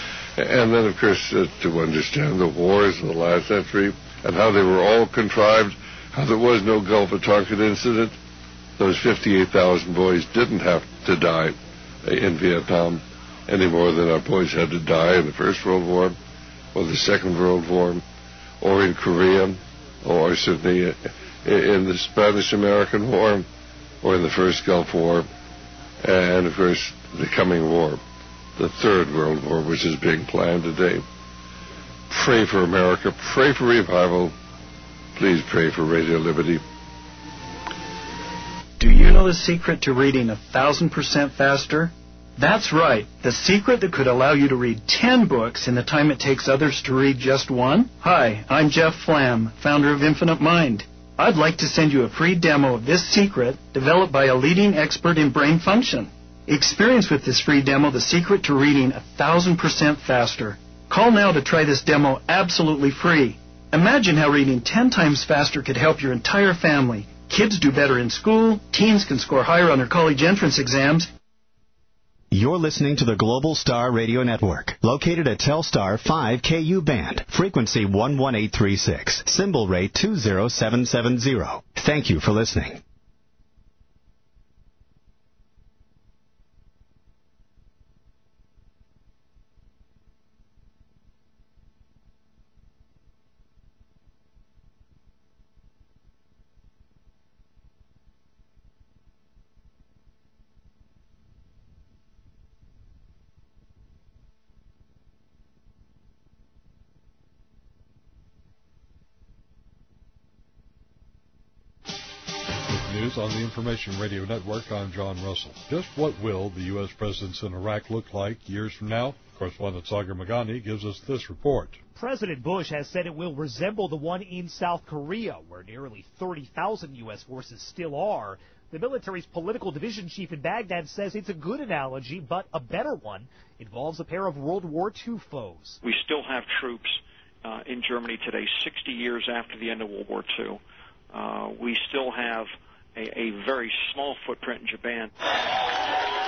And then, of course, uh, to understand the wars of the last century and how they were all contrived, how there was no Gulf of Tonkin incident. Those fifty-eight thousand boys didn't have to die in Vietnam any more than our boys had to die in the First World War or the Second World War or in Korea or certainly in the Spanish-American War or in the First Gulf War and, of course, the coming war. the Third World War, which is being planned today. Pray for America. Pray for revival. Please pray for Radio Liberty. Do you know the secret to reading a thousand percent faster? That's right, the secret that could allow you to read ten books in the time it takes others to read just one. Hi, I'm Jeff Flam, founder of Infinite Mind. I'd like to send you a free demo of this secret developed by a leading expert in brain function. Experience with this free demo the secret to reading a thousand percent faster. Call now to try this demo absolutely free. Imagine how reading ten times faster could help your entire family. Kids do better in school, teens can score higher on their college entrance exams. You're listening to the Global Star Radio Network, located at Telstar five K U band, frequency one one eight three six, symbol rate two zero seven seven zero. Thank you for listening. News on the Information Radio Network, I'm John Russell. Just what will the U S presence in Iraq look like years from now? Correspondent Sagar Magani gives us this report. President Bush has said it will resemble the one in South Korea, where nearly thirty thousand U S forces still are. The military's political division chief in Baghdad says it's a good analogy, but a better one involves a pair of World War Two foes. We still have troops uh, in Germany today, sixty years after the end of World War Two. Uh, we still have A, a very small footprint in Japan.